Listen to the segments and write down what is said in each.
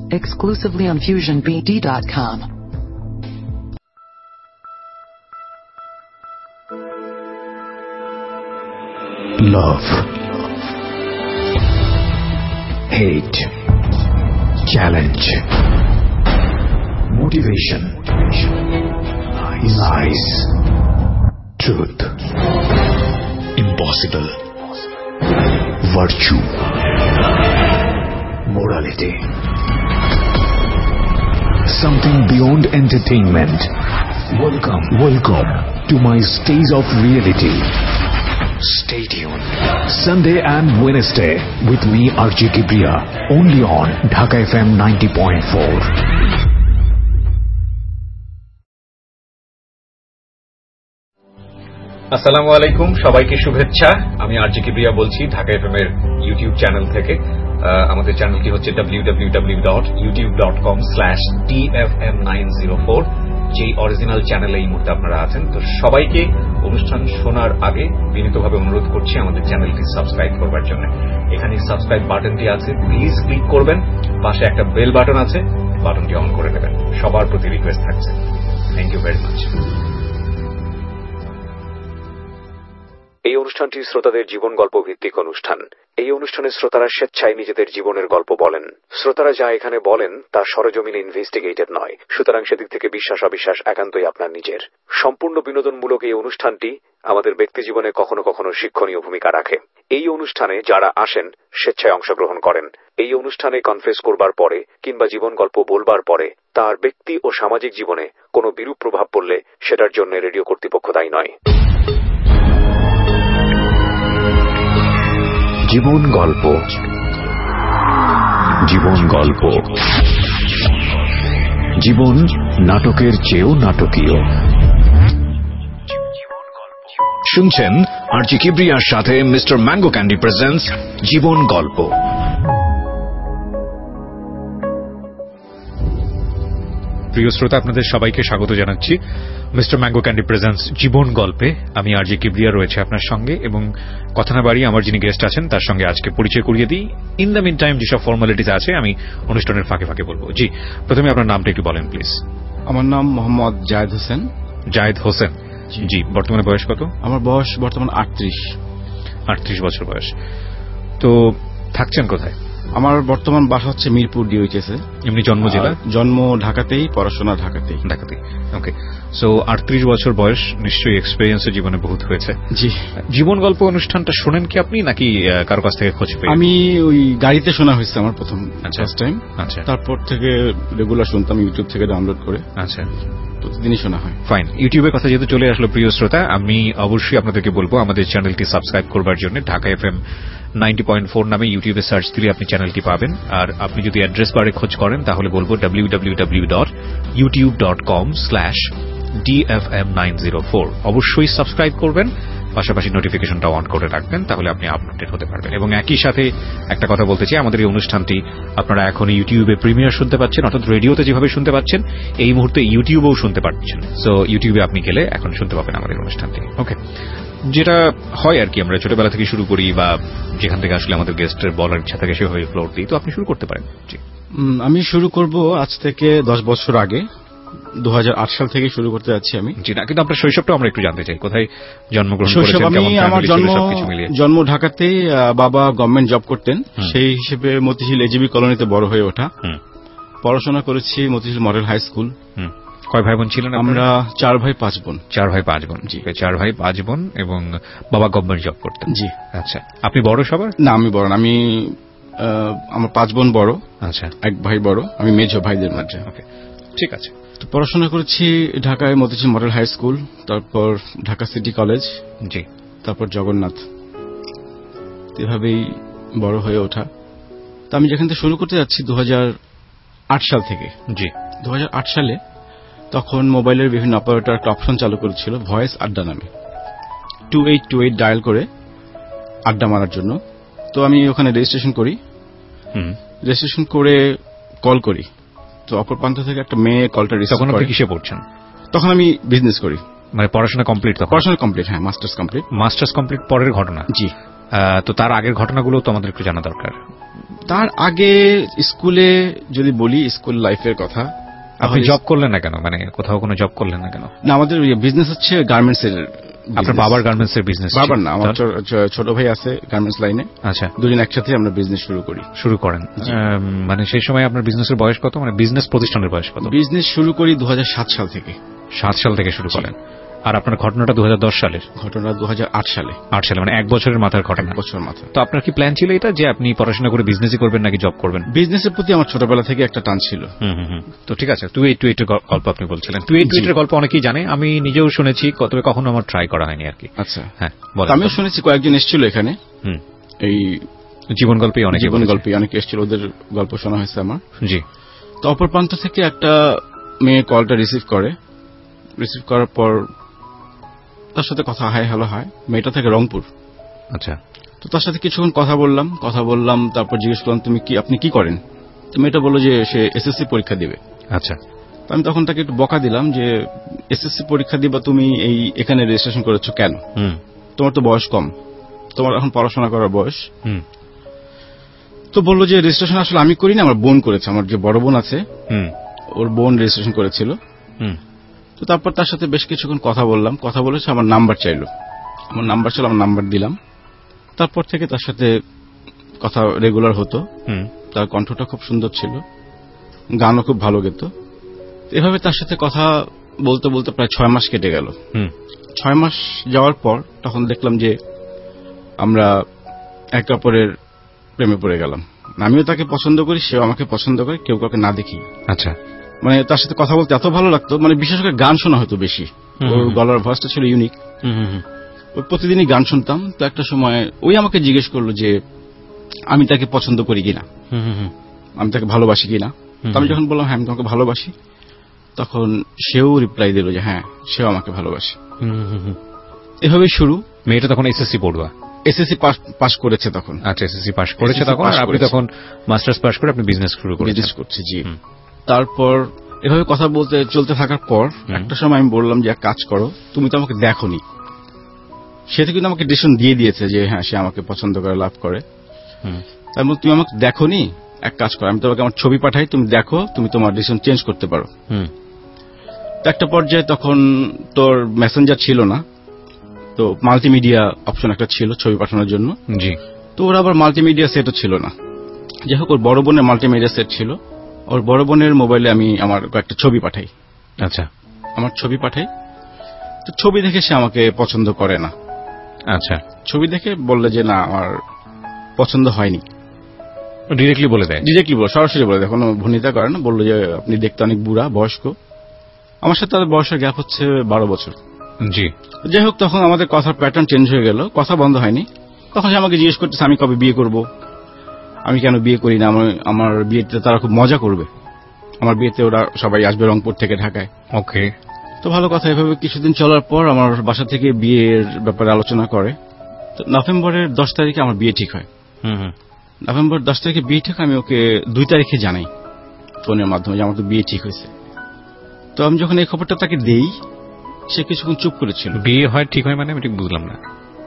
exclusively on FusionBD.com. Love, hate, challenge, motivation, lies, truth, impossible, virtue, morality, something beyond entertainment. Welcome to my stage of reality. Stay tuned. Sunday and Wednesday with me RJ Kibriya, only on Dhaka FM 90.4. আসসালামু আলাইকুম, সবাইকে শুভেচ্ছা। আমি RJ Kibria বলছি Dhaka FM এর YouTube channel থেকে। আমাদের চ্যানেলটি হচ্ছে www.youtube.com/dfm904, যেই অরিজিনাল চ্যানেলে এই মুহূর্তে আপনারা আছেন। তো সবাইকে অনুষ্ঠান শোনার আগে বিনীতভাবে অনুরোধ করছি আমাদের চ্যানেলটি সাবস্ক্রাইব করবার জন্য। এখানে সাবস্ক্রাইব বাটনটি আছে, প্লিজ ক্লিক করবেন। পাশে একটা বেল বাটন আছে, বাটনটি অন করে নেবেন। সবার প্রতি রিকোয়েস্ট থাকছে। Thank you very much. এই অনুষ্ঠানটি শ্রোতাদের জীবন গল্প ভিত্তিক অনুষ্ঠান। এই অনুষ্ঠানে শ্রোতারা স্বেচ্ছায় নিজেদের জীবনের গল্প বলেন। শ্রোতারা যা এখানে বলেন তা সরজমিনে ইনভেস্টিগেটেড নয়, সুতরাং সেদিক থেকে বিশ্বাস অবিশ্বাস একান্তই আপনার নিজের। সম্পূর্ণ বিনোদনমূলক এই অনুষ্ঠানটি আমাদের ব্যক্তি জীবনে কখনো কখনো শিক্ষণীয় ভূমিকা রাখে। এই অনুষ্ঠানে যারা আসেন স্বেচ্ছায় অংশগ্রহণ করেন। এই অনুষ্ঠানে কনফেস করবার পরে কিংবা জীবন গল্প বলবার পরে তার ব্যক্তি ও সামাজিক জীবনে কোনো বিরূপ প্রভাব পড়লে সেটার জন্য রেডিও কর্তৃপক্ষ দায়ী নয়। জীবন গল্প, জীবন গল্প, জীবন নাটকের চেয়েও নাটকীয়। শুনছেন আরজি কিবরিয়ার সাথে মিস্টার ম্যাঙ্গো ক্যান্ডি প্রেজেন্টস জীবন গল্প। প্রিয় শ্রোতা, আপনাদের সবাইকে স্বাগত জানাচ্ছি মিস্টার ম্যাঙ্গো ক্যান্ডি প্রেজেন্টস জীবন গল্পে। আমি আরজে কিবরিয়া রয়েছে আপনার সঙ্গে, এবং কথা না বাড়িয়ে আমার যিনি গেস্ট আছেন তার সঙ্গে আজকে পরিচয় করিয়ে দিই। ইন দ্য মিন টাইম যেসব ফর্মালিটিস আছে আমি অনুষ্ঠানের ফাঁকে ফাঁকে বলবো। জি, প্রথমে আপনার নামটা একটু বলেন প্লিজ। আমার নাম মোহাম্মদ জায়েদ হোসেন। জায়েদ হোসেন, জি। বর্তমানে বয়স কত? আমার বয়স বর্তমান 38 বছর বয়স। তো থাকছেন কোথায়? আমার বর্তমান বাসা হচ্ছে মিরপুর ডিওএইচএস এ। এমনি জন্ম জেলা? জন্ম ঢাকাতেই, পড়াশোনা ঢাকাতেই। ওকে। সো 38 বছর বয়স, নিশ্চয়ই এক্সপেরিয়েন্সও জীবনে বহুত হয়েছে। জি। জীবন গল্প অনুষ্ঠানটা শোনেন কি আপনি, নাকি কারো কাছ থেকে খোঁজ পেয়ে? আমি ওই গাড়িতে শোনা হয়েছে আমার প্রথম ফার্স্ট টাইম। আচ্ছা। তারপর থেকে রেগুলার শুনতাম ইউটিউব থেকে ডাউনলোড করে। আচ্ছা, প্রতিদিনই শোনা হয়। ফাইন। ইউটিউবের কথা যেহেতু চলে আসলো প্রিয় শ্রোতা, আমি অবশ্যই আপনাদেরকে বলবো আমাদের চ্যানেলটি সাবস্ক্রাইব করবার জন্য। ঢাকা এফএম 90.4 নামে ইউটিউবে সার্চ দিলে আপনি চ্যানেলটি পাবেন। আর আপনি যদি অ্যাড্রেস বারে খোঁজ করেন তাহলে বলবো www.youtube.com/dfm904। অবশ্যই সাবস্ক্রাইব করবেন, পাশাপাশি নোটিফিকেশনটা অন করে রাখবেন, তাহলে আপনি আপডেট হতে পারবেন। এবং একই সাথে একটা কথা বলতে চাই, আমাদের এই অনুষ্ঠানটি আপনারা এখন ইউটিউবে প্রিমিয়ার শুনতে পাচ্ছেন, অর্থাৎ রেডিওতে যেভাবে শুনতে পাচ্ছেন এই মুহূর্তে ইউটিউবেও শুনতে পাচ্ছেন। সো ইউটিউবে আপনি গেলে এখন শুনতে পাবেন আমাদের অনুষ্ঠানটি। ওকে, যেটা হয় আর কি, আমরা ছোটবেলা থেকে শুরু করি বা যেখান থেকে আসলে আমাদের গেস্টের বলার ইচ্ছা থাকে সেভাবে ফ্লোর দিই। তো আপনি শুরু করতে পারেন। জি, আমি শুরু করব আজ থেকে 10 বছর আগে, 2008 সাল থেকে শুরু করতে যাচ্ছি আমি। জি না, কিন্তু আপনার শৈশবটা আমরা একটু জানতে চাই। কোথায় জন্মগ্রহণ করেছেন? আমার জন্ম ঢাকাতেই। বাবা গভর্নমেন্ট জব করতেন, সেই হিসেবে মতিঝিল এজিবি কলোনিতে বড় হয়ে ওঠা। পড়াশোনা করেছি মতিঝিল মডেল হাই স্কুল। কয় ভাই বোন ছিলেন? আমরা 4 ভাই 5 বোন। 4 ভাই 5 বোন। জি, 4 ভাই 5 বোন, এবং বাবা গভর্নমেন্ট জব করতেন। জি। আচ্ছা, আপনি বড় সবার? না, আমি বড় না। আমার 5 বোন বড়। আচ্ছা, 1 ভাই বড়, আমি মেজো ভাইদের মধ্যে। ওকে, ঠিক আছে। তো পড়াশোনা করেছি ঢাকায় মতিঝিল মডেল হাই স্কুল, তারপর ঢাকা সিটি কলেজ। জি। তারপর জগন্নাথ। এভাবেই বড় হয়ে ওঠা। তো আমি যেখান থেকে শুরু করতে যাচ্ছি 2008 সাল থেকে। জি। 2008 সালে তখন মোবাইলের বিভিন্ন অপারেটর একটা অপশন চালু করেছিল ভয়েস আড্ডা নামে, 2828 ডায়াল করে আড্ডা মারার জন্য। তো আমি ওখানে রেজিস্ট্রেশন করি। রেজিস্ট্রেশন করে কল করি, তো অপর প্রান্ত থেকে একটা মেয়ে কলটা রিসিভ করে। তখন আপনি কিসে পড়ছেন? তখন আমি বিজনেস করি। মানে পড়াশোনা কমপ্লিট? তখন পড়াশোনা কমপ্লিট, হ্যাঁ, মাস্টার্স কমপ্লিট। মাস্টার্স কমপ্লিট পরের ঘটনা? জি। তো তার আগের ঘটনাগুলো তো আমাদের একটু জানা দরকার। তার আগে স্কুলে যদি বলি, স্কুল লাইফের কথা। আপনি জব করলেন না কেন, মানে কোথাও কোনো জব করলেন না কেন? না, আমাদের বিজনেস হচ্ছে গার্মেন্টস এর। আপনার বাবার গার্মেন্টস এর বিজনেস? বাবার না, আমার ছোট ভাই আছে গার্মেন্টস লাইনে। আচ্ছা, দুজন একসাথে আমরা বিজনেস শুরু করেন। মানে সেই সময় আপনার বিজনেসের বয়স কত, মানে বিজনেস প্রতিষ্ঠানের বয়স কত? বিজনেস শুরু করি 2007 সাল থেকে। 7 সাল থেকে শুরু করেন। আর আপনার ঘটনাটা 2010 সালের? ঘটনা 2008 সালে। 8 সালে, মানে 1 বছরের মাথার ঘটনা। 1 বছর মাথা। তো আপনার কি প্ল্যান ছিল এটা যে আপনি পড়াশোনা করে বিজনেসই করবেন নাকি জব করবেন? বিজনেসের প্রতি আমার ছোটবেলা থেকে একটা টান ছিল। তো ঠিক আছে, 2828 এর গল্প আপনি বলছিলেন। 2828 এর গল্প অনেকেই জানে, আমি নিজেও শুনেছি, তবে কখনো আমার ট্রাই করা হয়নি আর কি। আচ্ছা, হ্যাঁ বলেন। আমিও শুনেছি, কয়েকজন এসেছিল এখানে। এই জীবন গল্পে অনেকে এসেছিল, ওদের গল্প শোনা হয়েছে আমার। জি। তো অপর প্রান্ত থেকে একটা মেয়ে কলটা রিসিভ করার পর তার সাথে কথা হাই হ্যালো হয়। মেয়েটা থেকে রংপুর। আচ্ছা। তো তার সাথে কিছুক্ষণ কথা বললাম, তারপর জিজ্ঞেস করলাম আপনি কি করেন? তো মেয়েটা বলল যে সে এসএসসি পরীক্ষা দিবে। আচ্ছা। তো আমি তখন তাকে একটু বকা দিলাম যে এসএসসি পরীক্ষা দিবা, তুমি এখানে রেজিস্ট্রেশন করেছো কেন? তোমার তো বয়স কম, তোমার এখন পড়াশোনা করার বয়স। তো বললো যে রেজিস্ট্রেশন আসলে আমি করিনি, আমার বোন করেছে। আমার যে বড় বোন আছে, ওর বোন রেজিস্ট্রেশন করেছিল। তো তারপর তার সাথে বেশ কিছুক্ষণ কথা বলেছে, আমার নাম্বার চাইলো। আমার নাম্বার দিলাম। তারপর থেকে তার সাথে কথা রেগুলার হতো। তার কণ্ঠটা খুব সুন্দর ছিল, গানও খুব ভালো গেত। এভাবে তার সাথে কথা বলতে বলতে প্রায় 6 মাস কেটে গেল। 6 মাস যাওয়ার পর তখন দেখলাম যে আমরা একে অপরের প্রেমে পড়ে গেলাম। আমিও তাকে পছন্দ করি, সেও আমাকে পছন্দ করে, কেউ কাউকে না দেখি। আচ্ছা। মানে তার সাথে কথা বলতে এত ভালো লাগতো, মানে বিশেষ করে গান শোনা হতো বেশি। ওর গলার ভয়েসটা ছিল ইউনিক। প্রতিদিনই গান শুনতাম। তো একটা সময় ওই আমাকে জিজ্ঞেস করলো যে আমি তাকে পছন্দ করি কিনা, আমি তাকে ভালোবাসি কিনা। তো আমি যখন বললাম হ্যাঁ আমি তোমাকে ভালোবাসি, তখন সেও রিপ্লাই দিল যে হ্যাঁ সেও আমাকে ভালোবাসে। এভাবেই শুরু। মেয়েটা তখন এসএসসি পড়ুয়া? এসএসসি পাস করেছে তখন। আচ্ছা, এসএসসি পাস করেছে তখন, আর আপনি তখন মাস্টার্স পাস করে আপনি বিজনেস শুরু করেছেন? বিজনেস করছি, জি। তারপর এভাবে কথা বলতে চলতে থাকার পর একটা সময় আমি বললাম যে এক কাজ করো, তুমি তো আমাকে দেখোনি। সে তো কিন্তু আমাকে ডিসিশন দিয়ে দিয়েছে যে হ্যাঁ সে আমাকে পছন্দ করে, লাভ করে। তার মধ্যে তুমি আমাকে দেখোনি, এক কাজ করো, আমি তোমাকে আমার ছবি পাঠাই, তুমি দেখো, তুমি তোমার ডিসিশন চেঞ্জ করতে পারো। তো একটা পর্যায়ে তখন তোর মেসেঞ্জার ছিল না, তো মাল্টিমিডিয়া অপশন একটা ছিল ছবি পাঠানোর জন্য। জি। তো ওর আবার মাল্টিমিডিয়া সেটও ছিল না। যাই হোক, ওর বড় বোনের মাল্টিমিডিয়া সেট ছিল। ওর বড় বোনের মোবাইলে আমি আমার কয়েকটা ছবি পাঠাই। আচ্ছা। আমার ছবি পাঠাই, তো ছবি দেখে সে আমাকে পছন্দ করে না। আচ্ছা। ছবি দেখে বললে যে না আমার পছন্দ হয়নি। ডিরেক্টলি বলে দেয়? ডিরেক্টলি বলে, সরাসরি বলে দেয়, কোনো ভনিতা করে না। বললো যে আপনি দেখতে অনেক বুড়া, বয়স্ক। আমার সাথে তাদের বয়সের গ্যাপ হচ্ছে 12 বছর। জি। যাই হোক, তখন আমাদের কথার প্যাটার্ন চেঞ্জ হয়ে গেল, কথা বন্ধ হয়নি। তখন সে আমাকে জিজ্ঞেস করতেছে আমি কবে বিয়ে করব, আমি কেন বিয়ে করি না, আমার বিয়েতে তারা খুব মজা করবে, আমার বিয়েতে ওরা সবাই আসবে রংপুর থেকে ঢাকায়। ওকে। তো ভালো কথা। এভাবে কিছুদিন চলার পর আমার বাসা থেকে বিয়ের ব্যাপারে আলোচনা করে। তো নভেম্বরের 10 তারিখে আমার বিয়ে ঠিক হয়। নভেম্বর 10 তারিখে বিয়ে ঠিক হয়। আমি ওকে 2 তারিখে জানাই ফোনের মাধ্যমে যে আমার তো বিয়ে ঠিক হয়েছে। তো আমি যখন এই খবরটা তাকে দেই, সে কিছুক্ষণ চুপ করেছিল। বিয়ে হয় ঠিক হয় মানে আমি ঠিক বুঝলাম না।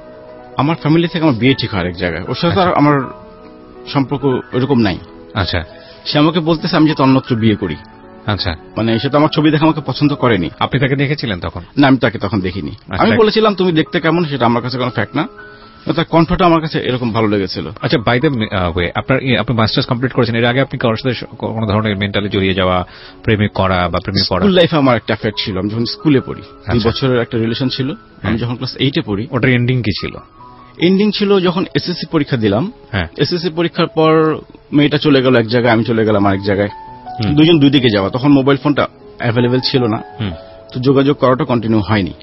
আমার ফ্যামিলি থেকে আমার বিয়ে ঠিক হয় এক জায়গায়, ওর সাথে আমার সম্পর্ক ওরকম নাই। আচ্ছা। সে আমাকে বলতেছে আমি যাতে অন্যত্র বিয়ে করি। আচ্ছা। মানে সে তো আমার ছবি দেখে আমাকে পছন্দ করেনি। আপনি তাকে দেখেছিলেন তখন? না, আমি তাকে তখন দেখিনি। আমি বলেছিলাম তুমি দেখতে কেমন, সেটা আমার কাছে কোনো ফ্যাক্ট না, তার কণ্ঠটা আমার কাছে এরকম ভালো লেগেছিল। আচ্ছা, বাই দ্য ওয়ে, আপনি মাস্টার্স কমপ্লিট করেছেন, এর আগে আপনি কারোর সাথে কোনো ধরনের মেন্টালি জড়িয়ে যাওয়া, প্রেমে করা বা প্রেমে পড়া? স্কুল লাইফে আমার একটা অ্যাফেয়ার ছিল। আমি যখন স্কুলে পড়ি 2 বছরের একটা রিলেশন ছিল। আমি যখন ক্লাস 8 এ পড়ি। ওটার এন্ডিং কি ছিল? এন্ডিং ছিল যখন এসএসসি পরীক্ষা দিলাম। এসএসসি পরীক্ষার পর মেয়েটা চলে গেল এক জায়গায়, আমি চলে গেলাম আরেক জায়গায়। দুজন দুই দিকে যাওয়া। তখন মোবাইল ফোনটা অ্যাভেলেবেল ছিল না, তো যোগাযোগ করাটা কন্টিনিউ হয়নি।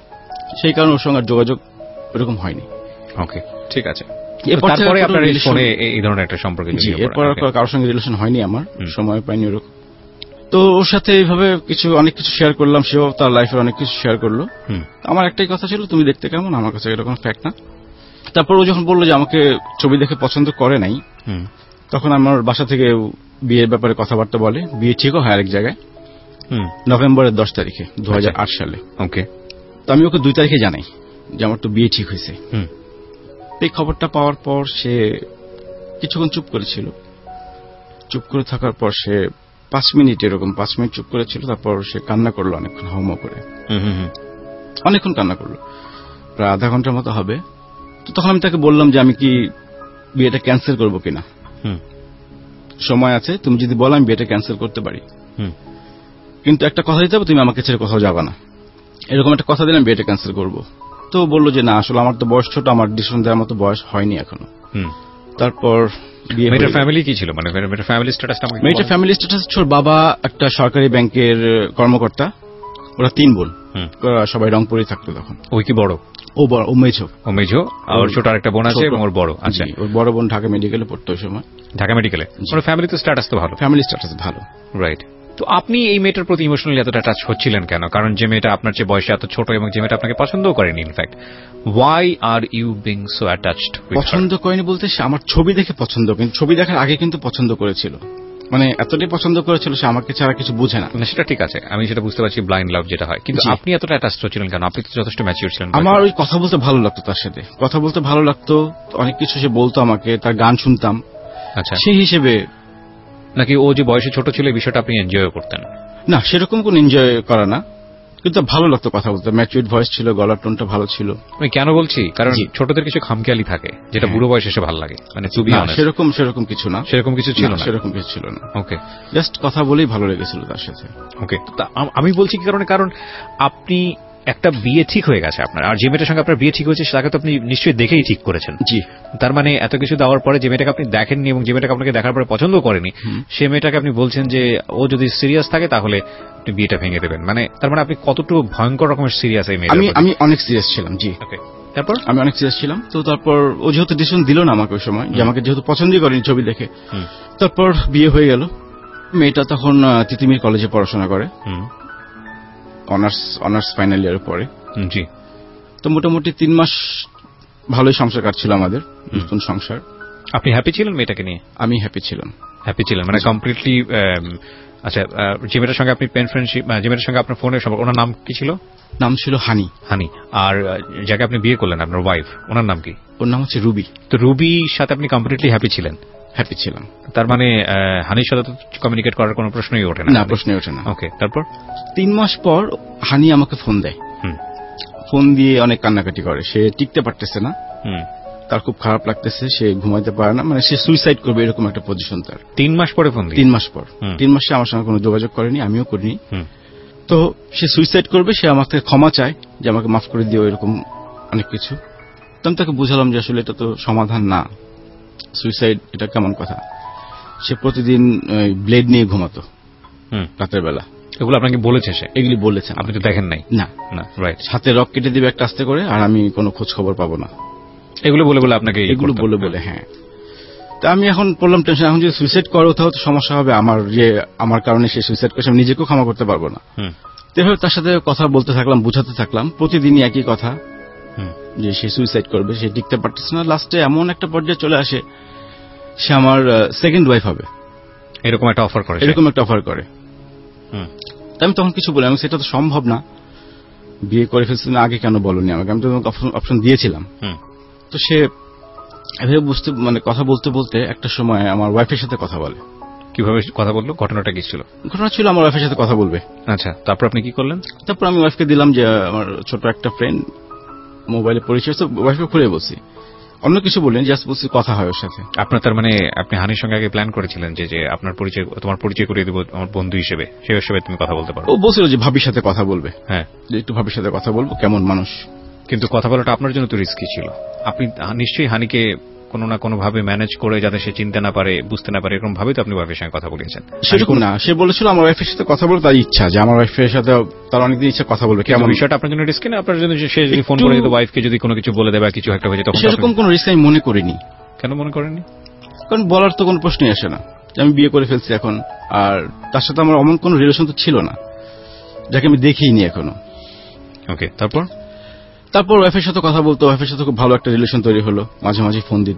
সেই কারণে ওর সঙ্গে যোগাযোগ এরকম হয়নি। ওকে, ঠিক আছে। তারপরে আপনার ফোনে এই ধরনের একটা সম্পর্ক? এরপর কারোর সঙ্গে রিলেশন হয়নি আমার, সময় পাইনি ওরকম। তো ওর সাথে এইভাবে অনেক কিছু শেয়ার করলাম, সেও তার লাইফের অনেক কিছু শেয়ার করলো। আমার একটাই কথা ছিল তুমি দেখতে কেমন, আমার কাছে এরকম ফ্যাক্ট না। তারপর ও যখন বললো যে আমাকে ছবি দেখে পছন্দ করে নাই, তখন আমার বাসা থেকে বিয়ের ব্যাপারে কথাবার্তা বলে। বিয়ে ঠিকও হয় আরেক জায়গায় নভেম্বরের 10 তারিখে 2008 সালে। ওকে। তো আমি ওকে 2 তারিখে জানাই যে আমার তো বিয়ে ঠিক হয়েছে। এই খবরটা পাওয়ার পর সে কিছুক্ষণ চুপ করেছিল। চুপ করে থাকার পর সে 5 মিনিট চুপ করেছিল। তারপর সে কান্না করলো অনেকক্ষণ, হাউমাউ করে অনেকক্ষণ কান্না করলো, প্রায় আধা ঘন্টার মতো হবে। তো তখন আমি তাকে বললাম যে আমি কি বিয়েটা ক্যান্সেল করবো কিনা, সময় আছে, তুমি যদি বলো আমি বিয়েটা ক্যান্সেল করতে পারি, কিন্তু একটা কথা দিতে হবে, তুমি আমাকে ছেড়ে কোথাও যাবা না, এরকম একটা কথা দিলে আমি বিয়েটা ক্যান্সেল করবো। তো বললো যে না, আসলে আমার তো বয়স ছোট, আমার ডিসিশন দেওয়ার মতো বয়স হয়নি এখনো। তারপর মেয়েটার ফ্যামিলি কি ছিল, মানে মেয়েটার ফ্যামিলি স্ট্যাটাসটা? মেয়েটার ফ্যামিলি স্ট্যাটাস ছিল, বাবা একটা সরকারি ব্যাংকের কর্মকর্তা, ওরা 3 বোন, সবাই রংপুরে থাকতো তখন। ওই কি বড়? ও বড়, ও মেঝো, আর ছোট আরেকটা বোন আছে এবং ওর বড়। আচ্ছা, ওর বড় বোন ঢাকা মেডিকেলে পড়তো ওই সময়। ঢাকা মেডিকেলে? ওর ফ্যামিলি তো স্ট্যাটাস তো ভালো। ফ্যামিলি স্ট্যাটাস ভালো, রাইট। তো আপনি এই মেয়েটার প্রতি ইমোশনালি এতটা টাচ হচ্ছিলেন কেন? কারণ যে মেয়েটা আপনার চেয়ে বয়সে এত ছোট এবং যে মেয়েটা আপনাকে পছন্দও করেনি, in fact why are you being so attached? পছন্দ করেনি বলতে সে আমার ছবি দেখে পছন্দ, কিন্তু ছবি দেখার আগে কিন্তু পছন্দ করেছিল, মানে এতটাই পছন্দ করেছিল সে আমাকে ছাড়া কিছু বুঝে না। সেটা ঠিক আছে, আমি সেটা বুঝতে পারছি, ব্লাইন্ড লাভ যেটা হয়, কিন্তু আপনি এতটা অ্যাটাচ হচ্ছিলেন কেন? আপনি তো যথেষ্ট ম্যাচিউর ছিলেন। আমার ওই কথা বলতে ভালো লাগতো, তার সাথে কথা বলতে ভালো লাগতো, অনেক কিছু সে বলতো আমাকে, তার গান শুনতাম। আচ্ছা, সেই হিসেবে। নাকি ও যে বয়সে ছোট ছিল এই বিষয়টা আপনি এনজয় করতেন? না, সেরকম কোন এনজয় করা না, কিন্তু ভালো লাগতো কথা বলতে, ম্যাচিউরড ভয়েস ছিল, গলার টোনটা ভালো ছিল। আমি কেন বলছি, কারণ ছোটদের কিছু খামখেয়ালি থাকে যেটা বুড়ো বয়সে এসে ভালো লাগে, মানে টু বি অনেস্ট। সেরকম কিছু না, সেরকম কিছু ছিল না, সেরকম কিছু ছিল না। ওকে, জাস্ট কথা বলেই ভালো লেগেছিল তার সাথে। ওকে, আমি বলছি কি কারণে, কারণ আপনি একটা বিয়ে ঠিক হয়ে গেছে আপনার, আর যে মেয়েটার সঙ্গে আপনার বিয়ে ঠিক হয়েছে তাকে তো আপনি নিশ্চয়ই দেখেই ঠিক করেছেন। জি। তার মানে এত কিছু দেওয়ার পরে যে মেয়েটাকে আপনি দেখেননি এবং যে মেয়েটাকে আপনাকে দেখার পরে পছন্দ করেনি, সে মেয়েটাকে আপনি বলছেন যে ও যদি সিরিয়াস থাকে তাহলে আপনি বিয়েটা ভেঙে দেবেন, মানে তার মানে আপনি কতটুকু ভয়ঙ্কর রকমের সিরিয়াস এই মেয়েটা? আমি অনেক সিরিয়াস ছিলাম। জি। ওকে, তারপর? আমি অনেক সিরিয়াস ছিলাম। তো তারপর ও যেহেতু ডিসিশন দিল না আমাকে ওই সময়, যে আমাকে যেহেতু পছন্দই করেনি ছবি দেখে, তারপর বিয়ে হয়ে গেল। মেয়েটা তখন তিতুমির কলেজে পড়াশোনা করে, অনার্স ফাইনাল ইয়ারে পড়ে। জি। তো মোটামুটি 3 মাস ভালোই সংসার কাটছিল আমাদের, নতুন সংসার। আপনি হ্যাপি ছিলেন মেয়েটাকে নিয়ে? আমি হ্যাপি ছিলাম। হ্যাপি ছিলেন মানে কমপ্লিটলি? আচ্ছা, যে মেয়েটার সঙ্গে আপনি পেন ফ্রেন্ডশিপ, যে মেয়েটার সঙ্গে আপনার ফোনের সম্পর্ক, ওনার নাম কি ছিল? নাম ছিল হানি। হানি। আর যাকে আপনি বিয়ে করলেন, আপনার ওয়াইফ, ওনার নাম কি? ওর নাম হচ্ছে রুবি। তো রুবির সাথে আপনি কমপ্লিটলি হ্যাপি ছিলেন? হ্যাপি ছিলাম। তার মানে হানির সাথে তো কমিউনিকেট করার কোনো প্রশ্নই ওঠে না? না, প্রশ্নই ওঠে না। ওকে, তারপর? 3 মাস পর হানি আমাকে ফোন দেয়। ফোন দিয়ে অনেক কান্নাকাটি করে, সে টিকতে পারতেছে না, তার খুব খারাপ লাগতেছে, সে ঘুমাইতে পারে না, মানে সে সুইসাইড করবে এরকম একটা পজিশন তার। 3 মাস পরে ফোন দিয়ে? 3 মাস পর। 3 মাসে আমার সঙ্গে কোনো যোগাযোগ করেনি, আমিও করিনি। তো সে সুইসাইড করবে, সে আমার থেকে ক্ষমা চায় যে আমাকে মাফ করে দিও, এরকম অনেক কিছু। তো আমি তাকে বুঝালাম যে আসলে এটা তো সমাধান না, সুইসাইড এটা কেমন কথা। সে প্রতিদিন ব্লেড নিয়ে ঘুমাতো রাতের বেলা। এগুলো আপনাকে বলেছে? সে এগুলি বলেছে, আপনি তো দেখেন নাই? না না, রাইট। হাতে রক কেটে দিবে একটা আস্তে করে, আর আমি কোনো খোঁজ খবর পাবো না, এগুলো বলে বলে আপনাকে? এগুলো বলে বলে, হ্যাঁ। তা আমি এখন পড়লাম টেনশন, এখন যদি সুইসাইড করো তাহলে তো সমস্যা হবে, আমার কারণে সে সুইসাইড করছে, আমি নিজেকেও ক্ষমা করতে পারবো না। এভাবে তার সাথে কথা বলতে থাকলাম, বুঝাতে থাকলাম, প্রতিদিনই একই কথা যে সে সুইসাইড করবে, সে টিকতে পারতেছে না। লাস্টে এমন একটা পর্যায়ে চলে আসে সে আমার সেকেন্ড ওয়াইফ হবে, এরকম একটা অফার করে। আমি তখন কিছু বলি, আমি সেটা তো সম্ভব না, বিয়ে করে ফেলছি না, আগে কেন বলনি আমাকে, আমি তো অপশন দিয়েছিলাম। তো সে এভাবে কথা বলতে বলতে একটা সময় আমার ওয়াইফের সাথে কথা বলে। কিভাবে কথা বললো? ঘটনাটা কি ছিল? ঘটনা ছিল আমার ওয়াইফের সাথে কথা বলবে। আচ্ছা, তারপর আপনি কি করলেন? তারপর আমি ওয়াইফকে দিলাম যে আমার ছোট একটা ফ্রেন্ড, মোবাইলে পরিচয়, তো ওয়াইফকে খুলে বলছি, অন্য কিছু বললেন, জাস্ট বলছি কথা হয় ওর সাথে। আপনার তার মানে আপনি হানির সঙ্গে আগে প্ল্যান করেছিলেন যে আপনার পরিচয়, তোমার পরিচয় করিয়ে দেবো আমার বন্ধু হিসেবে, সেই হিসেবে তুমি কথা বলতে পারো? ও বলছিল যে ভাবির সাথে কথা বলবে। হ্যাঁ, যে একটু ভাবির সাথে কথা বলবো, কেমন মানুষ। কিন্তু কথা বলাটা আপনার জন্য তো রিস্কি ছিল, আপনি নিশ্চয়ই হানিকে কোনো না কোনো ভাবে ম্যানেজ করে যাতে সে চিনতে না পারে, বুঝতে না পারে, এরকম ভাবে তো আপনি ওয়াইফের সঙ্গে কথা বলেছেন? সেরকম না, সে বলেছিল আমার ওয়াইফের সাথে কথা বলতে তার ইচ্ছা, যে আমার ওয়াইফের সাথে তার অনেকদিন ইচ্ছা কথা বলবে। কেমন বিষয়টা আপনার জন্য রিস্কি না? আপনার জন্য সে যদি ফোন করে যদি ওয়াইফকে যদি কোনো কিছু বলে দেবে, কিছু একটা হয়ে যায়, তখন সেরকম কোনো রিস্ক আমি মনে করিনি। কেন মনে করেননি? কারণ বলার তো কোনো প্রশ্নই আসে না, আমি বিয়ে করে ফেলছি এখন, আর তার সাথে আমার অমন কোনো রিলেশন তো ছিল না, যাকে আমি দেখিনি এখনো। ওকে, তারপর ওয়াইফের সাথে কথা বলতো, ওয়াইফের সাথে খুব ভালো একটা রিলেশন তৈরি হলো, মাঝে মাঝে ফোন দিত।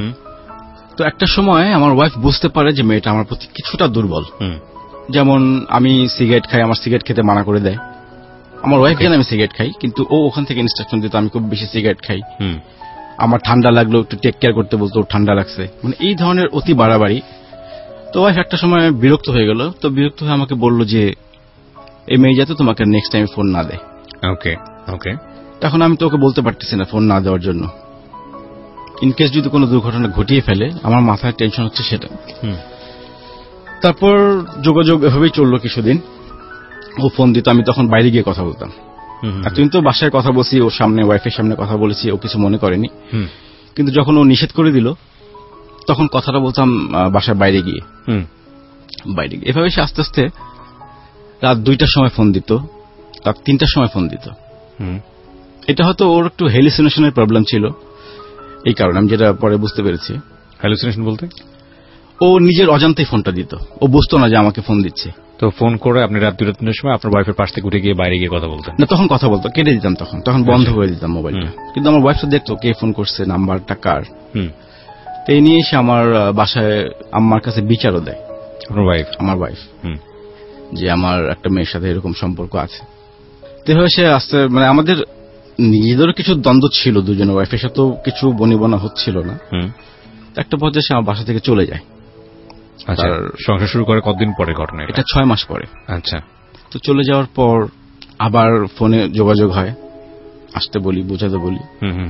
তো একটা সময় আমার ওয়াইফ বুঝতে পারে যে মেয়েটা আমার প্রতি কিছুটা দুর্বল। যেমন আমি সিগারেট খাই, আমার সিগারেট খেতে মানা করে দেয়। আমার ওয়াইফ জানে আমি সিগারেট খাই, কিন্তু ও ওখান থেকে ইনস্ট্রাকশন দিত আমি খুব বেশি সিগারেট খাই। আমার ঠান্ডা লাগলো একটু টেক কেয়ার করতে বলতো, ঠান্ডা লাগছে, মানে এই ধরনের অতি বাড়াবাড়ি। তো ওয়াইফ একটা সময় বিরক্ত হয়ে গেল, তো বিরক্ত হয়ে আমাকে বলল যে এই মেয়ে যাতে তোমাকে নেক্সট টাইম ফোন না দেয়। ওকে ওকে। তখন আমি তো ওকে বলতে পারতেছি না ফোন না দেওয়ার জন্য, ইনকেস যদি কোনো দুর্ঘটনা ঘটিয়ে ফেলে আমার মাথায় টেনশন হচ্ছে সেটা। তারপর যোগাযোগ এভাবেই চললো কিছুদিন। ও ফোন দিত, আমি তখন বাইরে গিয়ে কথা বলতাম। এতদিন তো বাসায় কথা বলছি, ওর সামনে, ওয়াইফের সামনে কথা বলেছি, ও কিছু মনে করেনি। কিন্তু যখন ও নিষেধ করে দিল তখন কথাটা বলতাম বাসার বাইরে গিয়ে। এভাবে সে আস্তে আস্তে রাত 2টার সময় ফোন দিত, রাত 3টার সময় ফোন দিত। এটা হয়তো ওর একটু হ্যালুসিনেশনের প্রবলেম ছিল, এই কারণে আমি যেটা পরে বুঝতে পেরেছি। হ্যালুসিনেশন বলতে ও নিজের অজান্তেই ফোনটা দিত, ও বুঝতো না যে আমাকে ফোন দিচ্ছে। তো ফোন করে আপনি রাত 2-3টার সময় আপনার ওয়াইফের পাশ থেকে উঠে গিয়ে বাইরে গিয়ে কথা বলতেন? না, তখন কথা বলতো, কেটে দিতাম, তখন বন্ধ করে দিতাম মোবাইলটা। কিন্তু আমার ওয়াইফ তো দেখতো কে ফোন করছে, নাম্বারটা কার। তো এই নিয়ে এসে আমার বাসায় আম্মার কাছে বিচারও দেয়। আপনার ওয়াইফ? আমার ওয়াইফ, যে আমার একটা মেয়ের সাথে এরকম সম্পর্ক আছে। তো এভাবে সে আস্তে, মানে আমাদের নিজেদেরও কিছু দ্বন্দ্ব ছিল দুজনের, ওয়াইফের সাথেও কিছু বনিবনা হচ্ছিল না। একটা পর্যায়ে সে আমার বাসা থেকে চলে যায়। আচ্ছা, সংসার শুরু করে কতদিন পরে ঘটনা? এটা 6 মাস পরে। আচ্ছা। তো চলে যাওয়ার পর আবার ফোনে যোগাযোগ হয়, আসতে বলি, বোঝাতে বলি,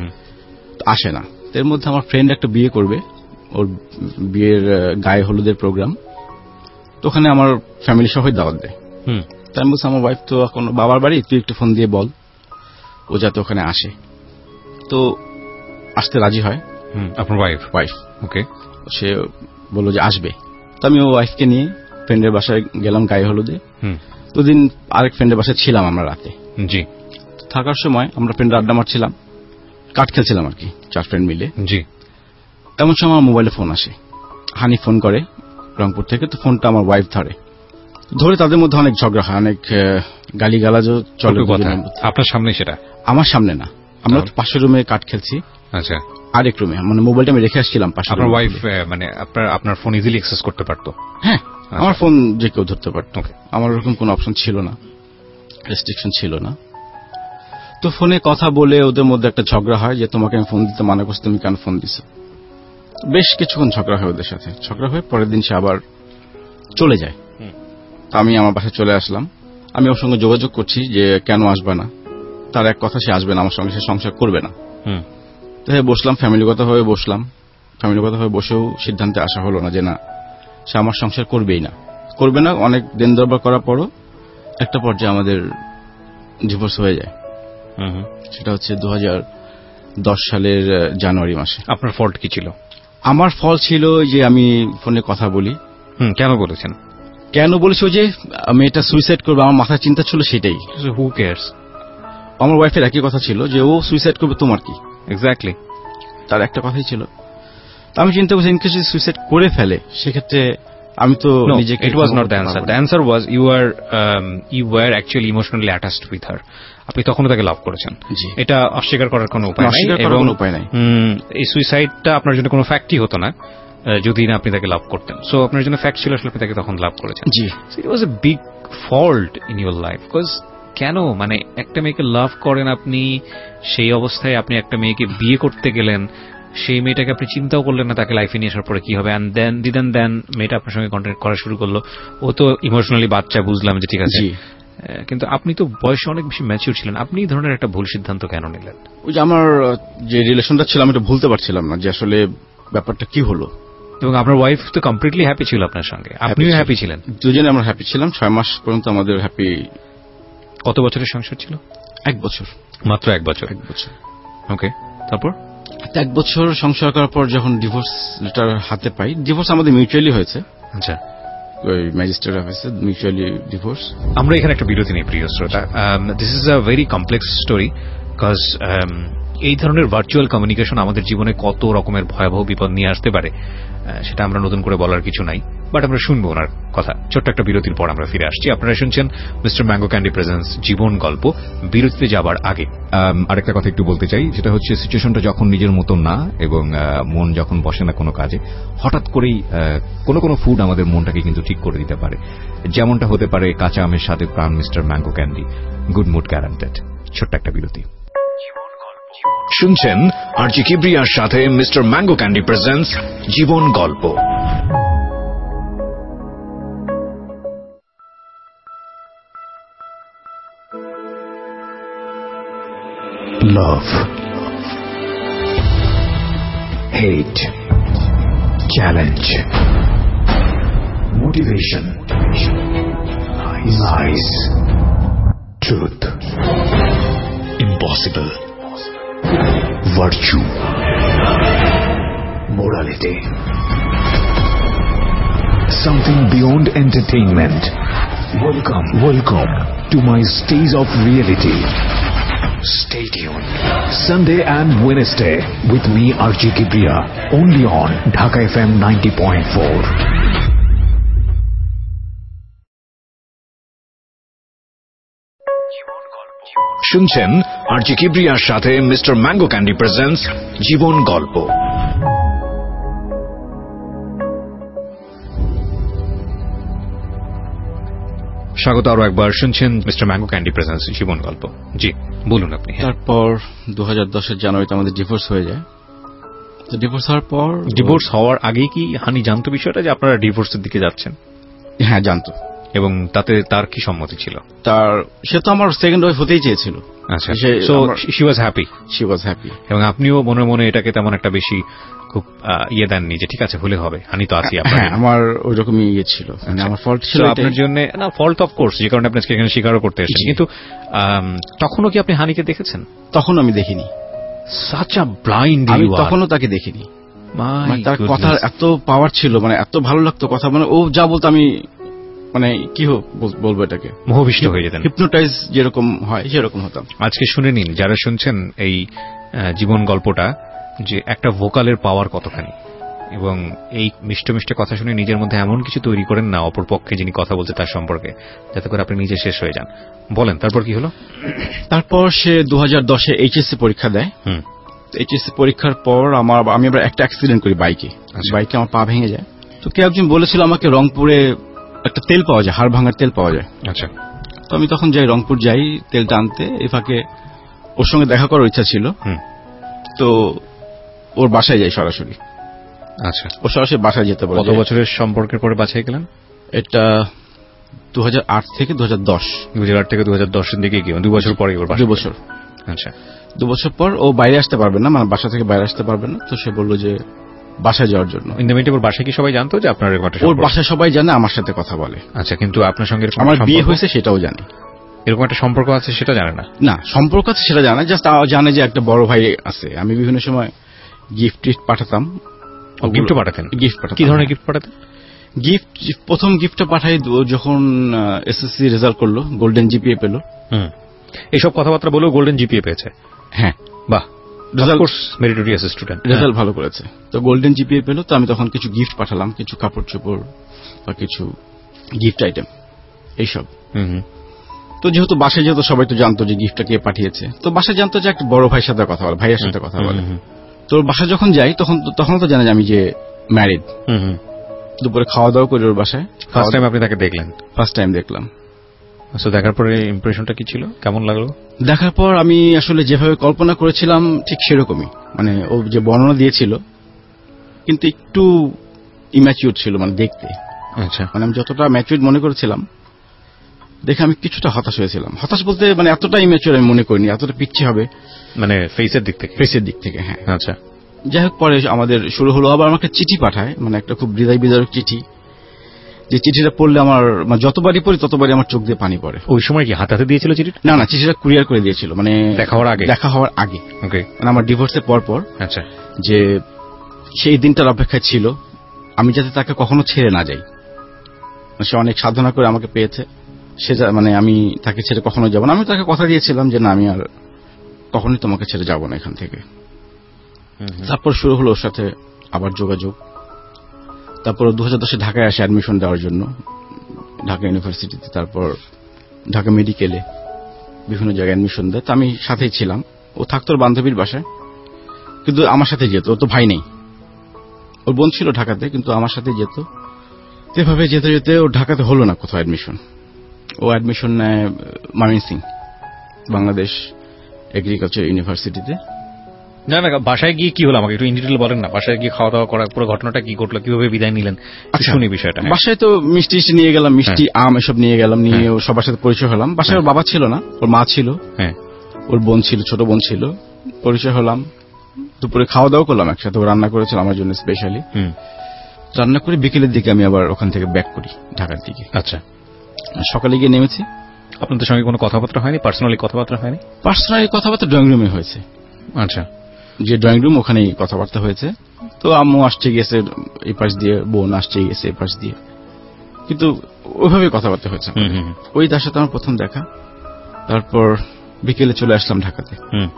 আসে না। এর মধ্যে আমার ফ্রেন্ড একটা বিয়ে করবে, ওর বিয়ের গায়ে হলুদের প্রোগ্রাম, তো ওখানে আমার ফ্যামিলি সবাই দাওয়াত দেয়। তাই আমি বলছি আমার ওয়াইফ তো এখন বাবার বাড়ি, তুই একটু ফোন দিয়ে বল ও যাতে ওখানে আসে। তো আসতে রাজি হয়। আপনার ওয়াইফ? ওয়াইফ, ওকে। সে বলল যে আসবে। তো আমি ও ওয়াইফকে নিয়ে ফ্রেন্ডের বাসায় গেলাম গায়ে হলুদে। দুদিন আরেক ফ্রেন্ডের বাসায় ছিলাম আমরা রাতে। জি। থাকার সময় আমরা ফ্রেন্ডের আড্ডা মারছিলাম, কাঠ খেলছিলাম আর কি, 4 ফ্রেন্ড মিলে। জি। এমন সময় আমার মোবাইলে ফোন আসে, হানি ফোন করে রংপুর থেকে। তো ফোনটা আমার ওয়াইফ ধরে তাদের মধ্যে অনেক ঝগড়া হয়, অনেক গালিগালাজও চলে। আপনার সামনে? সেটা আমার সামনে না, আমরা পাশের রুমে কাঠ খেলছি। আচ্ছা। আরেক রুমে, মানে মোবাইলটা আমি রেখে আসছিলাম পাশে। আপনার ওয়াইফ মানে আপনার ফোন ইজিলি অ্যাক্সেস করতে পারতো? হ্যাঁ, আমার ফোন যে কেউ ধরতে পারত, আমার ওরকম কোনো অপশন ছিল না, রেস্ট্রিকশন ছিল না। তো ফোনে কথা বলে ওদের মধ্যে একটা ঝগড়া হয় যে তোমাকে আমি ফোন দিতে মানা করছি, তুমি কেন ফোন দিছো। বেশ কিছুক্ষণ ঝগড়া হয় ওদের সাথে। ঝগড়া হয়ে পরের দিন সে আবার চলে যায়। আমি আমার বাসায় চলে আসলাম। আমি ওর সঙ্গে যোগাযোগ করছি যে কেন আসবে না। তার এক কথা, সে আসবে না আমার সঙ্গে, সে সংসার করবে না। তো বসলাম, ফ্যামিলিগত হয়ে বসলাম। ফ্যামিলিগত হয়ে বসেও সিদ্ধান্তে আসা হলো না যে না, সে আমার সংসার করবেই না, করবে না। অনেক দিন দরবার করার পরও একটা পর্যায়ে আমাদের ডিভোর্স হয়ে যায়। সেটা হচ্ছে 2010 সালের জানুয়ারি মাসে। আপনার ফল্ট কি ছিল? আমার ফল্ট ছিল যে আমি ফোনে কথা বলি। কেন বলেছেন? কেন বলেছি, যে মেয়েটা সুইসাইড করবে, আমার মাথায় চিন্তা ছিল সেটাই। Who cares? আমার ওয়াইফের একই কথা ছিল যে ও সুইসাইড করবে, তোমার কি? এক্স্যাক্টলি, তার একটা কথাই ছিল। আমি চিন্তা করছি ইনকেস যদি সুইসাইড করে ফেলে সেক্ষেত্রে আমি তো নিজেকে। It was not the answer. The answer was you were actually emotionally attached with her. আপনি তখনও তাকে লাভ করেছেন, এটা অস্বীকার করার কোনো উপায় নাই। এই সুইসাইডটা আপনার জন্য কোনো ফ্যাক্টই হতো না যদি না আপনি তাকে লাভ করতেন। সো আপনার জন্য ফ্যাক্ট ছিল, আসলে আপনি তাকে তখন লাভ করেছেন। জি, it was a big fault in your life. Because কেন, মানে একটা মেয়েকে লাভ করেন আপনি, সেই অবস্থায় আপনি একটা মেয়েকে বিয়ে করতে গেলেন, সেই মেয়েটাকে আপনি চিন্তাও করলেন না তাকে লাইফে নিয়ে আসার পরে কি হবে। অ্যান্ড দেন মেয়েটা আপনার সঙ্গে কন্ট্যাক্ট করা শুরু করলো। ও তো ইমোশনালি বাচ্চা, বুঝলাম যে ঠিক আছে, কিন্তু আপনি তো বয়সে অনেক বেশি ম্যাচিউর ছিলেন। আপনি এই ধরনের একটা ভুল সিদ্ধান্ত কেন নিলেন? ওই যে আমার যে রিলেশনটা ছিল আমি এটা ভুলতে পারছিলাম না যে আসলে ব্যাপারটা কি হলো। এবং আপনার ওয়াইফ তো কমপ্লিটলি হ্যাপি ছিল আপনার সঙ্গে, আপনিও হ্যাপি ছিলেন, দুজনে আমরা হ্যাপি ছিলাম। 6 মাস পর্যন্ত আমাদের হ্যাপি। কত বছরের সংসার ছিল? 1 বছর। মাত্র 1 বছর? 1 বছর। ওকে, তারপর 1 বছর সংসার করার পর যখন ডিভোর্স লেটার হাতে পাই, ডিভোর্স আমাদের মিউচুয়ালি হয়েছে। আচ্ছা, ওই ম্যাজিস্ট্রেট অফিসে মিউচুয়ালি ডিভোর্স। আমরা এখানে একটা বিরতি নেই প্রিয় শ্রোতা। This is a very complex story, because এই ধরনের ভার্চুয়াল কমিউনিকেশন আমাদের জীবনে কত রকমের ভয়াবহ বিপদ নিয়ে আসতে পারে সেটা আমরা নতুন করে বলার কিছু নাই, বাট আমরা শুনবো ওনার কথা। ছোট্ট একটা বিরতির পর আমরা ফিরে আসছি। আপনারা শুনছেন মিস্টার ম্যাঙ্গো ক্যান্ডি প্রেজেন্স জীবন গল্প। বিরতিতে যাবার আগে আরেকটা কথা একটু বলতে চাই, সেটা হচ্ছে সিচুয়েশনটা যখন নিজের মতো না এবং মন যখন বসে না কোনো কাজে, হঠাৎ করেই কোনো ফুড আমাদের মনটাকে কিন্তু ঠিক করে দিতে পারে। যেমনটা হতে পারে কাঁচা আমের সাথে Pran mister Mango Candy. Good mood guaranteed. ছোট্ট একটা বিরতি। শুনছেন আরজি কিবরিয়ার সাথে মিস্টার ম্যাঙ্গো ক্যান্ডি প্রেজেন্টস জীবন গল্প। Love, hate, challenge, motivation, lies, truth, impossible, virtue, morality, something beyond entertainment. Welcome to my stage of reality. Stay tuned. Sunday and Wednesday with me RJ Kibriya, only on Dhaka FM 90.4. শুনছেন RJ কিবরিয়ার সাথে mister Mango Candy presents জীবন গল্প। স্বাগত আরো একবার। শুনছেন mister Mango Candy presents জীবন গল্প। জি বলুন আপনি। তারপর 2010 জানুয়ারিতে আমাদের ডিভোর্স হয়ে যায়। তো ডিভোর্স হওয়ার পর, ডিভোর্স হওয়ার আগেই কি হানি জানতো বিষয়টা যে আপনারা ডিভোর্সের দিকে যাচ্ছেন? হ্যাঁ জানতো। এবং তাতে তার কি সম্মতি ছিল? সে তো আমার সেকেন্ড ওয়াইফ হতেই চেয়েছিল। আচ্ছা, সো শি ওয়াজ হ্যাপি। এবং আপনিও মনে মনে এটাকে তেমন একটা বেশি খুব দেননি যে ঠিক আছে হলে হবে, হানি তো আছি আপনার। আমার ওইরকমই ছিল, আমার ফল্ট ছিল আপনার জন্য। না, ফল্ট অফ কোর্স, যে কারণে আপনি আজকে এখানে স্বীকারও করতে এসেছেন। কিন্তু তখনও কি আপনি হানিকে দেখেছেন? তখন আমি দেখিনি। Such a blind you are. আমি তখনও তাকে দেখিনি। তার কথা এত পাওয়ার ছিল, মানে এত ভালো লাগতো কথা, মানে ও যা বলতো আমি মানে কি বলবো এটাকে, মোহবিষ্ট হয়ে যেতেন। হিপনোটাইজ যেরকম হয় সেরকম হতাম। আজকে শুনে নিন যারা শুনছেন এই জীবন গল্পটা, যে একটা ভোকালের পাওয়ার কতখানি, এবং এই মিষ্টি মিষ্টি কথা শুনে নিজের মধ্যে এমন কিছু তৈরি করেন না অপর পক্ষে যিনি কথা বলছে তার সম্পর্কে, যাতে করে আপনি নিজে শেষ হয়ে যান। বলেন তারপর কি হলো? তারপর সে 2010-এ এইচএসসি পরীক্ষা দেয়। এইচএসসি পরীক্ষার পর আমি আবার একটা অ্যাক্সিডেন্ট করি বাইকে। আমার পা ভেঙে যায়। তো কেউ একজন বলেছিল আমাকে রংপুরে একটা তেল পাওয়া যায়, হাড় ভাঙার তেল পাওয়া যায়। আচ্ছা। তো আমি তখন যাই, রংপুর যাই তেলটা আনতে। এই ফাঁকে ওর সঙ্গে দেখা করার ইচ্ছা ছিল, তো ওর বাসায় যাই সরাসরি। আচ্ছা, ও সরাসরি বাসায় যেতে বলে। কত বছরের সম্পর্কের পরে বাসায় গেলেন? এটা 2008 থেকে 2010। 2008 থেকে 2010-এর দিকে গিয়ে 2 বছর পরে ওর বাসা। 2 বছর। আচ্ছা, 2 বছর পর ও বাইরে আসতে পারবে না, মানে বাসা থেকে বাইরে আসতে পারবে না। তো সে বলল যে বাসায় যাওয়ার জন্য। ইন দ্য মিনিট ওর বাসায় কি সবাই জানতো যে আপনার এরকম একটা সম্পর্ক? ওর বাসায় সবাই জানে, আমার সাথে কথা বলে। আচ্ছা, কিন্তু আপনার সঙ্গে আমার বিয়ে হয়েছে সেটাও জানে। এরকম একটা সম্পর্ক আছে সেটা জানে না? না, সম্পর্ক আছে সেটা জানে, জাস্ট জানে যে একটা বড় ভাই আছে। আমি বিভিন্ন সময় গিফট পাঠাতাম। গিফট পাঠাতেন? গিফট পাঠাতাম। কি ধরনের গিফট পাঠাতেন? গিফট প্রথম গিফটটা পাঠাই যখন এসএসসি রেজাল্ট করলো, গোল্ডেন জিপিএ পেল। এইসব কথাবার্তা বলেও গোল্ডেন জিপিএ পেয়েছে? হ্যাঁ। বাহ, মেরিটোরিয়াস স্টুডেন্ট, রেজাল্ট ভালো করেছে। তো গোল্ডেন জিপিএ পেল। তো আমি তখন কিছু গিফট পাঠালাম, কিছু কাপড় চোপড় বা কিছু গিফট আইটেম এইসব। তো যেহেতু বাসায় যেহেতু সবাই তো জানতো যে গিফটটা কে পাঠিয়েছে, তো বাসায় জানতো যে একটা বড় ভাইয়ের সাথে কথা বলে, ভাইয়ের সাথে কথা বলে। তো বাসায় যখন যাই তখনও তো জানে যে আমি যে ম্যারিড। দুপুরে খাওয়া দাওয়া করি ওর বাসায়। ফার্স্ট টাইম আপনি তাকে দেখলেন? ফার্স্ট টাইম দেখলাম। আচ্ছা, দেখার পরে ইমপ্রেশনটা কি ছিল, কেমন লাগলো? দেখার পর আমি আসলে যেভাবে কল্পনা করেছিলাম ঠিক সেরকমই, মানে ও যে বর্ণনা দিয়েছিল, কিন্তু একটু ইম্যাচিউর ছিল মানে দেখতে। আচ্ছা, মানে আমি যতটা ম্যাচিউর মনে করেছিলাম দেখে আমি কিছুটা হতাশ হয়েছিলাম। হতাশ বলতে মানে এতটা ইম্যাচিউর আমি মনে করিনি, এতটা পিচ্ছি হবে মানে ফেসের দিক থেকে। ফেসের দিক থেকে, হ্যাঁ। আচ্ছা, যাই হোক, পরে আমাদের শুরু হলো। আবার আমাকে চিঠি পাঠায়, মানে একটা খুব হৃদয় বিদারক চিঠি, যে চিঠিটা পড়লে আমার যতবারই পড়ি ততবারই আমার চোখ দিয়ে পানি পড়ে। ওই সময় কি হাতে দিয়েছিল চিঠিটা? না, চিঠিটা কুরিয়ার করে দিয়েছিল, মানে দেখা হওয়ার আগে। ওকে, মানে আমার ডিভোর্সের পর। আচ্ছা, যে সেই দিনটার অপেক্ষায় ছিল আমি যাতে তাকে কখনো ছেড়ে না যাই। সে অনেক সাধনা করে আমাকে পেয়েছে, সে মানে আমি তাকে ছেড়ে কখনো যাব না। আমি তাকে কথা দিয়েছিলাম যে না, আমি আর কখনোই তোমাকে ছেড়ে যাব না এখান থেকে। তারপর শুরু হলো ওর সাথে আবার যোগাযোগ। তারপর 2010-এ ঢাকায় আসে অ্যাডমিশন দেওয়ার জন্য, ঢাকা ইউনিভার্সিটিতে, তারপর ঢাকা মেডিকেলে, বিভিন্ন জায়গায় অ্যাডমিশন দেয়। তো আমি সাথেই ছিলাম। ও থাকতো ওর বান্ধবীর বাসায়, কিন্তু আমার সাথে যেত। ওর তো ভাই নেই, ওর বোন ছিল ঢাকাতে, কিন্তু আমার সাথে যেত। এভাবে যেতে যেতে ও ঢাকাতে হলো না কোথাও অ্যাডমিশন। ও অ্যাডমিশন নেয় ময়মনসিংহ বাংলাদেশ এগ্রিকালচার ইউনিভার্সিটিতে। না না, বাসায় গিয়ে কি হলো আমাকে একটু ইন ডিটেইল বলেন না। বাসায় গিয়ে খাওয়া দাওয়া করা পুরো ঘটনাটা কি ঘটলো, কিভাবে বিদায় নিলেন, শুনি বিষয়টা। বাসায় তো মিষ্টি নিয়ে গেলাম, মিষ্টি আম এসব নিয়ে গেলাম, নিয়ে সবার সাথে পরিচয় হলাম। বাসায় ওর বাবা ছিল না, ওর মা ছিল, ওর বোন ছিল, ছোট বোন ছিল। পরিচয় হলাম, দুপুরে খাওয়া দাওয়া করলাম একসাথে। ও রান্না করেছিল আমার জন্য স্পেশালি। রান্না করে বিকেলের দিকে আমি আবার ওখান থেকে ব্যাক করি ঢাকার দিকে। আচ্ছা, সকালে গিয়ে নেমেছি। আপনাদের সঙ্গে কোনো কথাবার্তা হয়নি? পার্সোনালি কথাবার্তা হয়নি? পার্সোনালি কথাবার্তা ড্রয়িং রুমে হয়েছে। আচ্ছা, যে ড্রয়িং রুম ওখানেই কথাবার্তা হয়েছে। তো আম্মু আসছে গেছে এই পাশ দিয়ে, বোন আসছে গেছে এই পাশ দিয়ে, কিন্তু ওইভাবে কথাবার্তা হয়েছে। ওই তার সাথে আমার প্রথম দেখা। তারপর বিকেলে চলে আসলাম ঢাকাতে।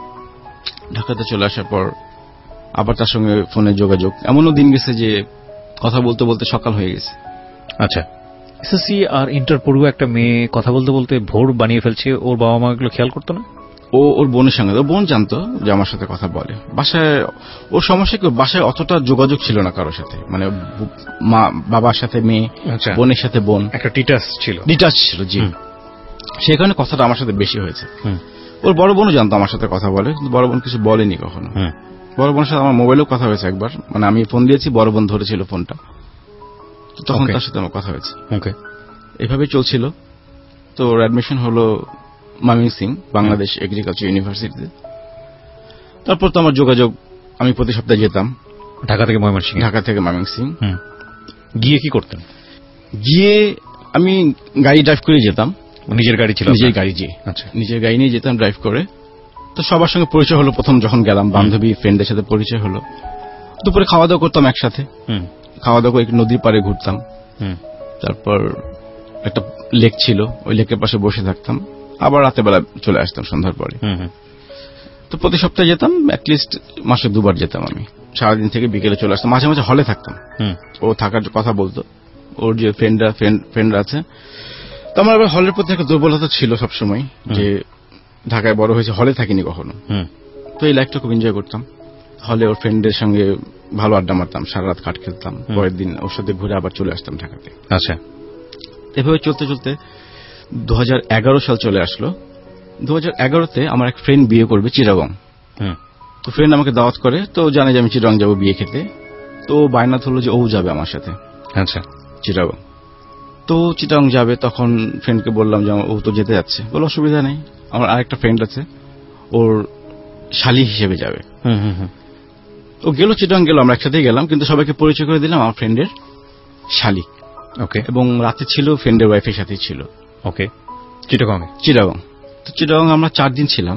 ঢাকাতে চলে আসার পর আবার তার সঙ্গে ফোনে যোগাযোগ। এমনও দিন গেছে যে কথা বলতে বলতে সকাল হয়ে গেছে। আচ্ছা, এসএসসি আর ইন্টার পড়ুয়া একটা মেয়ে কথা বলতে বলতে ভোর বানিয়ে ফেলছে, ওর বাবা মা এগুলো খেয়াল করতো না? ওর বোনের সঙ্গে, ওর বোন জানতো যে আমার সাথে কথা বলে। বাসায় ওর সমস্যা কি, বাসায় অতটা যোগাযোগ ছিল না কারোর সাথে, মানে মা বাবার সাথে মেয়ে, বোনের সাথে বোন, একটা ডিটাচ ছিল। জি, সেই কারণে কথাটা আমার সাথে বেশি হয়েছে। ওর বড় বোনও জানতো আমার সাথে কথা বলে, কিন্তু বড় বোন কিছু বলেনি কখনো। বড় বোনের সাথে আমার মোবাইলেও কথা হয়েছে একবার, মানে আমি ফোন দিয়েছি, বড় বোন ধরেছিল ফোনটা, তখন তার সাথে আমার কথা হয়েছে। এভাবে চলছিল। তো ওর অ্যাডমিশন হলো ময়মনসিং বাংলাদেশ এগ্রিকালচার ইউনিভার্সিটিতে। তারপর তো আমার যোগাযোগ, আমি প্রতি সপ্তাহে যেতাম ঢাকা থেকে ময়মনসিং। গিয়ে কি করতেন? গিয়ে আমি গাড়ি ড্রাইভ করে যেতাম। নিজের গাড়ি ছিল? নিজের গাড়ি, জি। আচ্ছা, নিজের গাড়ি নিয়ে যেতাম ড্রাইভ করে। তো সবার সঙ্গে পরিচয় হলো প্রথম যখন গেলাম, বান্ধবী ফ্রেন্ডের সাথে পরিচয় হলো। দুপুরে খাওয়া দাওয়া করতাম একসাথে, খাওয়া দাওয়া করে নদীর পাড়ে ঘুরতাম। তারপর একটা লেক ছিল, ওই লেকের পাশে বসে থাকতাম, আবার রাতে বেলা চলে আসতাম সন্ধ্যার পরে। তো প্রতি সপ্তাহে যেতাম, অ্যাটলিস্ট মাসে 2 বার যেতাম আমি। সারাদিন থেকে বিকেলে চলে আসতাম। মাঝে মাঝে হলে থাকতাম, ও থাকার কথা বলতো, ওর যে ফ্রেন্ডরা আছে। তো আমার আবার হলের প্রতি একটা দুর্বলতা ছিল সবসময়, যে ঢাকায় বড় হয়েছে, হলে থাকিনি কখনো। তো এই লাইফটা খুব এনজয় করতাম। হলে ওর ফ্রেন্ডের সঙ্গে ভালো আড্ডা মারতাম, সারা রাত কাট খেলতাম, পরের দিন ওর সাথে ঘুরে আবার চলে আসতাম ঢাকাতে। আচ্ছা, এভাবে চলতে চলতে 2011 সাল চলে আসলো। 2011তে আমার এক ফ্রেন্ড বিয়ে করবে চিটাগং। তো ফ্রেন্ড আমাকে দাওয়াত করে, তো জানে যে আমি চিটাগং যাবো বিয়ে খেতে। তো বায়না ধরলো যে ও যাবে আমার সাথে। আচ্ছা, চিটাগং। তো চিটাগং যাবে, তখন ফ্রেন্ডকে বললাম যে ও তো যেতে যাচ্ছে। বলো অসুবিধা নেই, আমার আরেকটা ফ্রেন্ড আছে, ওর শালী হিসেবে যাবে। ও গেল, চিটাগং গেল, আমরা একসাথেই গেলাম, কিন্তু সবাইকে পরিচয় করে দিলাম আমার ফ্রেন্ডের শালী। ওকে। এবং রাতে ছিল ফ্রেন্ডের ওয়াইফের সাথেই ছিল। ওকে, চিটাগং। তো চিটাগং আমরা 4 দিন ছিলাম।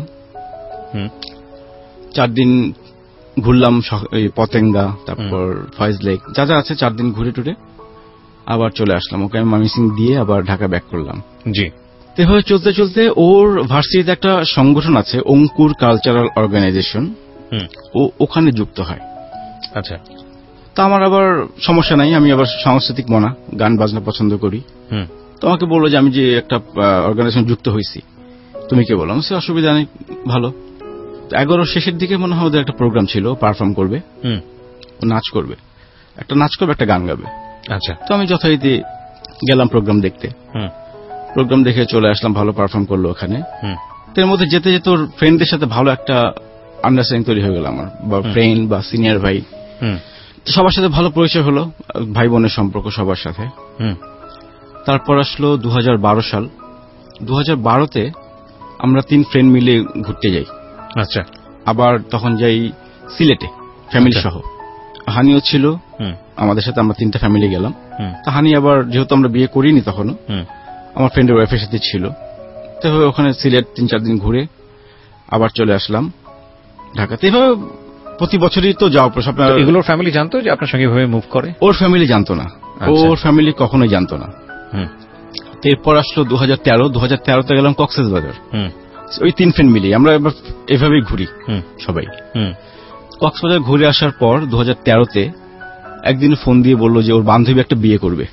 4 দিন ঘুরলাম, পতেঙ্গা, তারপর ফয়েজ লেক, যা যা আছে 4 দিন ঘুরে টুরে আবার চলে আসলাম। ওকে আমি ময়মনসিং দিয়ে আবার ঢাকা ব্যাক করলাম। জি। এভাবে চলতে চলতে ওর ভার্সিটিতে একটা সংগঠন আছে, অঙ্কুর কালচারাল অর্গানাইজেশন, ও ওখানে যুক্ত হয়। আচ্ছা। তা আমার আবার সমস্যা নাই, আমি আবার সাংস্কৃতিক মনা, গান বাজনা পছন্দ করি। তো আমাকে বললো যে আমি যে একটা অর্গানাইজেশন যুক্ত হয়েছি, তুমি কে বলো? সে অসুবিধা নেই, ভালো। 11 শেষের দিকে মনে হয় ওদের একটা প্রোগ্রাম ছিল, পারফর্ম করবে, নাচ করবে, একটা গান গাবে। আচ্ছা। তো আমি যথারীতি গেলাম প্রোগ্রাম দেখতে। প্রোগ্রাম দেখে চলে আসলাম, ভালো পারফর্ম করলো ওখানে। এর মধ্যে যেতে যেতে ওর ফ্রেন্ডদের সাথে ভালো একটা আন্ডারস্ট্যান্ডিং তৈরি হয়ে গেল আমার, বা ফ্রেন্ড বা সিনিয়র ভাই, সবার সাথে ভালো পরিচয় হলো, ভাই বোনের সম্পর্ক সবার সাথে। তারপর আসলো 2012 সাল। 2012তে আমরা 3 ফ্রেন্ড মিলে ঘুরতে যাই। আচ্ছা। আবার তখন যাই সিলেটে ফ্যামিলি সহ। হানিও ছিল আমাদের সাথে, আমরা 3টা ফ্যামিলি গেলাম। হানি আবার যেহেতু আমরা বিয়ে করিনি তখনও, আমার ফ্রেন্ডের ওয়াইফের সাথে ছিল। তো ওখানে সিলেট 3-4 দিন ঘুরে আবার চলে আসলাম ঢাকাতে। এভাবে প্রতি বছরই তো যাওয়া। এগুলোর ফ্যামিলি জানতো যে আপনার সঙ্গে এভাবে মুভ করে? ওর ফ্যামিলি জানতো না, ওর ফ্যামিলি কখনোই জানতো না। এরপর আসলো 2013তে গেলাম কক্সবাজার। ওই 3 ফ্রেন্ড মিলে আমরা এভাবেই ঘুরি সবাই। কক্সবাজার ঘুরে আসার পর 2013তে একদিন ফোন দিয়ে বললো যে ওর বান্ধবী একটা বিয়ে করবে।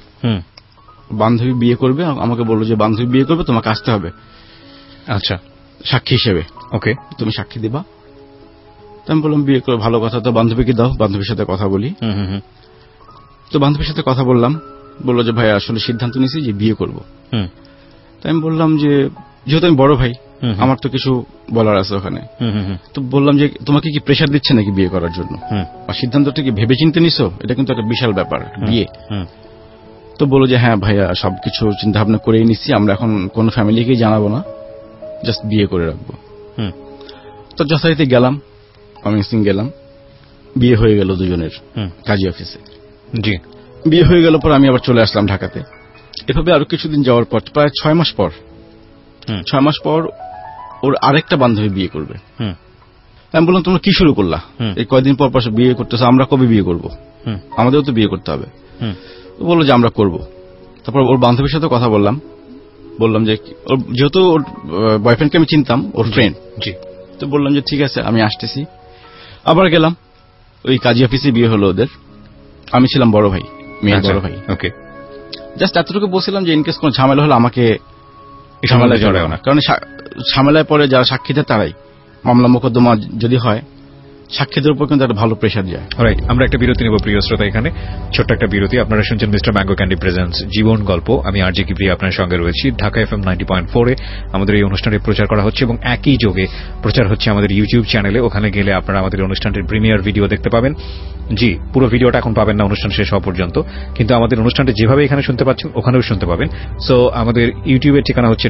আমাকে বললো যে বান্ধবী বিয়ে করবে, তোমাকে আসতে হবে। আচ্ছা, সাক্ষী হিসেবে। ওকে, তুমি সাক্ষী দিবা। আমি বললাম বিয়ে করে ভালো কথা, তো বান্ধবীকে দাও, বান্ধবীর সাথে কথা বলি। তো বান্ধবীর সাথে কথা বললাম, বললো যে ভাই আসলে সিদ্ধান্ত নিয়েছি যে বিয়ে করব। তাই আমি বললাম যে যেহেতু আমি বড় ভাই, আমার তো কিছু বলার আছে ওখানে। তো বললাম যে তোমাকে কি প্রেশার দিচ্ছে নাকি বিয়ে করার জন্য, আর সিদ্ধান্তটা কি ভেবে চিন্তে নিছো, এটা কিন্তু একটা বিশাল ব্যাপার বিয়ে। তো বললো যে হ্যাঁ ভাইয়া সবকিছু চিন্তা ভাবনা করেই নিচ্ছি, আমরা এখন কোন ফ্যামিলিকেই জানাবো না, জাস্ট বিয়ে করে রাখবো। তো যথারীতি গেলাম, আমি গেলাম, বিয়ে হয়ে গেল দুজনের কাজী অফিসে। জি, বিয়ে হয়ে গেল পর আমি আবার চলে আসলাম ঢাকাতে। এভাবে আরো কিছুদিন যাওয়ার পর প্রায় 6 মাস পর 6 মাস পর ওর আরেকটা বান্ধবী বিয়ে করবে। আমি বললাম তোমরা কি শুরু করলা, এই কয়েকদিন পর পর বিয়ে করতেছো, আমরা কবে বিয়ে করব, আমাদেরও তো বিয়ে করতে হবে। বললো যে আমরা করব। তারপর ওর বান্ধবীর সাথে কথা বললাম যে যেহেতু ওর বয়ফ্রেন্ডকে আমি চিনতাম, ওর ফ্রেন্ড, তো বললাম যে ঠিক আছে আমি আসতেছি। আবার গেলাম, ওই কাজী অফিসে বিয়ে হলো ওদের। আমি ছিলাম বড় ভাই, মেয়ের বড় ভাই। ওকে, জাস্ট এতটুকু বলছিলাম যে ইনকেস কোনো ঝামেলা হলে আমাকে ঝামেলায় জড়াও না, কারণ ঝামেলায় পরে যারা সাক্ষী দেয় তারাই, মামলা মোকদ্দমা যদি হয় সাক্ষীদের উপর কিন্তু একটা ভালো প্রেশার যায়। রাইট, আমরা একটা বিরতি নেব প্রিয় শ্রোতা। এখানে ছোট্ট একটা বিরতি। আপনারা শুনছেন মিস্টার ম্যাঙ্গো ক্যান্ডি প্রেজেন্টস জীবন গল্প। আমি আরজে কিবরিয়া আপনার সঙ্গে রয়েছি। ঢাকা FM 90.4 আমাদের এই অনুষ্ঠানে প্রচার করা হচ্ছে এবং একই যোগে প্রচার হচ্ছে আমাদের ইউটিউব চ্যানেলে। ওখানে গেলে আপনারা আমাদের অনুষ্ঠানটির প্রিমিয়ার ভিডিও দেখতে পাবেন। জি, পুরো ভিডিওটা এখন পাবেন না অনুষ্ঠান শেষ হওয়া পর্যন্ত, কিন্তু আমাদের অনুষ্ঠানটা যেভাবে এখানে শুনতে পাচ্ছেন ওখানেও শুনতে পাবেন। সো আমাদের ইউটিউবের ঠিকানা হচ্ছে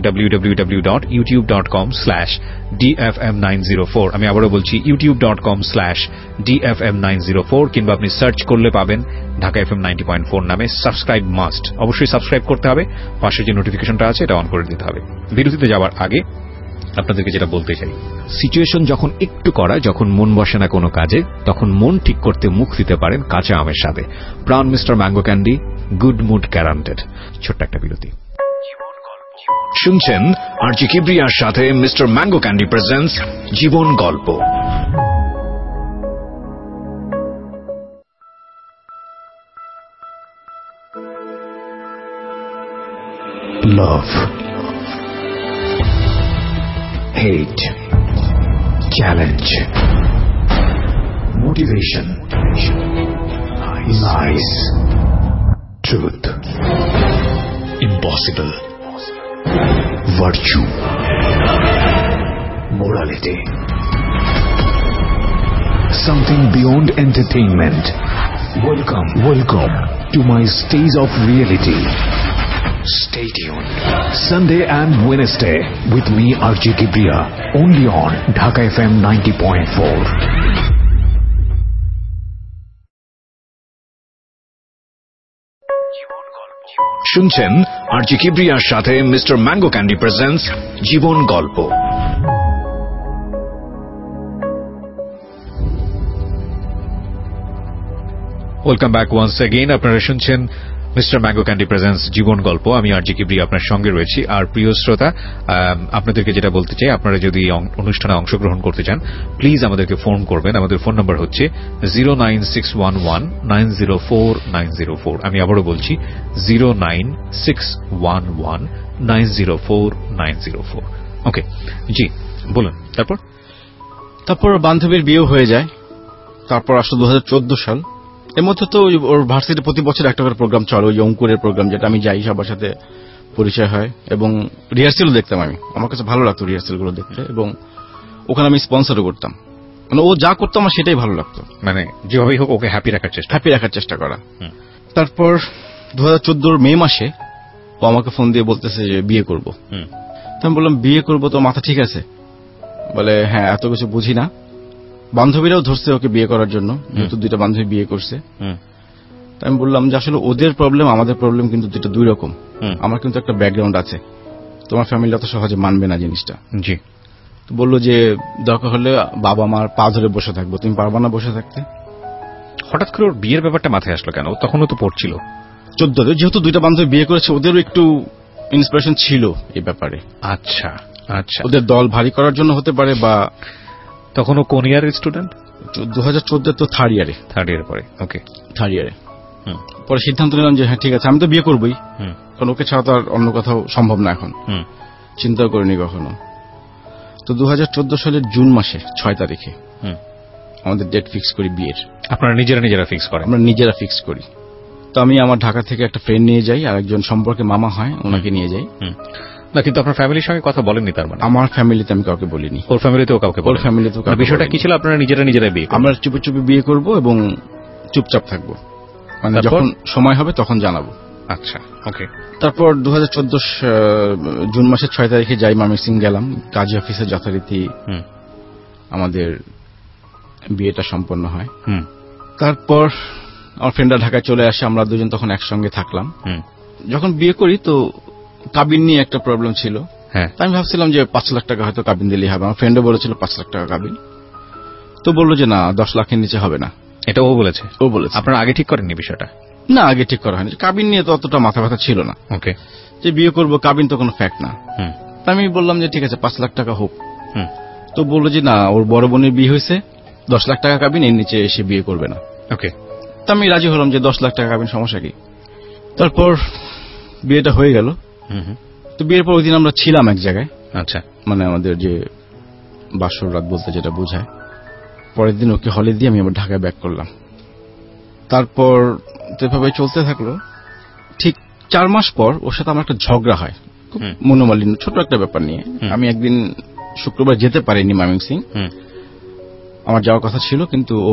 www.youtube.com/dfm904। আমি আবারও বলছি youtube.com/dfm904, কিংবা আপনি সার্চ করলে পাবেন ঢাকা FM 90.4 নামে। সাবস্ক্রাইব মাস্ট, অবশ্যই সাবস্ক্রাইব করতে হবে, পাশে যে নোটিফিকেশনটা আছে এটা অন করে দিতে হবে। বিরতিতে যাওয়ার আগে আপনাদেরকে যেটা বলতে চাই, সিচুয়েশন যখন একটু করা, যখন মন বসে না কোনো কাজে, তখন মন ঠিক করতে মুখ দিতে পারেন কাঁচা আমের সাথে। Pran mister Mango Candy, good mood guaranteed. ছোট্ট একটা বিরতি। শুনছেন আরজি কিবরিয়ার সাথে মিস্টার ম্যাঙ্গো ক্যান্ডি প্রেজেন্টস জীবন গল্প। Love, hate, challenge, motivation, lies, truth, impossible, virtue, morality, something beyond entertainment. Welcome to my stage of reality. Stay tuned. Sunday and Wednesday with me RJ Kibriya, only on Dhaka FM 90.4. শুনছেন RJ কিবরিয়ার সাথে mister Mango Candy presents জীবন গল্প। Welcome back once again. আপনারা শুনছেন mister Mango Candy presents জীবন গল্প। আমি আরজি কিবরিয়া আপনার সঙ্গে রয়েছি। আর প্রিয় শ্রোতা, আপনাদেরকে যেটা বলতে চাই, আপনারা যদি অনুষ্ঠানে অংশগ্রহণ করতে চান প্লিজ আমাদেরকে ফোন করবেন। আমাদের ফোন নম্বর হচ্ছে 09611904904। আমি আবারও বলছি 09611904904। ওকে, জি বলুন। তারপর বান্ধবীর বিয়ে হয়ে যায়। তারপর আসলে 2014 সাল। এর মধ্যে তো ওর ভার্সিটি প্রতি বছর একটা করে প্রোগ্রাম চলে, ওই অঙ্কুরের প্রোগ্রাম, যেটা আমি যাই, সবার সাথে পরিচয় হয় এবং রিহার্সেলও দেখতাম আমি। আমার কাছে ভালো লাগতো রিহার্সেলগুলো দেখতে, এবং ওখানে আমি স্পন্সরও করতাম। মানে ও যা করতো আমার সেটাই ভালো লাগতো, মানে যেভাবেই হোক ওকে হ্যাপি রাখার চেষ্টা করা। তারপর 2014 মে মাসে ও আমাকে ফোন দিয়ে বলতেছে যে বিয়ে করব। আমি বললাম বিয়ে করব তো মাথা ঠিক আছে? বলে হ্যাঁ, এত কিছু বুঝি না। বান্ধবীরাও ধরছে ওকে বিয়ে করার জন্য, যেহেতু দুইটা বান্ধবী বিয়ে করছে। আমি বললাম যে আসলে ওদের প্রবলেম আমাদের প্রবলেম কিন্তু দুটো দুই রকম। আমার কিন্তু একটা ব্যাকগ্রাউন্ড আছে, তোমার ফ্যামিলি অত সহজে মানবে না জিনিসটা। জি। বললো যে দরকার হলে বাবা মার পা ধরে বসে থাকবো, তুমি পারবা না বসে থাকতে? হঠাৎ করে ওর বিয়ের ব্যাপারটা মাথায় আসলো কেন? তখনও তো পড়ছিল 14, যেহেতু দুইটা বান্ধবী বিয়ে করেছে, ওদেরও একটু ইন্সপিরেশন ছিল এই ব্যাপারে। আচ্ছা আচ্ছা, ওদের দল ভারী করার জন্য হতে পারে। বা তখনও কোন ইয়ারের স্টুডেন্ট? 2014 তো থার্ড ইয়ারে পরে। ওকে, থার্ড ইয়ারে। পরে সিদ্ধান্ত নিলাম যে হ্যাঁ ঠিক আছে, আমি তো বিয়ে করবই, কারণ ওকে ছাড়া তো আর অন্য কোথাও সম্ভব না এখন। চিন্তাও করিনি কখনো। তো 2014 সালের জুন মাসে 6 তারিখে আমাদের ডেট ফিক্স করি বিয়ের। আপনারা নিজেরা ফিক্স করেন? আমরা নিজেরা ফিক্স করি। তো আমি আমার ঢাকা থেকে একটা ফ্রেন্ড নিয়ে যাই, আর একজন সম্পর্কে মামা হয় ওনাকে নিয়ে যাই। না, কিন্তু আপনার ফ্যামিলির সঙ্গে কথা বলেননি তার মানে? আমার ফ্যামিলিতে আমি কাউকে বলিনি। ওর ফ্যামিলিতেও কাউকে বলেন? ওর ফ্যামিলিতেও কাউকে। বিষয়টা কি ছিল? আপনারা নিজেরাই বিয়ে? আমরা চুপি চুপি বিয়ে করব এবং চুপচাপ থাকবো, মানে যখন সময় হবে তখন জানাবো। আচ্ছা, ওকে। তারপর 2014 জুন মাসের 6 তারিখে যাই ময়মনসিংহ গেলাম, কাজী অফিসে যথারীতি আমাদের বিয়েটা সম্পন্ন হয়। তারপর আমার ফ্রেন্ডরা ঢাকায় চলে আসে, আমরা দুজন তখন একসঙ্গে থাকলাম। যখন বিয়ে করি তো কাবিন নিয়ে একটা প্রবলেম ছিল। আমি ভাবছিলাম যে 5 লাখ টাকা হয়তো কাবিন দিলেই হবে। আমার ফ্রেন্ডও বলেছিল 5 লাখ টাকা কাবিন, তো বললো যে না 10 লাখের নিচে হবে না। এটা ও বলেছে? ও বলেছে। আপনারা আগে ঠিক করেননি বিষয়টা? না, আগে ঠিক করা হয়নি। কাবিন নিয়ে তো অতটা মাথা ব্যথা ছিল না। ওকে, যে বিয়ে করবো, কাবিন তো কোনো ফ্যাক্ট না। আমি বললাম যে ঠিক আছে 5 লাখ টাকা হোক। তো বললো যে না, ওর বড় বোনের বিয়ে হয়েছে, 10 লাখ টাকা কাবিন, এর নিচে এসে বিয়ে করবে না। ওকে, তো আমি রাজি হলাম যে 10 লাখ টাকা কাবিন, সমস্যা কি। তারপর বিয়েটা হয়ে গেল। তো বিয়ের পর ওই দিন আমরা ছিলাম এক জায়গায়। আচ্ছা, মানে আমাদের যে বাসর রাত বলতে যেটা বোঝায়। পরের দিন ওকে হলে দিয়ে আমি আবার ঢাকায় ব্যাক করলাম। তারপর এভাবে চলতে থাকলো। ঠিক 4 মাস পর ওর সাথে আমার একটা ঝগড়া হয়, খুব মনোমালিন্য, ছোট একটা ব্যাপার নিয়ে। আমি একদিন শুক্রবার যেতে পারিনি ময়মনসিংহ, আমার যাওয়ার কথা ছিল, কিন্তু ও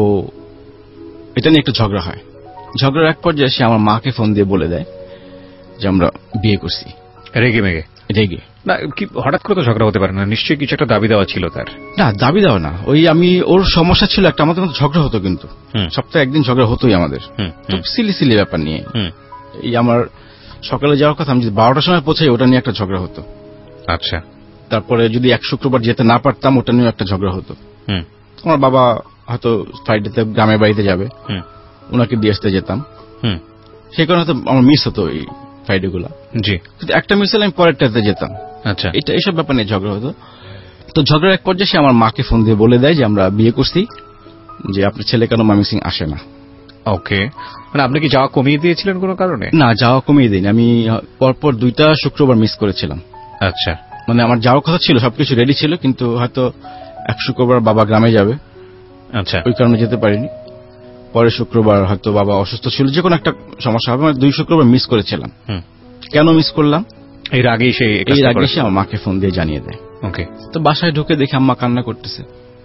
এটা নিয়ে একটা ঝগড়া হয়। ঝগড়ার এক পর্যায়ে সে আমার মাকে ফোন দিয়ে বলে দেয় যে আমরা বিয়ে করছি। রেগে মেগে? রেগে না, কি হঠাৎ করে তো ঝগড়া হতে পারে না, নিশ্চয়ই কিছু একটা দাবি দেওয়া ছিল তার। না, দাবি দেওয়া না, ওই আমি ওর সমস্যা ছিল একটা, আমাদের মধ্যে ঝগড়া হতো, কিন্তু সপ্তাহে একদিন ঝগড়া হতোই আমাদের, খুব সিলি ব্যাপার নিয়ে। এই আমার সকালে যাওয়ার কথা, আমি যদি 12টার সময় পৌঁছাই ওটা নিয়ে একটা ঝগড়া হতো। আচ্ছা। তারপরে যদি এক শুক্রবার যেতে না পারতাম ওটা নিয়ে একটা ঝগড়া হতো। আমার বাবা হয়তো ফ্রাইডেতে গ্রামের বাড়িতে যাবে, ওনাকে দিয়ে আসতে যেতাম, সেই কারণে হয়তো আমার মিস হতো এই ফ্রাইডে গুলা। জি, কিন্তু একটা মিস হলে আমি পরেরটাতে যেতাম। আচ্ছা, এটা এইসব ব্যাপার নিয়ে ঝগড়া হতো। তো ঝগড়ার এক পর্যায়ে সে আমার মাকে ফোন দিয়ে বলে দেয় যে আমরা বিয়ে করছি, যে আপনার ছেলে কেন ময়মনসিংহ আসে না। ওকে, মানে আপনি কি যাওয়া কমিয়ে দিয়েছিলেন কোনো কারণে? না, যাওয়া কমিয়ে দিইনি, আমি পরপর 2টা শুক্রবার মিস করেছিলাম। আচ্ছা, মানে আমার যাওয়ার কথা ছিল, সবকিছু রেডি ছিল, কিন্তু হয়তো এক শুক্রবার বাবা গ্রামে যাবে, আচ্ছা, ওই কারণে যেতে পারিনি। পরের শুক্রবার হয়তো বাবা অসুস্থ ছিল, যে কোনো একটা সমস্যা হবে, মানে 2 শুক্রবার মিস করেছিলাম। কেন মিস করলাম? এর আগেই সে আমার মাকে ফোন দিয়ে জানিয়ে দেয়। ওকে, তো বাসায় ঢুকে দেখি আম্মা কান্না করতেছে।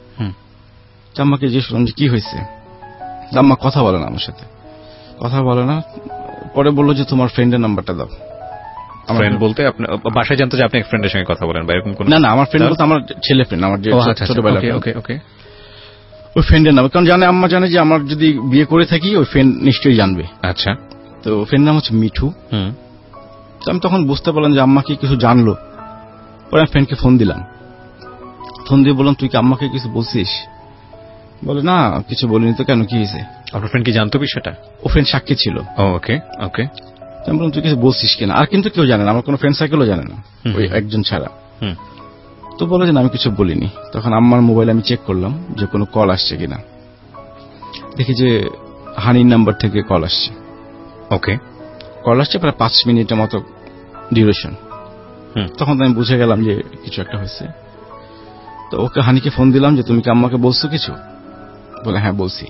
আম্মাকে জিজ্ঞেস করলাম যে কি হয়েছে। আম্মা কথা বলে না, আমার সাথে কথা বলে না। পরে বললো যে তোমার ফ্রেন্ডের নাম্বারটা দাও। ফ্রেন্ড বলতে আপনি বাসায় জানতো যে আপনি এক ফ্রেন্ডের সঙ্গে কথা বলেন বা এরকম কোন? না, আমার ফ্রেন্ড বলতে আমার ছেলে ফ্রেন্ড, আমার যে ছোটবেলা। ওকে ওকে, ওই ফ্রেন্ডের নাম, কারণ জানে, আম্মা জানে যে আমার যদি বিয়ে করে থাকি ওই ফ্রেন্ড নিশ্চয়ই জানবে। আচ্ছা, তো ফ্রেন্ড নাম হচ্ছে মিঠু। তো আমি তখন বুঝতে পারলাম যে আম্মা কি কিছু জানলো। পরে আমি ফ্রেন্ডকে ফোন দিলাম, ফোন দিয়ে বললাম তুই কি আম্মাকে কিছু বলছিস? বলে না, কিছু বলিনি। তো কেন, কি হয়েছে? আপনার ফ্রেন্ড কি জানতো বিষয়টা? ও ফ্রেন্ড সাক্ষী ছিল। ওকে ওকে, আমি বললাম তুই কিছু বলছিস কিনা? আর কিন্তু কেউ জানে না, আমার কোনো ফ্রেন্ড সার্কেলও জানে না, ওই একজন ছাড়া। তো বলে যে আমি কিছু বলিনি। তখন আম্মার মোবাইল আমি চেক করলাম যে কোনো কল আসছে কিনা। দেখি যে হানির নাম্বার থেকে কল আসছে। ওকে, কল আসছে প্রায় 5 মিনিটের মতো ডিউরেশন। তখন আমি বুঝে গেলাম যে কিছু একটা হয়েছে। তো ওকে, হানিকে ফোন দিলাম যে তুমি কি আম্মাকে বলছো কিছু? বলে হ্যাঁ বলছি।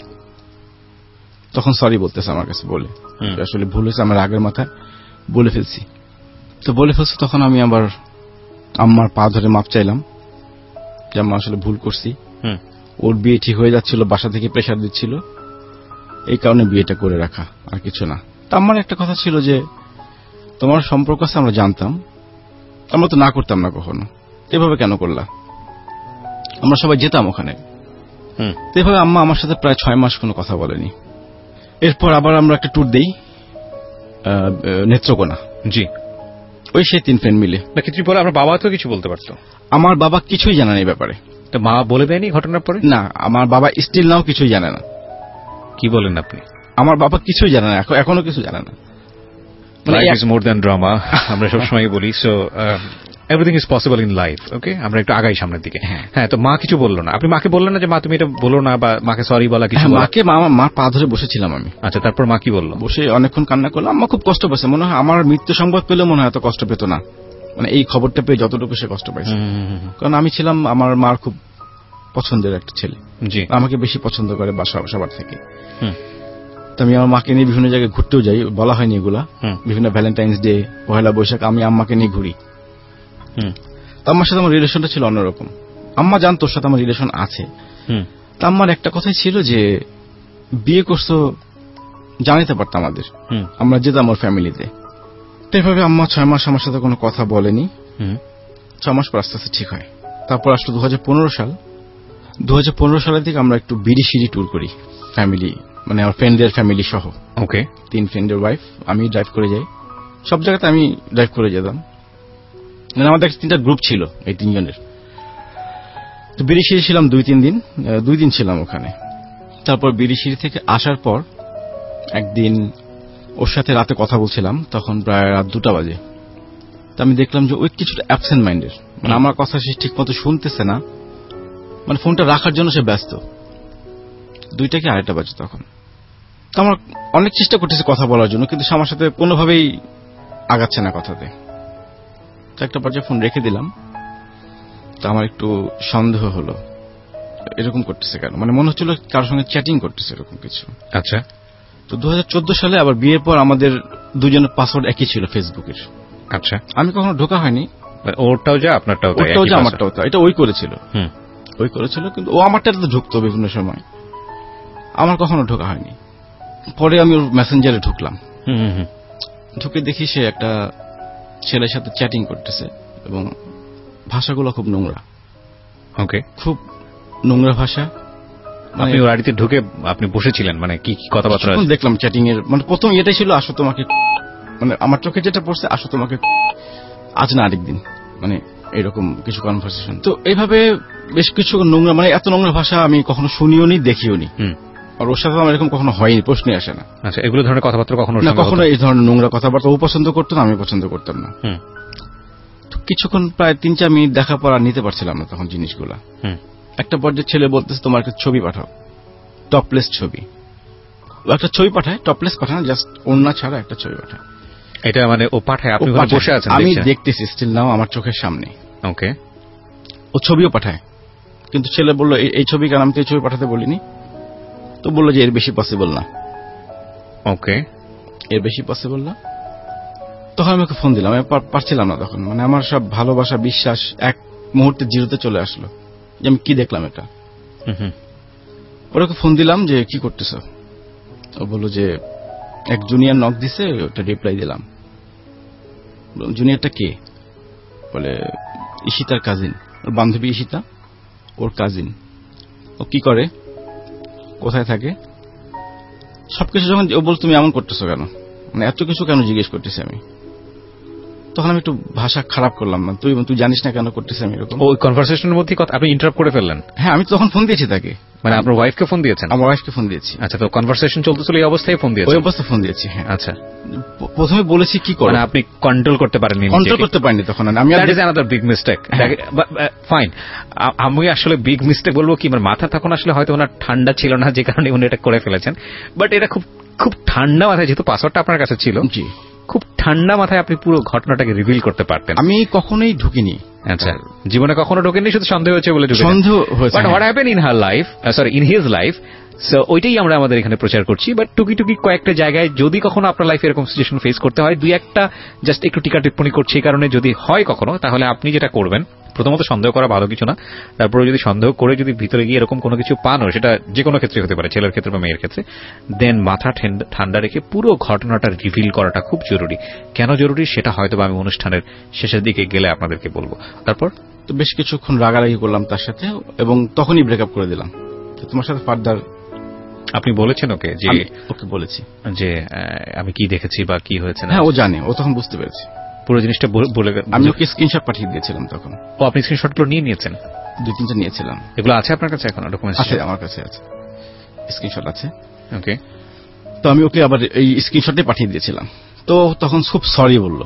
তখন সরি বলতেছে আমার কাছে, বলে আসলে ভুল হয়েছে, আমার আগের মাথায় বলে ফেলছি। তো বলে ফেলছি, তখন আমি আবার আম্মার পা ধরে মাপ চাইলাম যে আম্মা আসলে ভুল করছি। ওর বিয়ে ঠিক হয়ে যাচ্ছিল, বাসা থেকে প্রেশার দিচ্ছিল, এই কারণে বিয়েটা করে রাখা, আর কিছু না। তা আমার একটা কথা ছিল যে তোমার সম্পর্ক আছে আমরা জানতাম, আমরা তো না করতাম না কখনো, এভাবে কেন করলা? আমরা সবাই যেতাম ওখানে। এভাবে আম্মা আমার সাথে প্রায় 6 মাস কোনো কথা বলেনি। এরপর আবার আমরা একটা ট্যুর দেই নেত্রকোনা। জি, ওই সেই 3 ফ্রেন্ড মিলে। কিছুদিন পরে আমার বাবা তো কিছু বলতে পারতো। আমার বাবা কিছুই জানে না এই ব্যাপারে। তো মা বলে দেয়নি ঘটনার পরে? না, আমার বাবা স্টিল নাও কিছুই জানে না। কি বলেন আপনি? আমার বাবা কিছুই জানে না, এখনো কিছু জানে না। Life is more than drama, আমরা সবসময় বলি। So everything is possible in life. Okay, আমরা একটু আগাই সামনের দিকে। হ্যাঁ, তো মা কিছু বললো না? আপনি মাকে বললেন না যে মা তুমি এটা বলো না, বা মাকে সরি বলা কিছু? মাকে, মার পা ধরে বসেছিলাম আমি। আচ্ছা, তারপর মা কি বললো? বসে অনেকক্ষণ কান্না করলাম। আম্মা খুব কষ্ট পেয়েছে, মনে হয় আমার মৃত্যু সংবাদ পেলে মনে হয় এত কষ্ট পেত না, মানে এই খবরটা পেয়ে যতটুকু সে কষ্ট পাইছে। কারণ আমি ছিলাম আমার মার খুব পছন্দের একটা ছেলে, আমাকে বেশি পছন্দ করে বাসা সবার থেকে। তো আমি আমার মাকে নিয়ে বিভিন্ন জায়গায় ঘুরতেও যাই, বলা হয়নি এগুলা। বিভিন্ন ভ্যালেন্টাইন্স ডে, পহেলা বৈশাখ আমি আম্মাকে নিয়ে ঘুরি। তো আম্মার সাথে আমার রিলেশনটা ছিল অন্যরকম। আম্মা জানতো ওর সাথে আমার রিলেশন আছে। তা আম্মার একটা কথাই ছিল যে বিয়ে করছো জানাইতে পারতাম আমাদের, আমরা যেতাম ওর ফ্যামিলিতে। তো এভাবে আম্মা 6 মাস আমার সাথে কোনো কথা বলেনি। 6 মাস পর আস্তে আস্তে ঠিক হয়। তারপর আসলো 2015 সাল। 2015 সালের দিকে আমরা একটু বিড়ি ট্যুর করি ফ্যামিলি, মানে আমার ফ্রেন্ডের ফ্যামিলি সহ। ওকে। 3 ফ্রেন্ডের ওয়াইফ, আমি ড্রাইভ করে যাই। সব জায়গাতে আমি ড্রাইভ করে যেতাম। মানে আমাদের 3টা গ্রুপ ছিল এই 3 জনের। তো বিড়িশিরি ছিলাম 2-3 দিন, 2 দিন ছিলাম ওখানে। তারপর বিড়িশিরি থেকে আসার পর একদিন ওর সাথে রাতে কথা বলছিলাম, তখন প্রায় রাত 2টা বাজে। তো আমি দেখলাম যে ওই কিছুটা অ্যাবসেন্ট মাইন্ডের, মানে আমার কথা সে ঠিক মতো শুনতেছে না, মানে ফোনটা রাখার জন্য সে ব্যস্ত। 2টা কি 2:30 বাজে তখন। তো আমার অনেক চেষ্টা করতেছে কথা বলার জন্য, কিন্তু সে আমার সাথে কোনোভাবেই আগাচ্ছে না কথাতে। তো একটা পর্যায়ে ফোন রেখে দিলাম। তো আমার একটু সন্দেহ হলো, এরকম করতেছে কেন, মানে মনে হচ্ছিল কারোর সঙ্গে চ্যাটিং করতেছে এরকম কিছু। আচ্ছা। তো 2014 সালে আবার বিয়ের পর আমাদের দুজনের পাসওয়ার্ড একই ছিল ফেসবুকের। আচ্ছা। আমি কখনো ঢোকা হয়নি, ওরটাও যা আপনারটাও তাই, ওরটাও যা আমারটাও তাই। এটা ওই করেছিল, কিন্তু ও আমারটাতে ঢুকতো বিভিন্ন সময়, আমার কখনো ঢোকা হয়নি। পরে আমি ওর মেসেঞ্জারে ঢুকলাম। ঢুকে দেখি সে একটা ছেলের সাথে চ্যাটিং করতেছে এবং ভাষাগুলো খুব নোংরা। ওকে। খুব নোংরা ভাষা। আপনি ওর বাড়িতে ঢুকে আপনি বসেছিলেন, মানে কি কথাবার্তা দেখলাম চ্যাটিং এর, মানে প্রথম এটাই ছিল, আসো তোমাকে, মানে আমার চোখে যেটা পড়ছে, আসো তোমাকে আজ না আরেকদিন, মানে এরকম কিছু কনভারসেশন। তো এইভাবে বেশ কিছু নোংরা, মানে এত নোংরা ভাষা আমি কখনো শুনিও নি, দেখিও নি। আর ওর সাথে আমার এরকম কখনো হয়নি, প্রশ্নই আসে না। আচ্ছা, এগুলো ধরনের কথাবার্তা কখনো না, কখনো এই ধরনের নোংরা কথাবার্তা ও পছন্দ করতো না, আমি পছন্দ করতাম না। কিছুক্ষণ প্রায় 3-4 মিনিট দেখা পর আর নিতে পারছিলাম না তখন জিনিসগুলা। একটা পর্যায়ে ছেলে বলতেছে তোমার একটা ছবি পাঠাও, টপলেস ছবি। ও একটা ছবি পাঠায়, টপলেস পাঠায় না, জাস্ট ওড়না ছাড়া একটা ছবি পাঠায়। এটা মানে ও পাঠায়, আপনি বসে আছেন, আমি দেখতেছি স্টিল নাও আমার চোখের সামনে। ওকে। ও ছবিও পাঠায়, কিন্তু ছেলে বলল এই ছবি কেন, আমি তো এই ছবি পাঠাতে বলিনি। তো বললো যে এর বেশি পসিবল না। ওকে। এর বেশি পসিবল না। তখন আমি ওকে ফোন দিলাম, আমি পারছিলাম না তখন, মানে আমার সব ভালোবাসা বিশ্বাস এক মুহূর্তে জিরোতে চলে আসলো যে আমি কি দেখলাম এটা। ওকে ফোন দিলাম যে কি করতেছ। ও বললো যে এক জুনিয়র নক দিছে, ওটা রিপ্লাই দিলাম। জুনিয়রটা কে? বলে ঈশিতার কাজিন, ওর বান্ধবী ঈশিতা, ওর কাজিন। ও কি করে, কোথায় থাকে, সবকিছু যখন ও বল তুমি এমন করতেছো কেন, মানে এত কিছু কেন জিজ্ঞেস করতেছি আমি। তখন আমি একটু ভাষা খারাপ করলাম, না তুই জানিস না কেন করতেছি আমি এরকম। ওই কনভারসেশনের মধ্যে আপনি ইন্টারাপ্ট করে ফেললেন? হ্যাঁ, আমি তখন ফোন দিয়েছি তাকে। মানে আপনার ওয়াইফকে ফোন দিয়েছেন? আমার ওয়াইফকে ফোন দিয়েছি। আচ্ছা, তো কনভারসেশন চলতেছিল এই অবস্থায় ফোন দিয়েছেন? ওই অবস্থায় ফোন দিয়েছি, হ্যাঁ। আচ্ছা, প্রথমে বলেছি কি করে, মানে আপনি কন্ট্রোল করতে পারেননি? কন্ট্রোল করতে পারিনি তখন আমি। That is another big mistake. Fine, আমি আসলে বিগ মিস্টেক বলবো কি, আমার মাথা তখন আসলে হয়তো ওনার ঠান্ডা ছিল না, যে কারণে উনি এটা করে ফেলেছেন। বাট এটা খুব খুব ঠান্ডা মাথায়, যেহেতু পাসওয়ার্ডটা আপনার কাছে ছিল, জি, খুব ঠান্ডা মাথায় আপনি পুরো ঘটনাটাকে রিভিল করতে পারতেন। আমি কখনোই ঢুকিনি। আচ্ছা, জীবনে কখনো ঢোকেননি, শুধু সন্দেহ হয়েছে বলে ঢুকেছেন। সন্দেহ হয়েছে। But what happen in her life, sorry in his life, so ওইটাই আমরা আমাদের এখানে প্রচার করছি। বাট টুকি কয়েকটা জায়গায় যদি কখনো আপনার লাইফে এরকম সিচুয়েশন ফেস করতে হয়, 2-1টা জাস্ট একটু টিকা টিপ্পণী করছি এই কারণে, যদি হয় কখনো, তাহলে আপনি যেটা করবেন, প্রথমত সন্দেহ করা ভালো কিছু না। তারপরে যদি সন্দেহ করে যদি ভিতরে গিয়ে এরকম কোনো কিছু পানও, সেটা যে কোনো ক্ষেত্রে হতে পারে, ছেলের ক্ষেত্রে বা মেয়ের ক্ষেত্রে, দেন মাথা ঠান্ডা রেখে পুরো ঘটনাটা রিভিল করাটা খুব জরুরি। কেন জরুরি সেটা হয়তো আমি অনুষ্ঠানের শেষের দিকে গেলে আপনাদেরকে বলবো। তারপর তো বেশ কিছুক্ষণ রাগারাগি করলাম তার সাথে, এবং তখনই ব্রেকআপ করে দিলাম। তোমার সাথে ফার্দার আপনি বলেছেন ওকে? যে ওকে বলেছি যে আমি কি দেখেছি বা কি হয়েছে। হ্যাঁ, ও জানে, ও তখন বুঝতে পেরেছে পুরো জিনিসটা বলে। আমি ওকে স্ক্রিনশট পাঠিয়ে দিয়েছিলাম তখন। ও, আপনি স্ক্রিনশটগুলো নিয়ে নিয়েছেন? 2-3টা নিয়েছিলাম। এগুলো আছে আপনার কাছে এখন? ডকুমেন্টস আছে, আমার কাছে আছে, স্ক্রিনশট আছে। ওকে। তো আমি ওকে আবার এই স্ক্রিনশটে পাঠিয়ে দিয়েছিলাম। তো তখন খুব সরি বললো।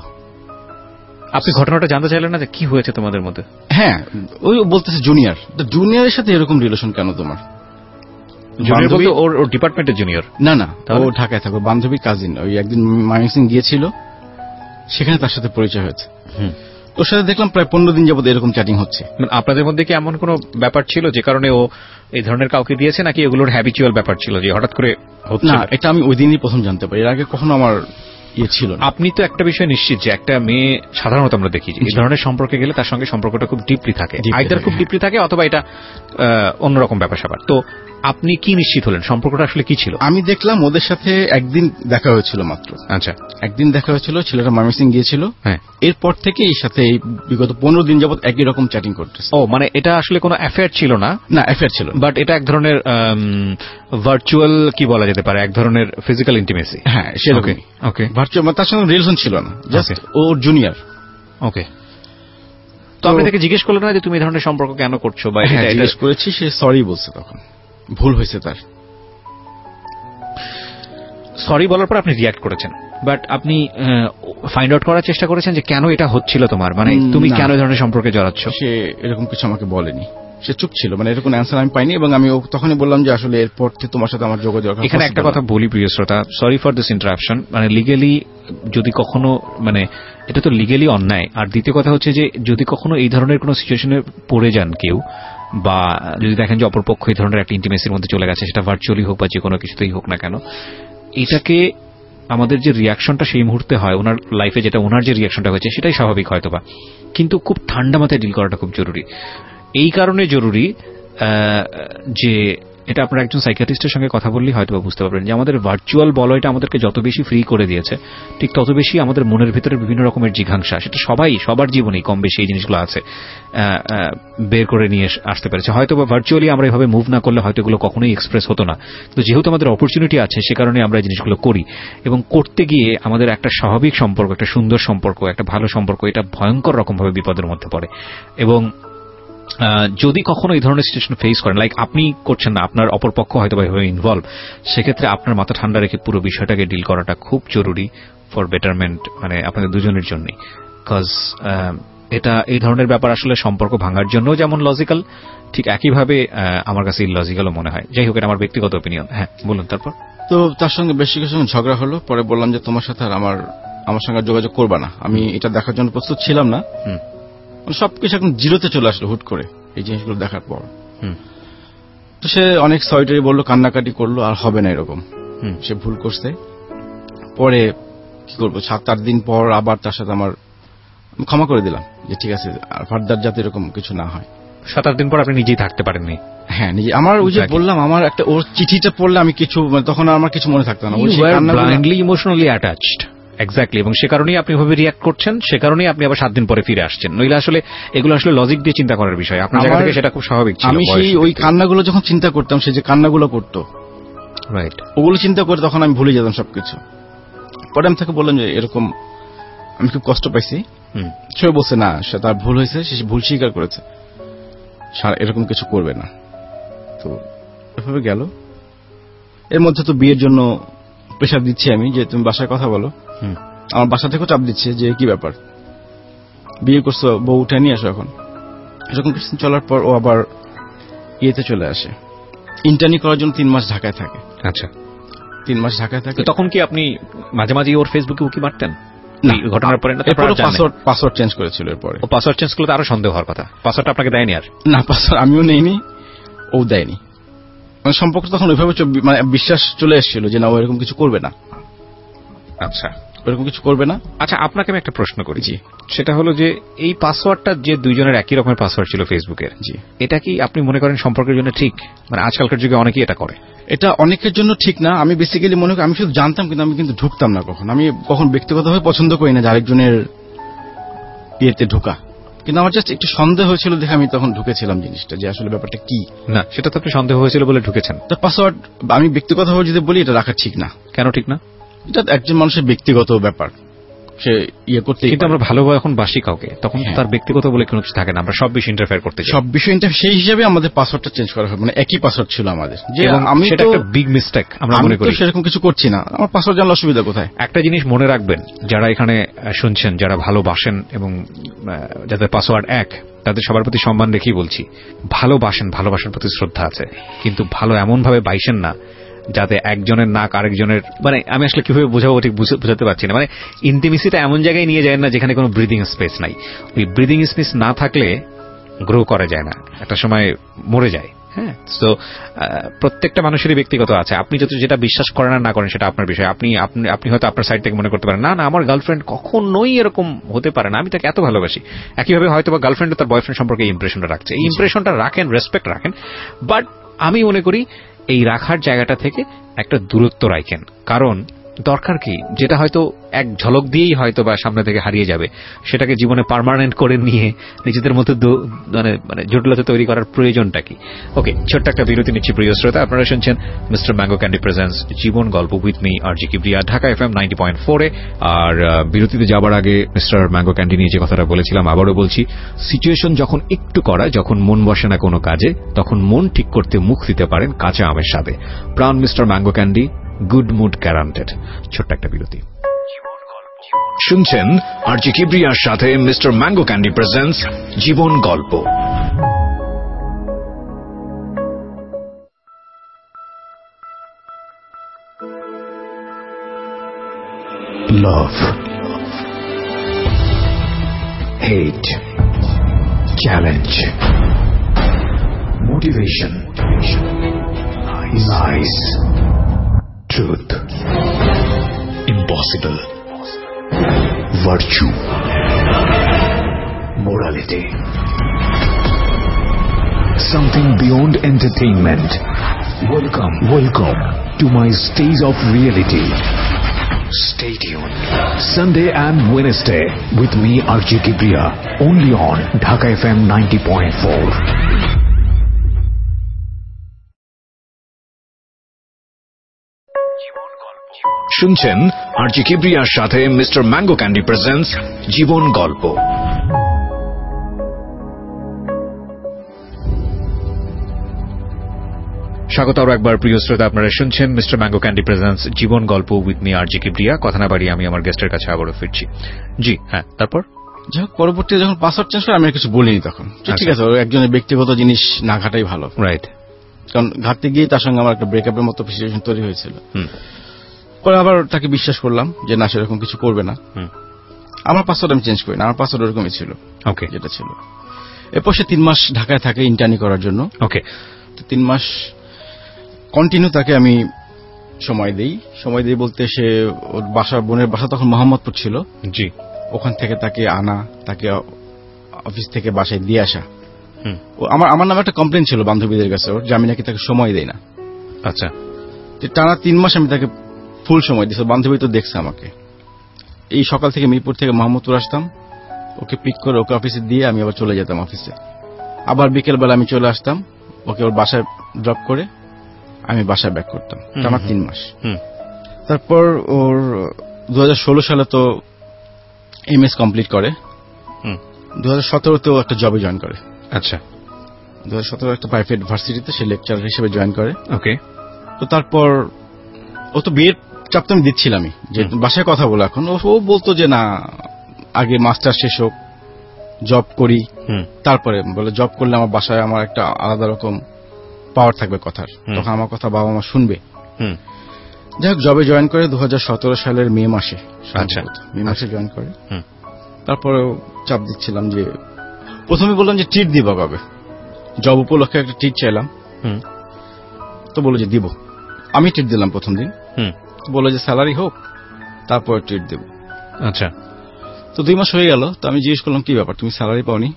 আপনি ঘটনাটা জানতে চাইলেন না যে কি হয়েছে তোমাদের মধ্যে? হ্যাঁ, ওই বলতেছে জুনিয়র, জুনিয়রের সাথে এরকম রিলেশন কেন তোমার? জুনিয়র বলতে ওর ডিপার্টমেন্টের জুনিয়র? না না, ও ঢাকায় থাকো, বান্ধবী কাজিন। ওই একদিন ময়মনসিং গিয়েছিল, সেখানে তার সাথে পরিচয় হয়েছে। ওর সাথে দেখলাম প্রায় 15 দিন যাবত এরকম চ্যাটিং হচ্ছে। আপনাদের মধ্যে কি এমন কোনো ব্যাপার ছিল যে কারণে ও এই ধরনের কাউকে দিয়েছে, নাকি এগুলোর হ্যাবিচুয়াল ব্যাপার ছিল যে হঠাৎ করে হচ্ছে? না, এটা আমি ওই দিনই প্রথম জানতে পারি, এর আগে কখনো আমার ছিল না। আপনি তো একটা বিষয় নিশ্চিত যে একটা মেয়ে সাধারণত আমরা দেখি যে এই ধরনের সম্পর্কে গেলে তার সঙ্গে সম্পর্কটা খুব ডিপলি থাকে, আইদার খুব ডিপলি থাকে অথবা এটা অন্যরকম ব্যাপার স্যাপার। তো আপনি কি নিশ্চিত হলেন সম্পর্কটা আসলে কি ছিল? আমি দেখলাম ওদের সাথে একদিন দেখা হয়েছিল মাত্র। আচ্ছা, একদিন দেখা হয়েছিল, ছেলেটা ময়মনসিংহ গিয়েছিল। হ্যাঁ, এরপর থেকে এর সাথে বিগত 15 দিন যাবত একই রকম চ্যাটিং করতেছে। ও মানে এটা আসলে কোনো অ্যাফেয়ার ছিল না? না, অ্যাফেয়ার ছিল, বাট এটা এক ধরনের ভার্চুয়াল কি বলা যেতে পারে, এক ধরনের ফিজিক্যাল ইন্টিমেসি। হ্যাঁ, সেরকমই। ওকে, ভার্চুয়াল, তার সঙ্গে রিলেশন ছিল না, জাস্ট ওর জুনিয়র। ওকে, তো আপনি তাকে জিজ্ঞেস করলেন না যে তুমি এই ধরনের সম্পর্ক কেন করছো? বা এটা জিজ্ঞেস করেছি, সে সরি বলছে, তখন ভুল হয়েছে তার। সরি বলার পর আপনি রিঅ্যাক্ট করেছেন, বাট আপনি ফাইন্ড আউট করার চেষ্টা করেছেন যে কেন এটা হচ্ছিল তোমার, মানে তুমি কেন এই ধরনের সম্পর্কে জড়াচ্ছ? সে এরকম কিছু আমাকে বলেনি, সে চুপ ছিল, মানে এরকম অ্যান্সার আমি পাইনি। এবং আমি তখনই বললাম যে আসলে এরপর থেকে তোমার সাথে আমার যোগাযোগ। এখানে একটা কথা বলি প্রিয় শ্রোতা, সরি ফর দিস ইন্টারাপশন। মানে লিগেলি যদি কখনো, মানে এটা তো লিগেলি অন্যায়। আর দ্বিতীয় কথা হচ্ছে যে যদি কখনো এই ধরনের কোনো সিচুয়েশনে পড়ে যান কেউ, বা যদি দেখেন যে অপরপক্ষ এই ধরনের একটা ইন্টিমেসির মধ্যে চলে গেছে, সেটা ভার্চুয়ালি হোক বা যে কোনো কিছুতেই হোক না কেন, এটাকে আমাদের যে রিয়াকশনটা সেই মুহূর্তে হয় ওনার লাইফে, যেটা ওনার যে রিয়াকশনটা হয়েছে সেটাই স্বাভাবিক হয়তোবা, কিন্তু খুব ঠান্ডা মাথায় ডিল করাটা খুব জরুরি। এই কারণে জরুরি যে এটা আপনার একজন সাইকিয়াট্রিস্টের সঙ্গে কথা বললেই হয়তো বুঝতে পারবেন যে আমাদের ভার্চুয়াল বলয়টা আমাদেরকে যত বেশি ফ্রি করে দিয়েছে, ঠিক তত বেশি আমাদের মনের ভিতরে বিভিন্ন রকমের জিঘাংসা, সেটা সবার জীবনেই কম বেশি এই জিনিসগুলো আছে, বের করে নিয়ে আসতে পেরেছে। হয়তো বা ভার্চুয়ালি আমরা এভাবে মুভ না করলে হয়তো এগুলো কখনোই এক্সপ্রেস হতো না, তো যেহেতু আমাদের অপরচুনিটি আছে সে কারণে আমরা এই জিনিসগুলো করি। এবং করতে গিয়ে আমাদের একটা স্বাভাবিক সম্পর্ক, একটা সুন্দর সম্পর্ক, একটা ভালো সম্পর্ক, এটা ভয়ঙ্কর রকমভাবে বিপদের মধ্যে পড়ে। এবং যদি কখনো এই ধরনের সিচুয়েশন ফেস করেন, লাইক আপনি করছেন না, আপনার অপরপক্ষ হয়তো এভাবে ইনভলভ, সেক্ষেত্রে আপনার মাথা ঠান্ডা রেখে পুরো বিষয়টাকে ডিল করাটা খুব জরুরি ফর বেটারমেন্ট, মানে আপনাদের দুজনের জন্যই। বিকজ এটা এই ধরনের ব্যাপার আসলে সম্পর্ক ভাঙার জন্য যেমন লজিক্যাল, ঠিক একইভাবে আমার কাছে ইললজিক্যালও মনে হয়। যাই হোক, এটা আমার ব্যক্তিগত অপিনিয়ন। হ্যাঁ, বলুন। তারপর তো তার সঙ্গে বেশ কিছু ঝগড়া হলো, পরে বললাম যে তোমার সাথে আর আমার সঙ্গে যোগাযোগ করবা না, আমি এটা দেখার জন্য প্রস্তুত ছিলাম না। সবকিছু এখন জিরোতে চলে আসলো হুট করে এই জিনিসগুলো দেখার পর। তো সে অনেক সরিটারি বললো, কান্নাকাটি করলো, আর হবে না এরকম, সে ভুল করছে। পরে কি করবো, 7-8 দিন পর আবার তার সাথে আমি ক্ষমা করে দিলাম যে ঠিক আছে, আর ফার্দার যাতে এরকম কিছু না হয়। 7-8 দিন পর আপনি নিজেই থাকতে পারেননি? হ্যাঁ, নিজে। আমার ওই যে বললাম, আমার একটা ওর চিঠিটা পড়লে আমি কিছু, তখন আমার কিছু মনে থাকতো না। Blindly emotionally attached. এক্স্যাক্টলি। এবং সে কারণেই আপনি ভাবে রিঅ্যাক্ট করছেন, সে কারণেই আপনি আবার 7 দিন পরে ফিরে আসছেন। নইলে আসলে এগুলো আসলে লজিক দিয়ে চিন্তা করার বিষয়, আপনার জায়গা থেকে সেটা খুব স্বাভাবিক ছিল। আমি সেই ওই কান্নাগুলো যখন চিন্তা করতাম, সে যে কান্নাগুলো করতো, রাইট, ওগুলো চিন্তা করে তখন আমি ভুলে যেতাম সবকিছু। পরে আমি তাকে বললাম যে এরকম আমি খুব কষ্ট পাইছি। সে বলছে না, সে তার ভুল হয়েছে, সে ভুল স্বীকার করেছে, এরকম কিছু করবে না। তো এভাবে গেল। এর মধ্যে তো বিয়ের জন্য প্রেশার দিচ্ছি আমি, যে তুমি বাসায় কথা বলো। আমার বাসা থেকেও চাপ দিচ্ছে যে কি ব্যাপার, বিয়ে করছো, বউ উঠে নিয়ে আসো। এখন এরকম কিছুদিন চলার পর ও আবার ইয়েতে চলে আসে, ইন্টার্নি করার জন্য 3 মাস ঢাকায় থাকে। আচ্ছা, 3 মাস ঢাকায় থাকে। তখন কি আপনি মাঝে মাঝে ওর ফেসবুকে উকি মারতেন? ঘটনার পরে পাসওয়ার্ড চেঞ্জ করেছিল। এরপরে ও পাসওয়ার্ড চেঞ্জ করলে আরো সন্দেহ হওয়ার কথা। পাসওয়ার্ডটা আপনাকে দেয়নি? আর না, পাসওয়ার্ড আমিও নেইনি, ও দেয়নি। মানে সম্পর্ক তখন ওইভাবে মানে বিশ্বাস চলে এসেছিল যে না, ও এরকম কিছু করবে না। আচ্ছা, এরকম কিছু করবে না। আচ্ছা, আপনাকে আমি একটা প্রশ্ন করি, সেটা হলো যে এই পাসওয়ার্ডটা যে দুইজনের একই রকমের পাসওয়ার্ড ছিল ফেসবুকের, এটা কি আপনি মনে করেন সম্পর্কের জন্য ঠিক? মানে আজকালকার যুগে অনেকেই এটা করে। এটা অনেকের জন্য ঠিক না। আমি বেসিক্যালি মনে করি, আমি শুধু জানতাম, কিন্তু আমি কিন্তু ঢুকতাম না কখন। আমি কখন ব্যক্তিগতভাবে পছন্দ করি না যে আরেকজনের ইয়েতে ঢোকা, কিন্তু আমার জাস্ট একটু সন্দেহ হয়েছিল দেখে আমি তখন ঢুকেছিলাম জিনিসটা, যে আসলে ব্যাপারটা কি। না, সেটা তো আপনি সন্দেহ হয়েছিল বলে ঢুকেছেন। পাসওয়ার্ড আমি ব্যক্তিগতভাবে যদি বলি, এটা রাখা ঠিক না। কেন ঠিক না? এটা একজন মানুষের ব্যক্তিগত ব্যাপার, সে ইয়ে করতে। কিন্তু আমরা ভালোভাবে এখন বাসি কাউকে, তখন তার ব্যক্তিগত বলে কোনো কিছু থাকে না, আমরা সব বিষয় ইন্টারফেয়ার করতে চাই। সব বিষয় ইন্টারফেয়ার, সেই হিসাবে আমাদের পাসওয়ার্ডটা চেঞ্জ করা হয়। মানে একই পাসওয়ার্ড ছিল আমাদের, যে আমি সেটা একটা বিগ মিস্টেক আমরা মনে করি। সেরকম কিছু করছি না, আমার পাসওয়ার্ড জানলে অসুবিধা কোথায়? একটা জিনিস মনে রাখবেন, যারা এখানে শুনছেন, যারা ভালোবাসেন এবং যাদের পাসওয়ার্ড এক, তাদের সবার প্রতি সম্মান রেখেই বলছি, ভালোবাসেন, ভালোবাসার প্রতি শ্রদ্ধা আছে, কিন্তু ভালো এমন ভাবে বাইসেন না যাতে একজনের নাক আরেকজনের, মানে আমি আসলে কিভাবে বোঝাবো ঠিক বুঝাতে পারছি না। মানে ইন্টিমেসিটা এমন জায়গায় নিয়ে যায় না যেখানে কোনো ব্রিদিং স্পেস নাই। ওই ব্রিদিং স্পেস না থাকলে গ্রো করা যায় না, একটা সময় মরে যায়। হ্যাঁ, তো প্রত্যেকটা মানুষেরই ব্যক্তিগত আছে। আপনি যদি যেটা বিশ্বাস করেন আর না করেন সেটা আপনার বিষয়। আপনি হয়তো আপনার সাইড থেকে মনে করতে পারেন, না না আমার গার্লফ্রেন্ড কখনোই এরকম হতে পারে না, আমি তাকে এত ভালোবাসি। একইভাবে হয়তো বা গার্লফ্রেন্ড তার বয়ফ্রেন্ড সম্পর্কে এই ইমপ্রেশনটা রাখছে, এই ইমপ্রেশনটা রাখেন, রেসপেক্ট রাখেন, বাট আমি মনে করি এই রাখার জায়গাটা থেকে একটা দূরত্ব রাখেন। কারণ দরকার কি, যেটা হয়তো এক ঝলক দিয়েই হয়তো বা সামনে থেকে হারিয়ে যাবে, সেটাকে জীবনে পার্মানেন্ট করে নিয়ে নিজেদের মধ্যে মানে জটিলতা তৈরি করার প্রয়োজনটা কি? ওকে, ছোট্ট একটা বিরতি নিচ্ছি প্রিয় শ্রোতা। আপনারা শুনছেন মিস্টার ম্যাঙ্গো ক্যান্ডি প্রেজেন্টস জীবন গল্প with me RJ Kibria, Dhaka FM 90.4 এ। আর বিরতিতে যাবার আগে মিস্টার ম্যাঙ্গো ক্যান্ডি নিয়ে যে কথাটা বলেছিলাম আবারও বলছি, সিচুয়েশন যখন একটু করা, যখন মন বসে না কোনো কাজে, তখন মন ঠিক করতে মুখ দিতে পারেন কাঁচা আমের স্বাদে। Pran mister Mango Candy, good mood guaranteed. ছোট্ট একটা বিরতি। শুনছেন আরজি কিবরিয়ার সাথে মিস্টার ম্যাঙ্গো ক্যান্ডি প্রেজেন্টস জীবন গল্প। Love, hate, challenge, motivation, lies, truth, impossible, virtue, morality, something beyond entertainment. Welcome to my stage of reality. Stay tuned. Sunday and Wednesday with me RJ Kibriya, only on Dhaka FM 90.4. শুনছেন RJ কিবরিয়ার সাথে mister Mango Candy presents জীবন গল্প। স্বাগত আরো একবার প্রিয় শ্রোতা, আপনারা শুনছেন মিস্টার ম্যাঙ্গো ক্যান্ডি প্রেজেন্টস জীবন গল্প উইথ মি আরজি কিবরিয়া। কথা না বাড়িয়ে আমি আমার গেস্টের কাছে আবারও ফিরছি। জি হ্যাঁ, তারপর যাই পরবর্তীতে যখন পাসওয়ার্ড চেঞ্জ করে আমি কিছু বলিনি তখন, ঠিক আছে, একজনের ব্যক্তিগত জিনিস না ঘাটাই ভালো, রাইট? কারণ ঘাটতে গিয়ে তার সঙ্গে আমার একটা ব্রেকআপের মতো সিচুয়েশন তৈরি হয়েছিল। পরে আবার তাকে বিশ্বাস করলাম যে না, সেরকম কিছু করবে না। আমার পাসওয়ার্ড আমি চেঞ্জ করি না, আমার পাসওয়ার্ড ওরকমই ছিল, ওকে, যেটা ছিল। এরপর সে 3 মাস ঢাকায় থাকে ইন্টার্নি করার জন্য। ওকে, তো 3 মাস কন্টিনিউ তাকে আমি সময় দেই বলতে সে ওর বাসা, বোনের বাসা তখন মোহাম্মদপুর ছিল, জি, ওখান থেকে তাকে আনা, তাকে অফিস থেকে বাসায় দিয়ে আসা। আমার নামে একটা কমপ্লেন ছিল বান্ধবীদের কাছে ওর, যে আমি নাকি তাকে সময় দেই না। আচ্ছা, টানা 3 মাস আমি তাকে ফুল সময় দিয়েছি। বান্ধবী তো দেখছে আমাকে। এই সকাল থেকে মিরপুর থেকে মোহাম্মদপুর আসতাম, ওকে পিক করে ওকে অফিসে দিয়ে আমি আবার চলে যেতাম অফিসে। আবার বিকেল বেলা আমি চলে আসতাম, ওকে ওর বাসায় ড্রপ করে আমি বাসায় ব্যাক করতাম। টানা 3 মাস। তারপর ওর 2016 সালে তো এমএস কমপ্লিট করে, 2017-তেও একটা জবে জয়েন করে। আচ্ছা, 2017 একটা প্রাইভেট ভার্সিটিতে সে লেকচারার হিসেবে জয়েন করে। ওকে, তো তারপর ও তো বিয়ের চাপ তো আমি দিচ্ছিলামই, যে বাসায় কথা বলো। এখন ও বলতো যে না, আগে মাস্টার শেষ হোক, জব করি, তারপরে বলে জব করলে আমার বাসায় আমার একটা আলাদা রকম পাওয়ার থাকবে কথার, তখন আমার কথা বাবা মা শুনবে। যাই হোক, জবে জয়েন করে 2017 সালের মে মাসে। আচ্ছা, মে মাসে জয়েন করে। তারপরে চাপ দিচ্ছিলাম যে, প্রথমে বললাম যে ট্রিট দিবা কবে, জব উপলক্ষে একটা ট্রিট চাইলাম। তো বললো যে দিব। আমি ট্রিট দিলাম প্রথম দিন। বললো যে স্যালারি হোক তারপর ট্রিট দেব। আচ্ছা, তো 2 মাস হয়ে গেল। তো আমি জিজ্ঞেস করলাম কি ব্যাপার, তুমি স্যালারি পাওনি?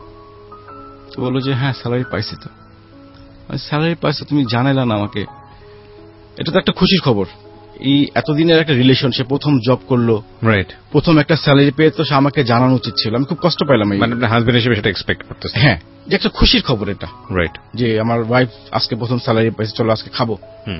তো বললো যে হ্যাঁ স্যালারি পাইছি। তো স্যালারি পাইছো, তুমি জানাইলা না আমাকে? এটা তো একটা খুশির খবর। এই এতদিনের একটা রিলেশন, সে প্রথম জব করলো, রাইট, প্রথম একটা স্যালারি পেয়ে, তো সে আমাকে জানানো উচিত ছিল। আমি খুব কষ্ট পাইলাম, মানে হাজবেন্ড হিসেবে সেটা এক্সপেক্ট করতেছি। হ্যাঁ, যে একটা খুশির খবর এটা, রাইট, যে আমার ওয়াইফ আজকে প্রথম স্যালারি পাইছে, চলো আজকে খাবো।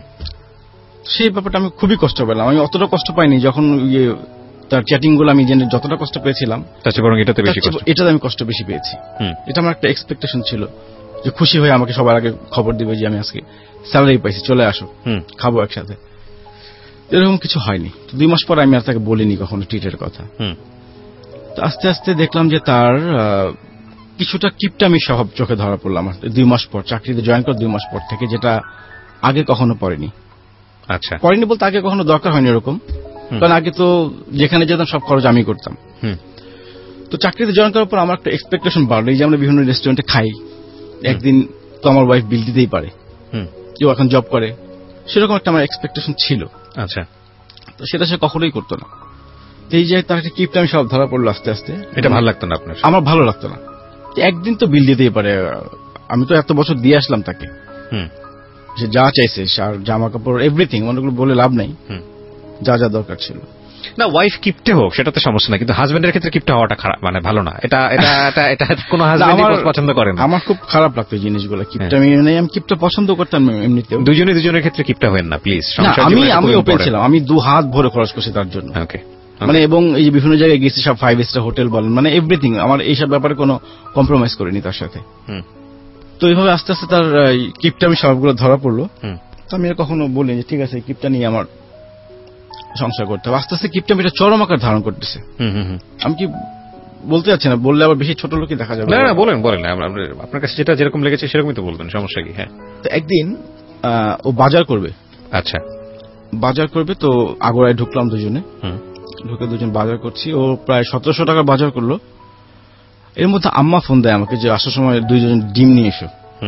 সেই ব্যাপারটা আমি খুবই কষ্ট পেলাম। আমি অতটা কষ্ট পাইনি যখন তার চ্যাটিং গুলো আমি যতটা কষ্ট পেয়েছিলাম, এটাতে আমি কষ্ট বেশি পেয়েছি। এটা আমার একটা এক্সপেকটেশন ছিল যে খুশি হয়ে আমাকে সবার আগে খবর দিবে যে আমি আজকে স্যালারি পাইছি, চলে আসো খাবো একসাথে। এরকম কিছু হয়নি। 2 মাস পর আমি আর তাকে বলিনি কখনো ট্রিটের কথা। তো আস্তে আস্তে দেখলাম যে তার কিছুটা কিপটামি স্বভাব চোখে ধরা পড়লো আমার 2 মাস পর, চাকরিতে জয়েন করার 2 মাস পর থেকে, যেটা আগে কখনো পড়েনি। আচ্ছা, পড়েনি বলতে আগে কখনো দরকার হয়নি এরকম, কারণ আগে তো যেখানে যেতাম সব খরচ আমি করতাম। তো চাকরিতে জয়েন করার পর আমার একটা এক্সপেকটেশন বাড়লো, এই যে আমরা বিভিন্ন রেস্টুরেন্টে খাই, একদিন তো আমার ওয়াইফ বিল দিতেই পারে, কেউ এখন জব করে, সেরকম একটা আমার এক্সপেকটেশন ছিল। আচ্ছা, তো সেটা সে কখনোই করতো না। এই যে তার একটা কিপটা আমি সব ধরা পড়লো আস্তে আস্তে। এটা ভালো লাগতো না আপনার? আমার ভালো লাগতো না। একদিন তো বিল দিতেই পারে, আমি তো এত বছর দিয়ে আসলাম তাকে, সে যা চাইছে, সার জামা কাপড় এভরিথিং, অনেকগুলো বলে লাভ নাই, যা যা দরকার ছিল। না, ওয়াইফ কিপটে হোক সেটা তো সমস্যা না, কিন্তু হাজবেন্ডের ক্ষেত্রে কিপটে হওয়াটা খারাপ, মানে ভালো না। এটা এটা এটা এটা কোনো হাজবেন্ডই পছন্দ করে না। আমার খুব খারাপ লাগতো জিনিসগুলো, কিপটা। আমি কিপটা পছন্দ করতাম এমনিতেও। দুজনের ক্ষেত্রে কিপটা হবেন না প্লিজ। আমি ওপেন ছিলাম, আমি 2 হাত ভরে খরচ করছি তার জন্য। ওকে, মানে এবং এই যে বিভিন্ন জায়গায় গেছি, সব 5 স্টার হোটেল বলেন, মানে এভরিথিং, আমার এইসব ব্যাপারে কোনো কম্প্রোমাইজ করিনি তার সাথে। তো এইভাবে আস্তে আস্তে তার কিপটা আমি সবগুলো ধরা পড়লো। তো আমি কখনো বলি যে ঠিক আছে কিপটা নিয়ে আমার সংসার করতে হবে। আস্তে আস্তে কিপটা এটা চরম আকার ধারণ করতেছে। আমি কি বলতে যাচ্ছি না, বললে আবার বেশি ছোট লোকই দেখা যাবে। না, বলেন আপনার কাছে যেটা যেরকম লেগেছে সেরকমই তো বলবেন, সমস্যা কি? হ্যাঁ, তো একদিন ও বাজার করবে। আচ্ছা, বাজার করবে, তো আগোড়ায় ঢুকলাম দুজনে, ঢুকে দুজন বাজার করছি। ও প্রায় 1700 টাকার বাজার করলো। এর মধ্যে আম্মা ফোন দেয় আমাকে যে আসার সময় 2 ডজন ডিম নিয়ে এসো।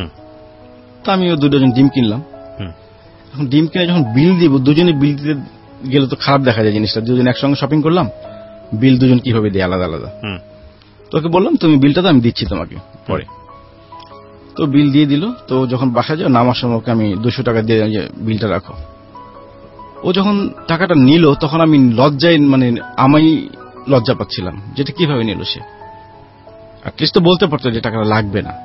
তো আমি 2 ডজন ডিম কিনলাম। এখন ডিম কিনে যখন বিল দিব, দুজনে বিল দিতে গেলে তো খারাপ দেখা যায় জিনিসটা। দুজন একসঙ্গে শপিং করলাম, বিল দুজন কিভাবে দেয় আলাদা আলাদা। তোকে বললাম তুমি বিলটা তো আমি দিচ্ছি তোমাকে পরে। তো বিল দিয়ে দিল। তো যখন বাসা যাও নামার সময় ওকে আমি 200 টাকা দিয়ে বিলটা রাখো। ও যখন টাকাটা নিল তখন আমি লজ্জায়, মানে আমি লজ্জা পাচ্ছিলাম যেটা কিভাবে নিল সে। অ্যাটলিস্ট তো বলতে পারতো যে টাকাটা লাগবে না।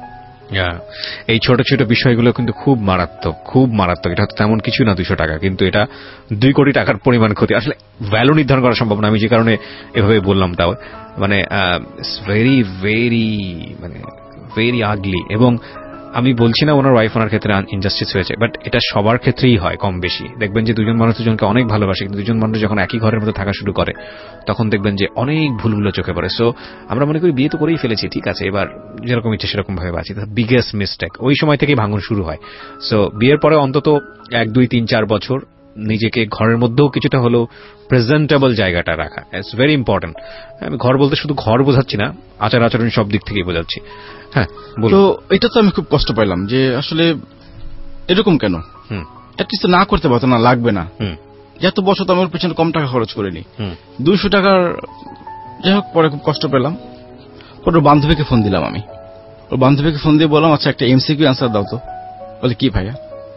এই ছোট ছোট বিষয়গুলো কিন্তু খুব মারাত্মক। এটা তেমন কিছু না 200 টাকা, কিন্তু এটা 2 কোটি টাকার পরিমাণ ক্ষতি। আসলে ভ্যালু নির্ধারণ করা সম্ভব না, আমি যে কারণে এভাবে বললাম। তাও মানে ভেরি ভেরি মানে ভেরি আগলি। এবং আমি বলছি না ওনার ওয়াইফ ওনার ক্ষেত্রে ইনজাস্টিস হয়েছে, বাট এটা সবার ক্ষেত্রেই হয় কম বেশি। দেখবেন যে দুজন মানুষ দুজনকে অনেক ভালোবাসে, কিন্তু দুজন মানুষ যখন একই ঘরের মধ্যে থাকা শুরু করে তখন দেখবেন যে অনেক ভুলগুলো চোখে পড়ে। সো আমরা মনে করি বিয়ে তো করেই ফেলেছি, ঠিক আছে, এবার যেরকম ইচ্ছে সেরকম ভাবে বাঁচি। বিগেস্ট মিস্টেক ওই সময় থেকেই ভাঙন শুরু হয়। সো বিয়ের পরে অন্তত 1, 2, 3, 4 বছর নিজেকে ঘরের মধ্যেও কিছুটা হলেও প্রেজেন্টেবল জায়গাটা রাখা ইটস ভেরি ইম্পর্টেন্ট। আমি ঘর বলতে শুধু ঘর বোঝাচ্ছি না, আচার আচরণ সব দিক থেকেই বোঝাচ্ছি। হ্যাঁ, তো এটা তো আমি খুব কষ্ট পাইলাম যে আসলে এরকম কেন। অ্যাটলিস্ট না করতে পারতো না, লাগবে না। এত বছর তো আমার পেছনে কম টাকা খরচ করিনি, 200 টাকার। যাই হোক, পরে খুব কষ্ট পেলাম। পরে ওর বান্ধবীকে ফোন দিলাম আমি। ওর বান্ধবীকে ফোন দিয়ে বললাম আচ্ছা একটা এমসিকিউ অ্যান্সার দাও তো। বলে কি ভাইয়া?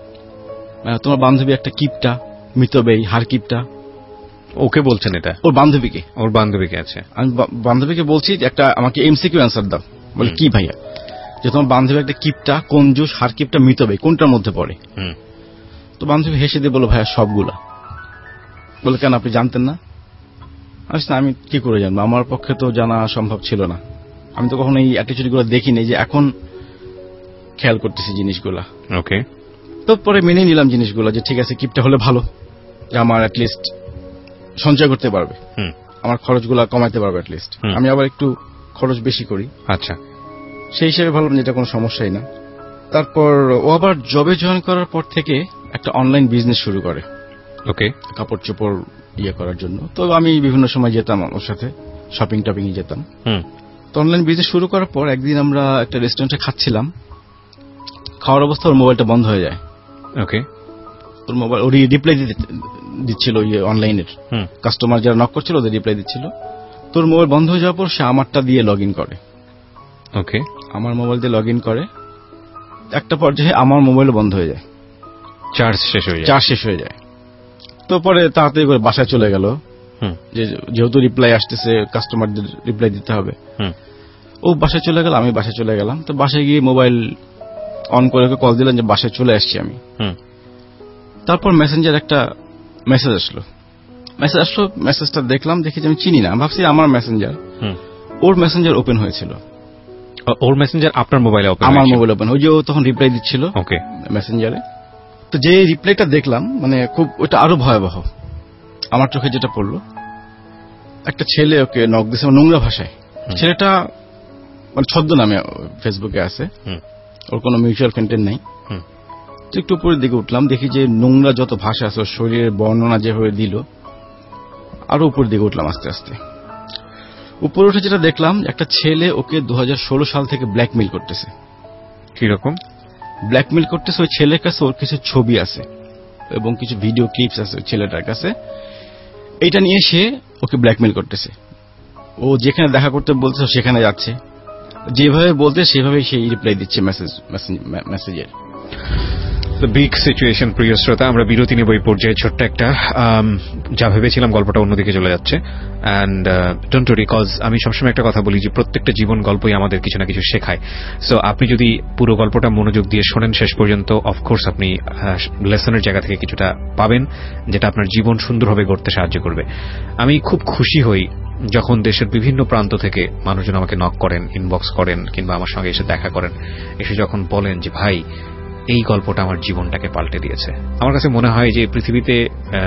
তোমার বান্ধবী একটা কিপটা, মিতব্যয়ী, হার কিপটা। ওকে বলছেন এটা? ওর বান্ধবীকে। আছে, আমি বান্ধবীকে বলছি একটা আমাকে এমসিকিউ অ্যান্সার দাও। বলে কি ভাইয়া? যে তোমার বান্ধবী একটা কিপটা, কঞ্জুস, হার কিপটা, মিতব্যয়ী, কোনটার মধ্যে পড়ে? তো বান্ধবী হেসে দিয়ে বলো ভাইয়া সবগুলা। বলে কেন, আপনি জানতেন না? আচ্ছা, আমি কি করে জানবো, আমার পক্ষে তো জানা সম্ভব ছিল না। আমি তো কখনো এই অ্যাটিটিউড গুলো দেখিনি, যে এখন খেয়াল করতেছি জিনিসগুলা। ওকে। তো পরে মেনে নিলাম জিনিসগুলো, যে ঠিক আছে কিপটা হলে ভালো, যে আমার অ্যাটলিস্ট সঞ্চয় করতে পারবে, আমার খরচগুলা কমাইতে পারবে অ্যাটলিস্ট। আমি আবার একটু খরচ বেশি করি। আচ্ছা, সেই হিসেবে ভাবলাম যেটা কোনো সমস্যাই না। তারপর ও আবার জবে জয়েন করার পর থেকে একটা অনলাইন বিজনেস শুরু করে। ওকে। কাপড় চোপড় করার জন্য। তো আমি বিভিন্ন সময় যেতাম ওর সাথে, শপিং টপিং এ যেতাম। তো অনলাইন বিজনেস শুরু করার পর একদিন আমরা একটা রেস্টুরেন্টে খাচ্ছিলাম, খাওয়ার অবস্থা ওর মোবাইলটা বন্ধ হয়ে যায়। ওকে। ওর মোবাইল ওর রিপ্লাই দিচ্ছিল অনলাইনের কাস্টমার যারা নক করছিল ওদের রিপ্লাই দিচ্ছিল। তোর মোবাইল বন্ধ হয়ে যাওয়ার পর সে আমারটা দিয়ে লগ ইন করে। ওকে। আমার মোবাইল দিয়ে লগ ইন করে। একটা পর্যায়ে আমার মোবাইল বন্ধ হয়ে যায়, চার্জ শেষ হয়ে যায়। তো পরে তাড়াতাড়ি করে বাসায় চলে গেল, যেহেতু রিপ্লাই আসতেছে, কাস্টমারদের রিপ্লাই দিতে হবে। ও বাসায় চলে গেল, আমি বাসায় চলে গেলাম। তো বাসায় গিয়ে মোবাইল অন করে কল দিলাম যে বাসায় চলে আসছি আমি। তারপর মেসেঞ্জার একটা মেসেজ আসলো। মেসেজটা দেখলাম, দেখি যে আমি চিনি না, ভাবছি আমার মেসেঞ্জার। ওর মেসেঞ্জার ওপেন হয়েছিল। ওর মেসেঞ্জার আপনার মোবাইলে ওপেন? আমার মোবাইল ওপেন। ওই যে ও তখন রিপ্লাই দিচ্ছিল মেসেঞ্জারে। তো যে রিপ্লাইটা দেখলাম, মানে খুব ওটা আরো ভয়াবহ আমার চোখে যেটা পড়লো। একটা ছেলে ওকে নক দিয়েছে নোংরা ভাষায়। ছেলেটা মানে ছদ্মনামে ফেসবুকে আছে, ওর কোনো মিউচুয়াল ফ্রেন্ডের নাই। তো একটু উপরের দিকে উঠলাম, দেখি যে নোংরা যত ভাষা আছে, ওর শরীরের বর্ণনা যেভাবে দিল, আরো উপরের দিকে উঠলাম আস্তে আস্তে। উপরে উঠে যেটা দেখলাম, একটা ছেলে ওকে 2016 সাল থেকে ব্ল্যাকমেইল করতেছে। কিরকম? ব্ল্যাকমেল করতেছে। ওই ছেলের কাছে ওর কিছু ছবি আছে এবং কিছু ভিডিও ক্লিপস আছে ওই ছেলেটার কাছে। এইটা নিয়ে সে ওকে ব্ল্যাকমেল করতেছে। ও যেখানে দেখা করতে বলছে সেখানে যাচ্ছে, যেভাবে বলতে সেভাবেই সে রিপ্লাই দিচ্ছে মেসেজের। Big situation. প্রিয় শ্রোতা, আমরা বিরতি নেব এই পর্যায়ে। ছোট্ট একটা যা ভেবেছিলাম গল্পটা অন্যদিকে চলে যাচ্ছে। অ্যান্ড ডোন্ট ওয়ারি, কজ আমি সবসময় একটা কথা বলি যে প্রত্যেকটা জীবন গল্পই আমাদের কিছু না কিছু শেখায়। সো আপনি যদি পুরো গল্পটা মনোযোগ দিয়ে শোনেন শেষ পর্যন্ত, অফকোর্স আপনি লেসনের জায়গা থেকে কিছুটা পাবেন, যেটা আপনার জীবন সুন্দরভাবে গড়তে সাহায্য করবে। আমি খুব খুশি হই যখন দেশের বিভিন্ন প্রান্ত থেকে মানুষজন আমাকে নক করেন, ইনবক্স করেন, কিংবা আমার সঙ্গে এসে দেখা করেন, এসে যখন বলেন যে ভাই এই গল্পটা আমার জীবনটাকে পাল্টে দিয়েছে। আমার কাছে মনে হয় যে পৃথিবীতে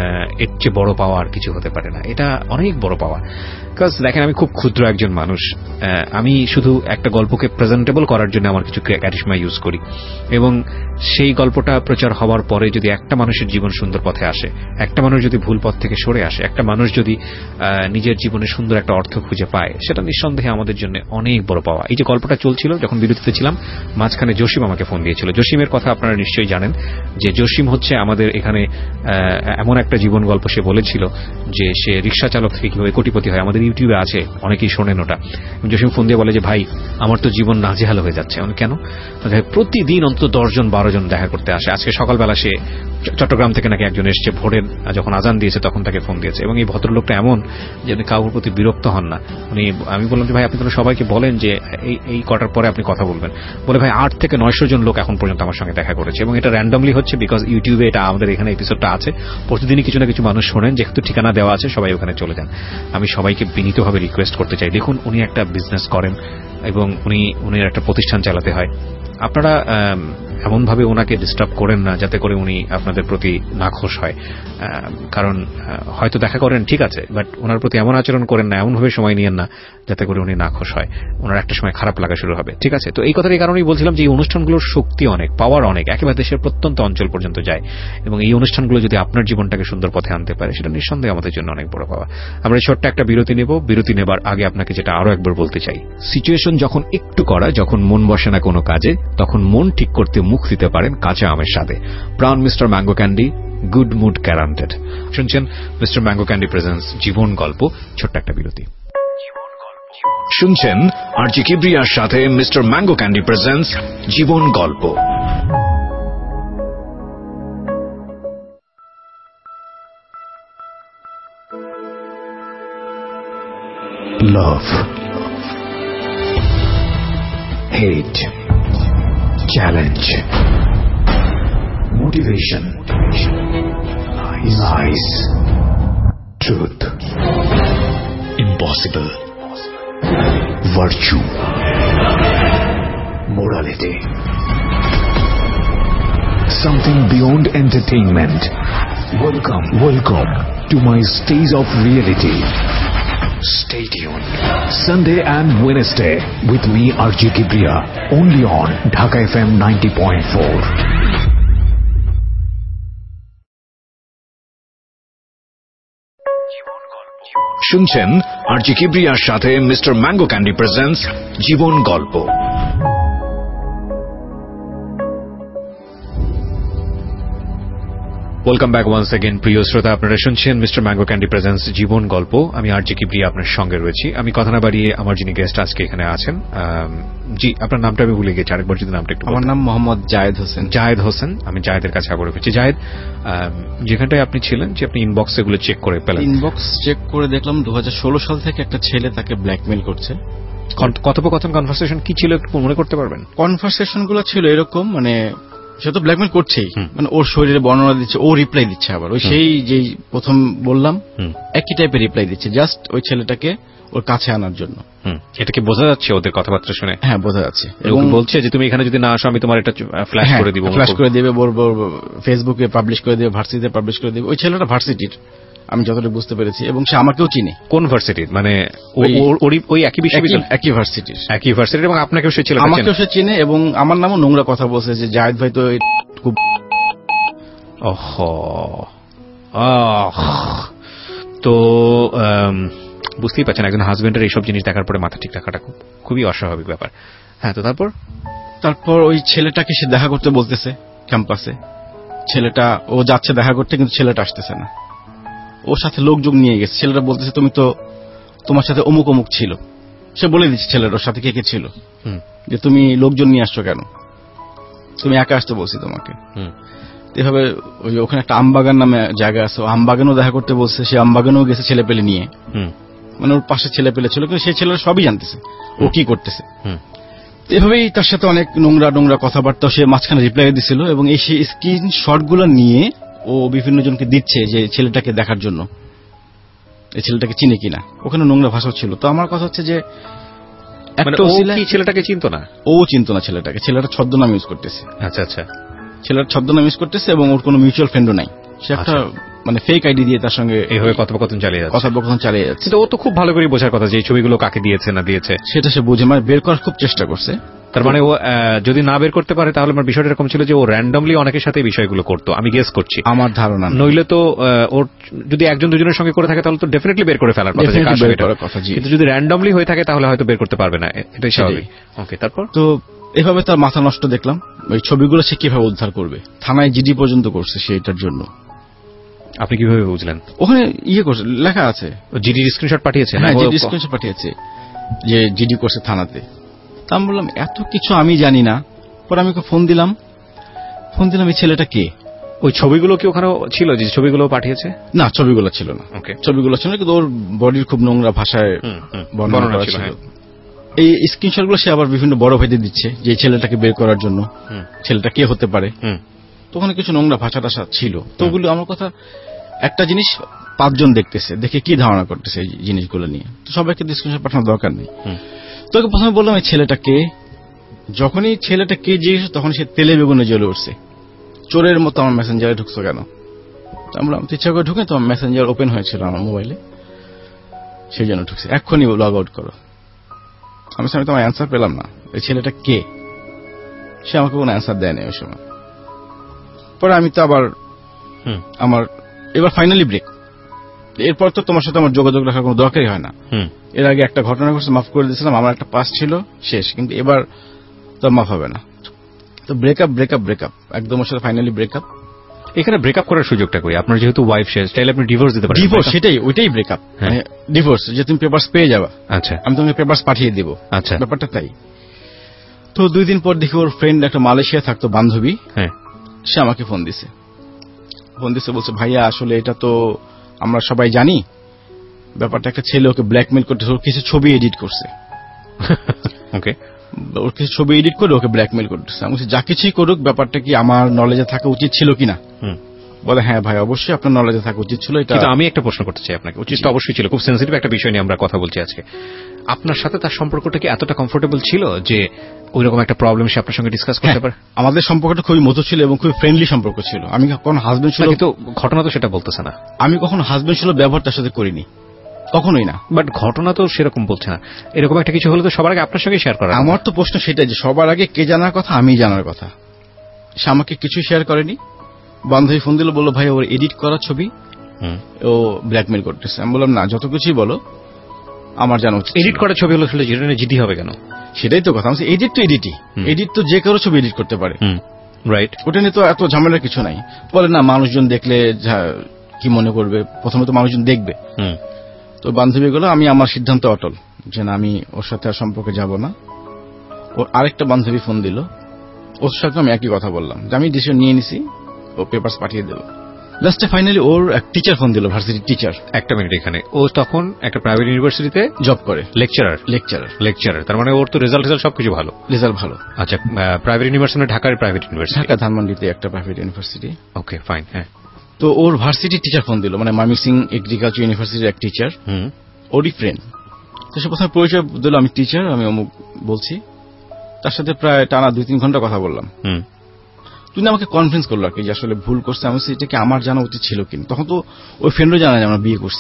এর চেয়ে বড় পাওয়া আর কিছু হতে পারে না। এটা অনেক বড় পাওয়া। বিকজ দেখেন, আমি খুব ক্ষুদ্র একজন মানুষ। আমি শুধু একটা গল্পকে প্রেজেন্টেবল করার জন্য আমার কিছু ক্যারিশমা ইউজ করি, এবং সেই গল্পটা প্রচার হওয়ার পরে যদি একটা মানুষের জীবন সুন্দর পথে আসে, একটা মানুষ যদি ভুল পথ থেকে সরে আসে, একটা মানুষ যদি নিজের জীবনে সুন্দর একটা অর্থ খুঁজে পায়, সেটা নিঃসন্দেহে আমাদের জন্য অনেক বড় পাওয়া। এই যে গল্পটা চলছিল, যখন বিরতিতে ছিলাম, মাঝখানে জসিম আমাকে ফোন দিয়েছিল। জসিমের কথা আপনারা নিশ্চয়ই জানেন যে জসিম হচ্ছে আমাদের এখানে এমন একটা জীবন গল্প সে বলেছিল যে সে রিক্সা চালক থেকে কিভাবে কোটিপতি হয়। আমাদের ইউটিউবে আছে, অনেকেই শোনেন ওটা। জসিম ফোন দিয়ে বলে যে ভাই আমার তো জীবন নাজেহাল হয়ে যাচ্ছে। কেন? প্রতিদিন অন্তত 10 জন 12 জন দেখা করতে আসে। আজকে সকালবেলা সে চট্টগ্রাম থেকে নাকি একজন এসছে, ভোরের যখন আজান দিয়েছে তখন তাকে ফোন দিয়েছে। এবং এই ভদ্রলোকটা এমন যে কাউর প্রতি বিরক্ত হন না। আমি বললাম যে ভাই আপনি তো সবাইকে বলেন যে এই কটার পরে আপনি কথা বলবেন। বলে ভাই 800 থেকে 900 জন লোক এখন পর্যন্ত আমার সঙ্গে দেখা করেছে, এবং এটা র্যান্ডমলি হচ্ছে, বিকজ ইউটিউবে এটা আমাদের এখানে এপিসোডটা আছে। প্রতিদিনই কিছু না কিছু মানুষ শোনেন, যেহেতু ঠিকানা দেওয়া আছে সবাই ওখানে চলে যান। আমি সবাইকে বিনীতভাবে রিকোয়েস্ট করতে চাই, দেখুন উনি একটা বিজনেস করেন এবং উনি একটা প্রতিষ্ঠান চালাতে হয়। আপনারা এমনভাবে ওনাকে ডিস্টার্ব করেন না যাতে করে উনি আপনাদের প্রতি নাখোশ হয়। কারণ হয়তো দেখা করেন ঠিক আছে, বাট ওনার প্রতি এমন আচরণ করেন না, এমনভাবে সময় নিয়েন না যাতে করে উনি নাখোশ হয়। ওনার একটা সময় খারাপ লাগা শুরু হবে। ঠিক আছে? তো এই কথার এই কারণেই বলছিলাম যে এই অনুষ্ঠানগুলোর শক্তি অনেক, পাওয়ার অনেক, একেবারে দেশের প্রত্যন্ত অঞ্চল পর্যন্ত যায়। এবং এই অনুষ্ঠানগুলো যদি আপনার জীবনটাকে সুন্দর পথে আনতে পারে, সেটা নিঃসন্দেহে আমাদের জন্য অনেক বড় পাওয়া। আমরা ছোট্ট একটা বিরতি নেব। বিরতি নেবার আগে আপনাকে যেটা আরো একবার বলতে চাই, সিচুয়েশন যখন একটু করা, যখন মন বসে না কোনো কাজে, তখন মন ঠিক করতে মুখ দিতে পারেন কাঁচা আমের স্বাদে। Pran mister Mango Candy, good mood guaranteed. শুনছেন মিস্টার ম্যাঙ্গো ক্যান্ডি প্রেজেন্টস জীবন গল্প। ছোট্ট একটা বিরতি। শুনছেন আরজি কিবরিয়ার সাথে মিস্টার ম্যাঙ্গো ক্যান্ডি প্রেজেন্টস জীবন গল্প। Love, hate, challenge, motivation, lies, truth, impossible, virtue, morality, something beyond entertainment. Welcome to my stage of reality. Stay tuned. Sunday and Wednesday with me RJ Kibriya, only on Dhaka FM 90.4. শুনছেন RJ কিবরিয়ার সাথে mister Mango Candy presents জীবন গল্প। Welcome back once again. প্রিয় শ্রোতা, আপনারা শুনছেন mister Mango Candy presents জীবন গল্প। আমি আরজি কিবরিয়া আপনার সঙ্গে রয়েছি। আমি কথা না বাড়িয়ে আমার যিনি গেস্ট আজকে এখানে আছেন, জি আপনার নামটা আমি ভুলে গেছি, আরেকবার যদি নামটা একটু। আমার নাম মোহাম্মদ জায়েদ হোসেন। জায়েদ হোসেন। আমি জায়েদের কাছে আবার ফিরছি। জায়েদ, যেখানটায় আপনি ছিলেন যে আপনি ইনবক্স এগুলো চেক করে পেলেন। ইনবক্স চেক করে দেখলাম 2016 সাল থেকে একটা ছেলে তাকে ব্ল্যাকমেল করছে। কথোপকথন কনভারসেশন কি ছিল একটু মনে করতে পারবেন? কনভারসেশন গুলো ছিল এরকম, মানে সে তো ব্ল্যাকমেল করছেই, মানে ওর শরীরে বর্ণনা দিচ্ছে, ও রিপ্লাই দিচ্ছে আবার ওই সেই যেই প্রথম বললাম একই টাইপের রিপ্লাই দিচ্ছে, জাস্ট ওই ছেলেটাকে ওর কাছে আনার জন্য। এটা কি বোঝা যাচ্ছে ওদের কথাবার্তা শুনে? হ্যাঁ, বোঝা যাচ্ছে। এবং বলছে যে তুমি এখানে যদি না আসো আমি তোমার এটা ফ্ল্যাশ করে দিব, ফ্ল্যাশ করে দেবে, ফেসবুকে পাবলিশ করে দেবে, ভার্সিটিতে পাবলিশ করে দেবে। ওই ছেলেটা ভার্সিটির, আমি যতটা বুঝতে পেরেছি, এবং সে আমাকেও চিনে। কোন ভার্সিটির? মানে ওই একই বিশ্ববিদ্যালয়? একই ভার্সিটির। একই ভার্সিটির। এবং আপনাকেও সে ছেলে? আমাকেও সে চিনে, এবং আমার নামও নোংরা কথা বলছে যে জায়েদ ভাই তো খুব। তো বুঝতেই পারছেন একজন হাজবেন্ডের এইসব জিনিস দেখার পরে মাথা ঠিক রাখাটা খুবই অস্বাভাবিক ব্যাপার। হ্যাঁ, তো তারপর তারপর ওই ছেলেটাকে সে দেখা করতে বলতেছে ক্যাম্পাসে। ছেলেটা ও যাচ্ছে দেখা করতে, কিন্তু ছেলেটা আসতেছে না। ওর সাথে লোকজন নিয়ে গেছে। ছেলেটা বলতেছে তুমি তো তোমার সাথে অমুক অমুক ছিল। সে বলে দিচ্ছে ছেলেটার সাথে কে কে ছিল, যে তুমি লোকজন নিয়ে আসছো কেন, তুমি একা আসতে বলছি তোমাকে। এভাবে ওখানে একটা আমবাগান নামে জায়গা আছে, আমবাগানও দেখা করতে বলছে। সে আমবাগানেও গেছে ছেলে পেলে নিয়ে, মানে ওর পাশে ছেলে পেলে ছিল, কিন্তু সেই ছেলেরা সবই জানতেছে ও কি করতেছে। এভাবেই তার সাথে অনেক নোংরা নোংরা কথাবার্তা সে মাঝখানে রিপ্লাই দিছিল, এবং এই সেই স্ক্রিনশটগুলো নিয়ে ও বিভিন্ন জনকে দিচ্ছে যে ছেলেটাকে দেখার জন্য, এই ছেলেটাকে চিনে কিনা। ওখানে নোংরা ভাষা ছিল। তো আমার কথা হচ্ছে যে ছেলেটাকে চিনতো না, ও চিনতো না ছেলেটাকে। ছেলেটা ছদ্মনাম ইউজ করতেছে। আচ্ছা আচ্ছা, ছেলেটা ছদ্মনাম ইউজ করতেছে এবং ওর কোনো মিউচুয়াল ফ্রেন্ডও নাই। সে একটা মানে ফেক আইডি দিয়ে তার সঙ্গে এইভাবে কথোপকথন চালিয়ে যাচ্ছে। কিন্তু ও তো খুব ভালো করে বোঝার কথা যে এই ছবিগুলো কাকে দিয়েছে না দিয়েছে, সেটা সে বুঝে মানে বের করার খুব চেষ্টা করছে। তার মানে ও যদি না বের করতে পারে তাহলে আমার বিষয়টা এরকম ছিল যে ও র্যান্ডমলি অনেকের সাথে বিষয়গুলো করতো, আমি গেস করছি, আমার ধারণা। নইলে তো ওর যদি একজন দুজনের সঙ্গে করে থাকে তাহলে তো ডেফিনেটলি বের করে ফেলার কথা, কিন্তু যদি র্যান্ডমলি হয়ে থাকে তাহলে হয়তো বের করতে পারবে না, এটাই স্বাভাবিক। ওকে, তারপর তো এভাবে তার মাথা নষ্ট দেখলাম। ওই ছবিগুলো সে কিভাবে উদ্ধার করবে, থানায় জিডি পর্যন্ত করছে সে এটার জন্য। আপনি কিভাবে বুঝলেন? ওখানে করছে, লেখা আছে, জিডি স্ক্রিনশট পাঠিয়েছে। হ্যাঁ, জিডি স্ক্রিনশট পাঠিয়েছে যে জিডি করছে থানাতে। তা আমি বললাম এত কিছু আমি জানি না। পরে আমি ফোন দিলাম, এই ছেলেটা কে? ওই ছবিগুলো কি ওখানে ছিল যে ছবিগুলো পাঠিয়েছে? না, ছবিগুলো ছিল না। ছবিগুলো ছিল না, কিন্তু ওর বডির খুব নোংরা ভাষায় বর্ণনা ছিল। এই স্ক্রিনশটগুলো সে আবার বিভিন্ন বড় ভাইদের দিচ্ছে যে ছেলেটাকে বের করার জন্য, ছেলেটা কে হতে পারে। তো ওখানে কিছু নোংরা ভাষা টাষা ছিল। তো ওগুলো আমার কথা একটা জিনিস 5 জন দেখতেছে, দেখে কি ধারণা করতেছে এই জিনিসগুলো নিয়ে। তো সবাইকে স্ক্রিনশট পাঠানোর দরকার নেই। তোকে প্রথমে বললাম এই ছেলেটা কে। যখনই ছেলেটা কে জিজ্ঞেস, তখন সে তেলে বেগুনে জ্বলে উঠছে, চোরের মতো আমার মেসেঞ্জারে ঢুকছো কেন? আমরা ইচ্ছা করে ঢুকে, তোমার মেসেঞ্জার ওপেন হয়েছিল আমার মোবাইলে, সেই জন্য ঢুকছে, এক্ষুনি লগ আউট করো। আমি তোমার অ্যান্সার পেলাম না, এই ছেলেটা কে? সে আমাকে কোনো অ্যান্সার দেয়নি ওই সময়। পরে আমি তো আবার আমার এবার ফাইনালি ব্রেক। এরপর তো তোমার সাথে আমার যোগাযোগ রাখার কোনো দরকারই হয় না। এর আগে একটা ঘটনা ঘটছে, মাফ করে দিয়েছিলাম, আমার একটা পাস ছিল, শেষ। কিন্তু এবার তো মাফ হবে না। তো ব্রেকআপ একদম ওর সাথে ফাইনালি ব্রেকআপ। এখানে ব্রেকআপ করার সুযোগটা কই? আপনার যেহেতু ওয়াইফ শেষ, তাহলে আপনি ডিভোর্স দিতে পারেন। ডিভোর্স, ওইটাই ব্রেকআপ, মানে ডিভোর্স, যে তুমি পেপারস পেয়ে যাবা। আচ্ছা, আমি তোমাকে পেপারস পাঠিয়ে দেবো। আচ্ছা, ব্যাপারটা তাই। তো 2 দিন পর দেখি ওর ফ্রেন্ড একটা মালয়েশিয়া থাকতো, বান্ধবী, সে আমাকে ফোন দিছে, বলছে ভাইয়া আসলে এটা তো আমরা সবাই জানি, ব্যাপারটা একটা ছেলে ওকে ব্ল্যাকমেল করতেছে, ওর কিছু ছবি এডিট করছে। ওকে, ওর কিছু ছবি এডিট করে ওকে ব্ল্যাকমেল করতেছে। আমি যা কিছুই করুক, ব্যাপারটা কি আমার নলেজে থাকা উচিত ছিল কিনা? বলে হ্যাঁ ভাই, অবশ্যই আপনার নলেজে থাকা উচিত ছিল। এটা আমি একটা প্রশ্ন করতে চাই আপনাকে। উচিত অবশ্যই ছিল, খুব সেন্সিটিভ একটা বিষয় নিয়ে আমরা কথা বলছি আজকে। আপনার সাথে তার সম্পর্কটা কি এতটা কমফোর্টেবল ছিল যে ওইরকম একটা প্রবলেম সে আপনার সঙ্গে ডিসকাস করতে পারে? আমাদের সম্পর্কটা খুবই মধুর ছিল এবং খুবই ফ্রেন্ডলি সম্পর্ক ছিল। আমি কখনো হাজবেন্ড ছিল, কিন্তু ঘটনা তো সেটা বলতেছে না। আমি কখনো হাজবেন্ড ছিল ব্যবহার তার সাথে করিনি, কখনোই না। বাট ঘটনা তো সেরকম বলছে না। এরকম একটা কিছু হলে তো সবার আগে আপনার সঙ্গে শেয়ার করা। আমার তো প্রশ্ন সেটাই যে সবার আগে কে জানার কথা? আমি জানার কথা। সে আমাকে কিছু শেয়ার করেনি। বান্ধবী ফোন দিল, বললো ভাই ওর এডিট করা ছবি ও ব্ল্যাকমেল করতেছে। আমি বললাম না, যত কিছুই বলো আমার জানা উচিত। এডিট করা ছবি হলো যেটা জিডি হবে কেন? সেটাই তো কথা। এডিট তো এডিট তো যে কারো ছবি এডিট করতে পারে, রাইট? ওটা নিয়ে তো এত ঝামেলার কিছু নাই। বলে না, মানুষজন দেখলে কি মনে করবে, প্রথমে তো মানুষজন দেখবে। তো বান্ধবী গুলো, আমি আমার সিদ্ধান্ত অটল যে না, আমি ওর সাথে আর সম্পর্কে যাব না। ওর আরেকটা বান্ধবী ফোন দিল, ওর সাথে আমি একই কথা বললাম যে আমি ডিসিশন নিয়ে নিছি, ও পেপারস পাঠিয়ে দেবো। লাস্টে ফাইনালি ওর এক টিচার ফোন দিল, ভার্সিটির টিচার। একটা মিনিট, এখানে ও তখন একটা প্রাইভেট ইউনিভার্সিটিতে জব করে, লেকচারার। তার মানে ওর তো রেজাল্ট সবকিছু ভালো, রেজাল্ট ভালো। আচ্ছা, প্রাইভেট ইউনিভার্সিটি, ঢাকার প্রাইভেট ইউনিভার্সিটি, ঢাকা ধানমন্ডিতে একটা প্রাইভেট ইউনিভার্সিটি। ওকে, ফাইন। হ্যাঁ, তো ওর ভার্সিটির টিচার ফোন দিল, মানে ময়মনসিং এগ্রিকালচার ইউনিভার্সিটির এক টিচার, ওরই ফ্রেন্ড। তো সে প্রথমে পরিচয় দিল, আমি টিচার, আমি অমুক বলছি। তার সাথে প্রায় টানা 2-3 ঘন্টা কথা বললাম। তুমি আমাকে কনফারেন্স করলো আর কি, যে আসলে ভুল করছে, আমি সেটা কি আমার জানা উচিত ছিল কিনা। তখন তো ওই ফ্রেন্ডও জানা আমরা বিয়ে করছি।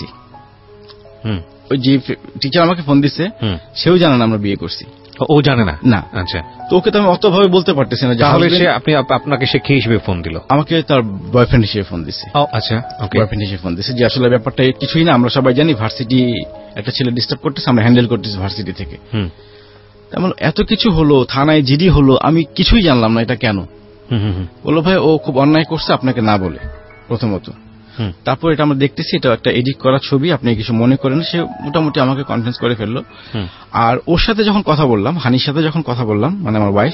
ওই যে টিচার আমাকে ফোন দিচ্ছে, সেও জানে না আমরা বিয়ে করছি। ও জানে না? না। আচ্ছা, তো ওকে তো আমি অতভাবে বলতে পারতেছি না। তাহলে আপনাকে সে কি হিসেবে ফোন দিল? আমাকে তার বয়ফ্রেন্ড হিসেবে ফোন দিচ্ছে। আচ্ছা, বয়ফ্রেন্ড হিসেবে ফোন দিচ্ছে, যে আসলে ব্যাপারটা কিছুই না, আমরা সবাই জানি ভার্সিটি একটা ছেলে ডিস্টার্ব করতেছে, আমরা হ্যান্ডেল করতেছি ভার্সিটি থেকে। তেমন এত কিছু হলো, থানায় জিডি হলো, আমি কিছুই জানলাম না এটা কেন। বললো ভাই ও খুব অন্যায় করছে আপনাকে না বলে প্রথমত। তারপর এটা আমরা দেখতেছি এটা একটা এডিট করা ছবি, আপনি কিছু মনে করেন। সে মোটামুটি আমাকে কনফিডেন্স করে ফেললো। আর ওর সাথে যখন কথা বললাম, হানির সাথে যখন কথা বললাম, মানে আমার ওয়াইফ,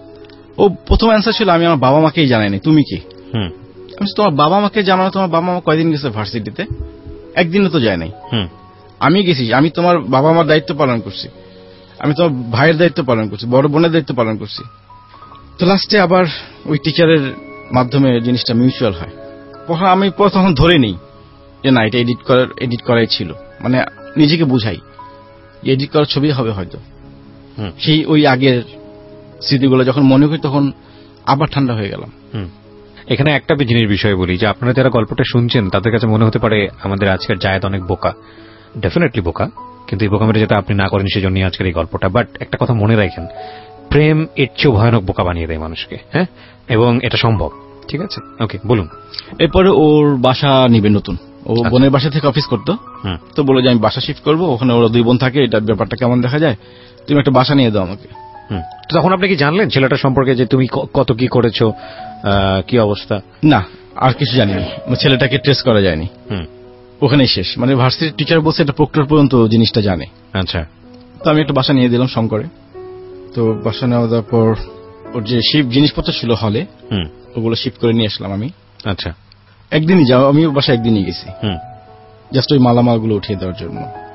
ও প্রথম অ্যান্সার ছিল আমি আমার বাবা মাকেই জানাইনি, তুমি কি? আমি তোমার বাবা মাকে জানানো, তোমার বাবা মা কয়দিন গেছে ভার্সিটিতে? একদিনও তো যায় নাই। আমি গেছি, আমি তোমার বাবা মার দায়িত্ব পালন করছি, আমি তোমার ভাইয়ের দায়িত্ব পালন করছি, বড় বোনের দায়িত্ব পালন করছি। তো লাস্টে আবার ওই টিচারের মাধ্যমে জিনিসটা মিউচুয়াল হয়। আমি তখন ধরে নিই যে না এটা এডিট করাই ছিল, মানে নিজেকে বুঝাই এডিট করার ছবি হবে হয়তো। সেই ওই আগের স্মৃতিগুলো যখন মনে করি তখন আবার ঠান্ডা হয়ে গেলাম। এখানে একটা জিনিস বিষয় বলি যে আপনারা যারা গল্পটা শুনছেন তাদের কাছে মনে হতে পারে আমাদের আজকের জায়েদ অনেক বোকা। ডেফিনেটলি বোকা, কিন্তু এই বোকামিটা যাতে আপনি না করেন সেজন্য আজকের এই গল্পটা। বাট একটা কথা মনে রাখেন, প্রেম এর চেয়েও ভয়ানক বোকা বানিয়ে দেয় মানুষকে। হ্যাঁ, এবং এটা সম্ভব। ঠিক আছে, ওকে বলুন। এরপরে ওর বাসা নিবে নতুন, ও বোনের বাসা থেকে অফিস করতো, তো বলে যে আমি বাসা শিফট করবো, ওখানে ওরা 2 বোন থাকে, এটার ব্যাপারটা কেমন দেখা যায়, তুমি একটা বাসা নিয়ে দাও আমাকে। তখন আপনি কি জানলেন ছেলেটা সম্পর্কে, যে তুমি কত কি করেছো, কি অবস্থা? না, আর কিছু জানিনি। ছেলেটাকে ট্রেস করা যায়নি, ওখানেই শেষ। মানে ভার্সিটির টিচার বলছে এটা প্রক্টর পর্যন্ত জিনিসটা জানে। আচ্ছা, তো আমি একটা বাসা নিয়ে দিলাম শঙ্করে। তো বাসা নেওয়ার পর ওর যে জিনিসপত্র ছিল হলে, ওগুলো শিফট করে নিয়ে আসলাম আমি। আচ্ছা, একদিনই যাও, আমি বাসা একদিনই গেছি, জাস্ট ওই মালামালগুলো উঠিয়ে দেওয়ার জন্য।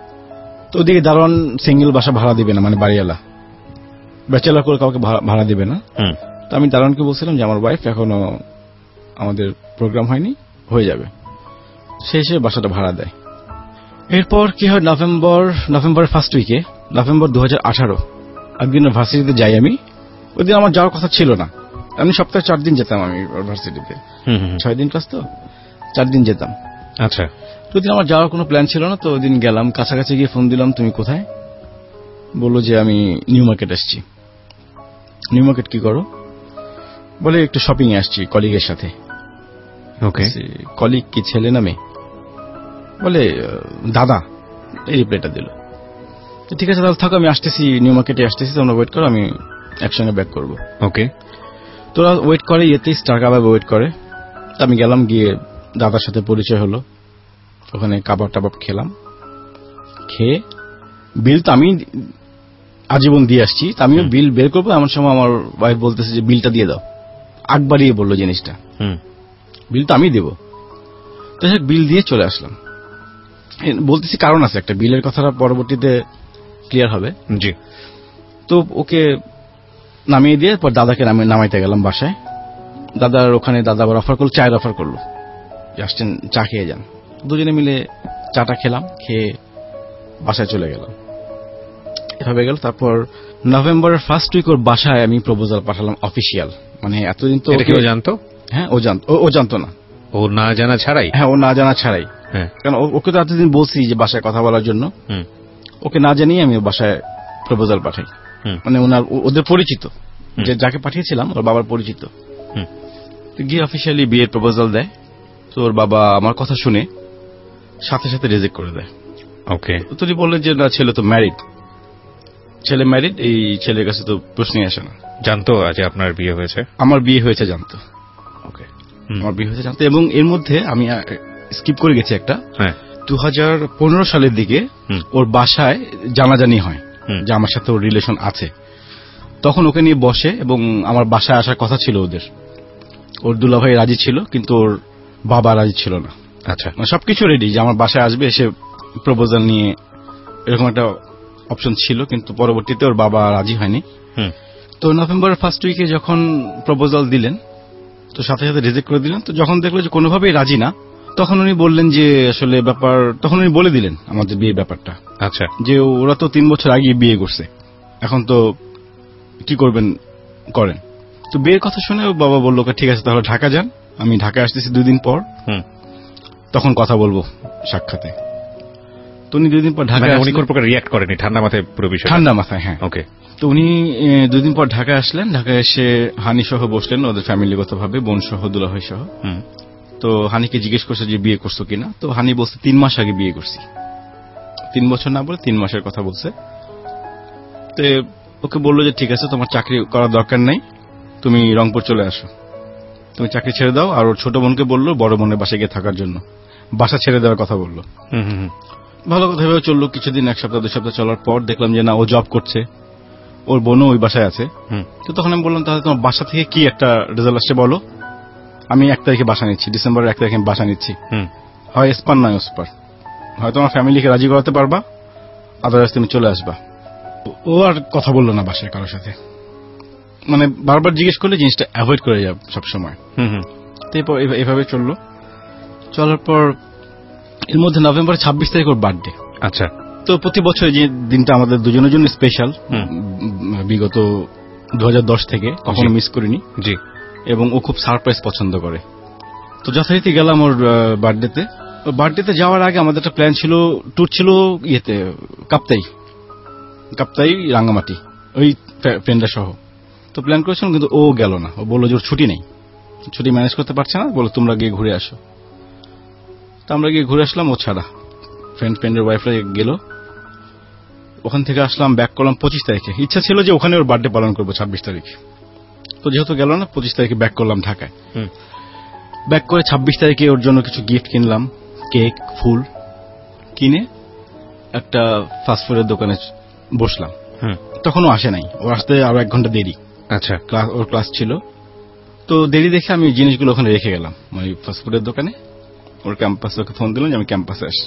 তো ওদিকে দারোয়ান সিঙ্গেল বাসা ভাড়া দিবে না, মানে বাড়িওয়ালা ব্যাচেলার করে কাউকে ভাড়া দিবে না। তো আমি দারোয়ানকে বলছিলাম যে আমার ওয়াইফ এখনো আমাদের প্রোগ্রাম হয়নি, হয়ে যাবে। সে এসে বাসাটা ভাড়া দেয়। এরপর কি হয়, নভেম্বরের ফার্স্ট উইকে, নভেম্বর 2018, একদিন ভার্সিটিতে যাই আমি। ওই দিন আমার যাওয়ার কথা ছিল না, আমি সপ্তাহে 4 দিন যেতাম আমি ভার্সিটিতে, 6 দিন ক্লাস, তো 4 দিন যেতাম। আচ্ছা, ওই দিন আমার যাওয়ার কোনো প্ল্যান ছিল না। তো ওই দিন গেলাম, কাছাকাছি গিয়ে ফোন দিলাম, তুমি কোথায়? বললো যে আমি নিউ মার্কেট আসছি। নিউ মার্কেট কি করো? বলে একটু শপিং এ আসছি কলিগের সাথে। ওকে, কলিগ কি ছেলে না মেয়ে? বলে দাদা, এই রিপ্লাইটা দিল। ঠিক আছে তাহলে থাকো, আমি আসতেছি, নিউ মার্কেটে আসতেছি, তোমরা ওয়েট করো, আমি একসঙ্গে ব্যাক করবো। ওকে, তোরা ওয়েট করে, ইয়েতেই স্টার কাবাবে ওয়েট করে। আমি গেলাম, গিয়ে দাদার সাথে পরিচয় হলো, ওখানে কাবাব টাবাব খেলাম। খেয়ে বিল তো আমি আজীবন দিয়ে আসছি, আমিও বিল বের করবো, এমন সময় আমার ওয়াইফ বলতেছে যে বিলটা দিয়ে দাও। আগ বাড়িয়ে বললো জিনিসটা, বিল তো আমি দেবো। তো বিল দিয়ে চলে আসলাম। বলতেছি কারণ আছে একটা, বিলের কথাটা পরবর্তীতে ক্লিয়ার হবে। জি। তো ওকে নামিয়ে দিয়ে পর দাদাকে নামাইতে গেলাম বাসায়। দাদার ওখানে দাদা আবার অফার করলো, চায়ের অফার করলো, আসছেন চা খেয়ে যান। দুজনে মিলে চাটা খেলাম, খেয়ে বাসায় চলে গেলাম। এভাবে গেল। তারপর নভেম্বরের ফার্স্ট উইক ওর বাসায় আমি প্রপোজাল পাঠালাম অফিসিয়াল। মানে এতদিন তো এটা কেউ জানতো? হ্যাঁ, ও জানতো না। ও না জানা ছাড়াই? হ্যাঁ, ও না জানা ছাড়াই। কারণ ওকে তো এতদিন বলছি যে বাসায় কথা বলার জন্য, ওকে না জানিয়ে আমি বাসায় প্রপোজাল পাঠাই। মানে ওদের পরিচিত, যে যাকে পাঠিয়েছিলাম ওর বাবার পরিচিত। গিয়ে অফিসিয়ালি বিয়ের প্রপোজাল দেয়। তো ওর বাবা আমার কথা শুনে সাথে সাথে রিজেক্ট করে দেয়। ওকে। তিনি বললেন যে না, ছেলে তো ম্যারিড, ছেলে ম্যারিড, এই ছেলের কাছে তো প্রশ্নই আসে না। জানতো যে আপনার বিয়ে হয়েছে? আমার বিয়ে হয়েছে জানতো। ওকে, আমার বিয়ে হয়েছে জানতো। এবং এর মধ্যে আমি স্কিপ করে গেছি একটা, 2015 সালের দিকে ওর বাসায় জানাজানি হয় যে আমার সাথে ওর রিলেশন আছে। তখন ওকে নিয়ে বসে, এবং আমার বাসায় আসার কথা ছিল ওদের। ওর দুলাভাই রাজি ছিল, কিন্তু ওর বাবা রাজি ছিল না। আচ্ছা, সবকিছু রেডি যে আমার বাসায় আসবে, এসে প্রপোজাল নিয়ে, এরকম একটা অপশন ছিল, কিন্তু পরবর্তীতে ওর বাবা রাজি হয়নি। তো নভেম্বরের ফার্স্ট উইকে যখন প্রপোজাল দিলেন, তো সাথে সাথে রিজেক্ট করে দিলেন। তো যখন দেখলো যে কোনোভাবেই রাজি না, তখন উনি বললেন যে আসলে ব্যাপার, তখন উনি বলে দিলেন আমাদের বিয়ে ব্যাপারটা। আচ্ছা, যে ওরা তো 3 বছর আগে বিয়ে করছে, এখন তো কি করবেন করেন। তো বিয়ের কথা শুনে বাবা বললো ঠিক আছে তাহলে ঢাকা যান, আমি ঢাকায় আসতেছি 2 দিন পর, তখন কথা বলবো সাক্ষাতে। তো উনি 2 দিন পর ঢাকায়, উনি কোন প্রকার রিঅ্যাক্ট করেনি, ঠান্ডা মাথায় পুরো বিষয়? ঠান্ডা মাথায়, হ্যাঁ। ওকে। তো উনি 2 দিন পর ঢাকায় আসলেন। ঢাকায় এসে হানি সহ বসলেন, ওদের ফ্যামিলিগত ভাবে, বোন সহ, দুলাভাই সহ। তো হানিকে জিজ্ঞেস করছে যে বিয়ে করছো কিনা। তো হানি বলছে 3 মাস আগে বিয়ে করছি। 3 বছর না বলে 3 মাসের কথা বলছে। তো ওকে বললো যে ঠিক আছে, তোমার চাকরি করার দরকার নাই, তুমি রংপুর চলে আসো, তুমি চাকরি ছেড়ে দাও। আর ওর ছোট বোনকে বললো বড় বোনের বাসায় গিয়ে থাকার জন্য, বাসা ছেড়ে দেওয়ার কথা বললো। ভালো কথা ভেবে চললো। কিছুদিন, 1 সপ্তাহ 2 সপ্তাহ চলার পর দেখলাম যে না, ও জব করছে, ওর বোনও ওই বাসায় আছে। তো তখন আমি বললাম তাহলে তোমার বাসা থেকে কি একটা রেজাল্ট আসছে বলো, আমি 1 তারিখে বাসা নিচ্ছি, ডিসেম্বরের 1 তারিখে আমি বাসা নিচ্ছি, হয় এসপার নয় ওসপার, হয় তোমার ফ্যামিলিকে রাজি করাতে পারবা, আদারওয়াইজ তুমি চলে আসবা। ও আর কথা বললো না বাসায় কারোর সাথে, মানে বারবার জিজ্ঞেস করলে জিনিসটা অ্যাভয়েড করে যাবে সবসময়। তো এভাবে চলার পর এর মধ্যে নভেম্বর 26 তারিখ ওর বার্থডে। আচ্ছা। তো প্রতি বছর যে দিনটা আমাদের দুজনের জন্য স্পেশাল, বিগত 2010 থেকে কখনো মিস করিনি। জি। এবং ও খুব সারপ্রাইজ পছন্দ করে। তো যথারীতি গেলাম ওর বার্থডেতে। বার্থডেতে যাওয়ার আগে আমাদের একটা প্ল্যান ছিল, ট্যুর ছিল ইয়েতে, কাপ্তাই রাঙ্গামাটি, ওই ফ্রেন্ডরা সহ। তো প্ল্যান করেছিলাম, কিন্তু ও গেল না। ও বললো যে ওর ছুটি নেই, ছুটি ম্যানেজ করতে পারছে না, বলো তোমরা গিয়ে ঘুরে আসো। তো আমরা গিয়ে ঘুরে আসলাম, ও ছাড়া। ফ্রেন্ডের ওয়াইফরা গেল, ওখান থেকে আসলাম, ব্যাক করলাম 25 তারিখে। ইচ্ছা ছিল যে ওখানে ওর বার্থডে পালন করবো 26 তারিখে, তো যেহেতু গেল না, 25 তারিখে ব্যাক করলাম ঢাকায়। ব্যাক করে 26 তারিখে ওর জন্য কিছু গিফট কিনলাম, কেক, ফুল কিনে একটা ফাস্টফুডের দোকানে বসলাম। তখনও আসে নাই, ও আসতে আরো 1 ঘন্টা দেরি। আচ্ছা। ওর ক্লাস ছিল, তো দেরি দেখে আমি জিনিসগুলো ওখানে রেখে গেলাম, মানে ফাস্টফুডের দোকানে। ওর ক্যাম্পাসে ওকে ফোন দিলাম যে আমি ক্যাম্পাসে আসছি।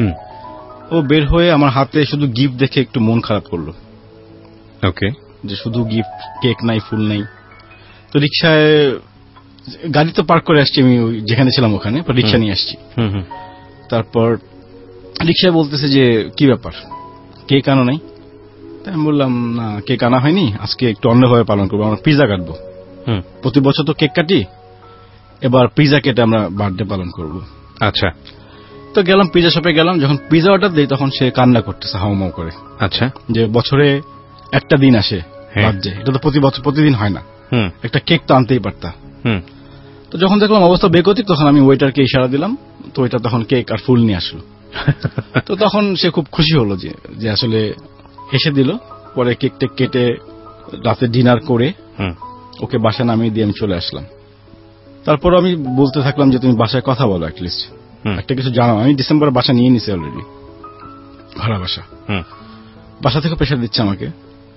ও বের হয়ে আমার হাতে শুধু গিফট দেখে একটু মন খারাপ করলো। ওকে। যে শুধু গিফট, কেক নাই, ফুল নাই। তো রিক্সায়, গাড়ি তো পার্ক করে আসছি আমি যেখানে ছিলাম ওখানে, রিক্সা নিয়ে আসছি। তারপর রিক্সায় বলতেছে যে কি ব্যাপার, কেক আনো নাই? তাই আমি বললাম না, কেক আনা হয়নি, আজকে একটু অন্যভাবে পালন করবো, আমরা পিজা কাটবো। প্রতি বছর তো কেক কাটি, এবার পিজা কেটে আমরা বার্থডে পালন করবো। আচ্ছা। তো গেলাম, পিজা শপে গেলাম। যখন পিজা অর্ডার দিই তখন সে কান্না করতেছে হাউমাউ করে। আচ্ছা। যে বছরে একটা দিন আসে বার্থডে, এটা তো প্রতি বছর প্রতিদিন হয় না, একটা কেক তো আনতেই পারতা। তো যখন দেখলাম অবস্থা বেগতিক, তখন আমি ওয়েটারকে ইশারা দিলাম, তো ওয়েটার তখন কেক আর ফুল নিয়ে আসলো। তো তখন সে খুব খুশি হলো যে আসলে হেসে দিল। পরে কেক টেক কেটে রাতে ডিনার করে ওকে বাসায় নামিয়ে দিয়ে আমি চলে আসলাম। তারপর আমি বলতে থাকলাম যে তুমি বাসায় কথা বলো, অ্যাটলিস্ট একটা কিছু জানাও। আমি ডিসেম্বরে বাসা নিয়ে নিছি অলরেডি, ভাড়া বাসা। বাসা থেকে প্রেশার দিচ্ছে আমাকে।